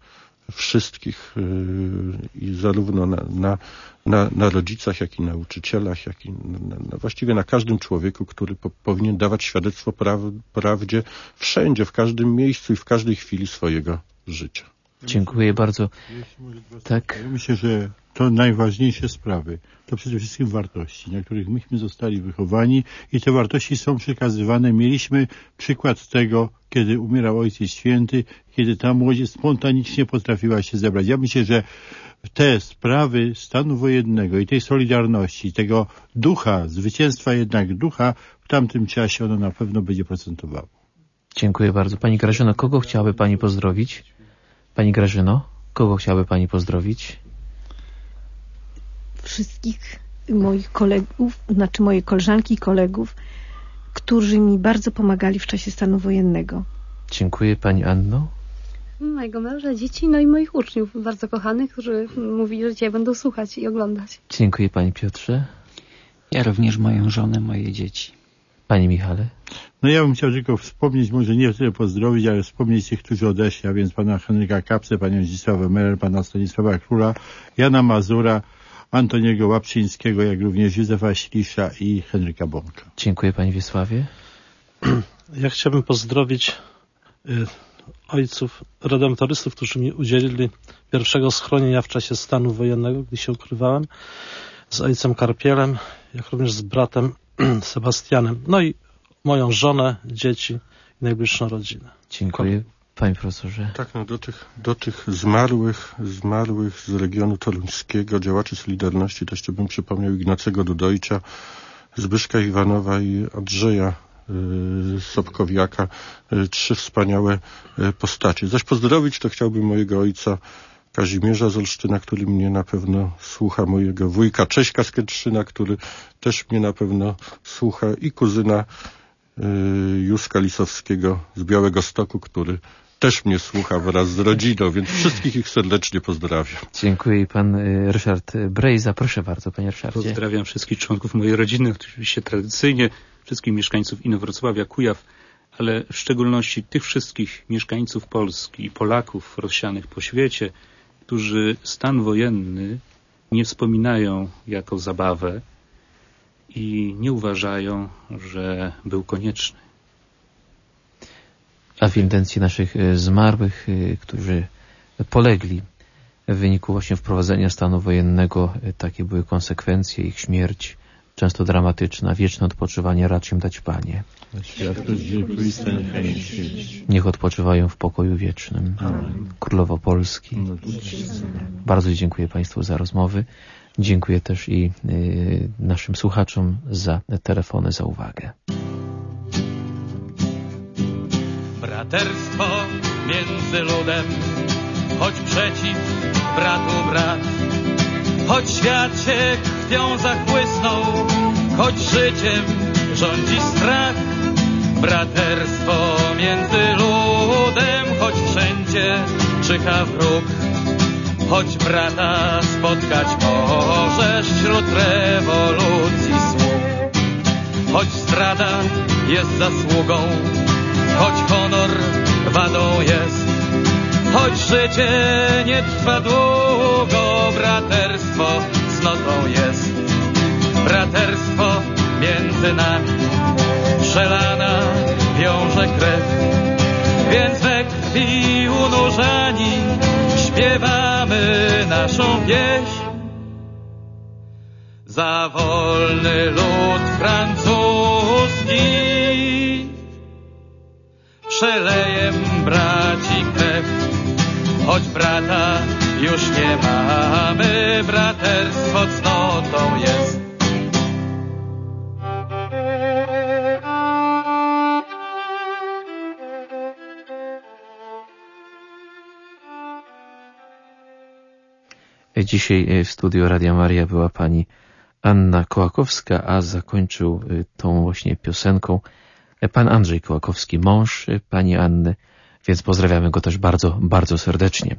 wszystkich i zarówno na, na, na, na rodzicach, jak i nauczycielach, jak i na, na, właściwie na każdym człowieku, który po, powinien dawać świadectwo praw, prawdzie wszędzie, w każdym miejscu i w każdej chwili swojego życia. Dziękuję bardzo. Tak. Ja myślę, że to najważniejsze sprawy to przede wszystkim wartości, na których myśmy zostali wychowani i te wartości są przekazywane. Mieliśmy przykład tego, kiedy umierał Ojciec Święty, kiedy ta młodzież spontanicznie potrafiła się zebrać. Ja myślę, że te sprawy stanu wojennego i tej solidarności, tego ducha, zwycięstwa jednak ducha, w tamtym czasie ono na pewno będzie procentowało. Dziękuję bardzo. Pani Grażyno, kogo chciałaby Pani pozdrowić? Pani Grażyno, kogo chciałaby Pani pozdrowić? Wszystkich moich kolegów, znaczy moje koleżanki i kolegów, którzy mi bardzo pomagali w czasie stanu wojennego. Dziękuję. Pani Anno? Mojego męża, dzieci, no i moich uczniów bardzo kochanych, którzy mówili, że Cię będą słuchać i oglądać. Dziękuję Pani Piotrze. Ja również moją żonę, moje dzieci. Panie Michale? No ja bym chciał tylko wspomnieć, może nie tyle pozdrowić, ale wspomnieć tych, którzy odeszli, a więc pana Henryka Kapsę, panią Zdzisławę Merer, pana Stanisława Króla, Jana Mazura, Antoniego Łapczyńskiego, jak również Józefa Ślisza i Henryka Bąka. Dziękuję Panie Wiesławie. Ja chciałbym pozdrowić y, ojców redemptorystów, którzy mi udzielili pierwszego schronienia w czasie stanu wojennego, gdy się ukrywałem, z ojcem Karpielem, jak również z bratem Sebastianem. No i moją żonę, dzieci i najbliższą rodzinę. Dziękuję. Panie profesorze. Tak, no do tych, do tych zmarłych, zmarłych z regionu toruńskiego, działaczy Solidarności, to jeszcze bym przypomniał Ignacego Dudojcza, Zbyszka Iwanowa i Andrzeja y, Sobkowiaka. Y, trzy wspaniałe y, postacie. Zaś pozdrowić to chciałbym mojego ojca Kazimierza z Olsztyna, który mnie na pewno słucha, mojego wujka Cześka z Kętrzyna, który też mnie na pewno słucha, i kuzyna y, Józka Lisowskiego z Białegostoku, który też mnie słucha wraz z rodziną, więc wszystkich ich serdecznie pozdrawiam. Dziękuję. Pan y, Ryszard Brejza. Proszę bardzo, panie Ryszardzie. Pozdrawiam wszystkich członków mojej rodziny, oczywiście tradycyjnie, wszystkich mieszkańców Inowrocławia, Kujaw, ale w szczególności tych wszystkich mieszkańców Polski i Polaków rozsianych po świecie, którzy stan wojenny nie wspominają jako zabawę i nie uważają, że był konieczny. A w intencji naszych zmarłych, którzy polegli w wyniku właśnie wprowadzenia stanu wojennego, takie były konsekwencje, ich śmierć, często dramatyczna, wieczne odpoczywanie racz im dać, Panie. Niech odpoczywają w pokoju wiecznym. Królowo Polski. Bardzo dziękuję Państwu za rozmowy. Dziękuję też i y, naszym słuchaczom za telefony, za uwagę. Braterstwo między ludem, choć przeciw bratu brat, choć świat się krwią zachłysnął, choć życiem rządzi strach. Braterstwo między ludem, choć wszędzie czyha wróg, choć brata spotkać możesz wśród rewolucji sług. Choć zdrada jest zasługą, choć honor wadą jest, choć życie nie trwa długo, braterstwo cnotą jest. Braterstwo między nami przelana wiąże krew, więc we krwi unurzani śpiewamy naszą pieśń. Za wolny lud francuski przelejem braci krew, choć brata już nie mamy, braterstwo cnotą jest. Dzisiaj w studiu Radia Maria była pani Anna Kołakowska, a zakończył tą właśnie piosenką pan Andrzej Kołakowski, mąż pani Anny, więc pozdrawiamy go też bardzo, bardzo serdecznie.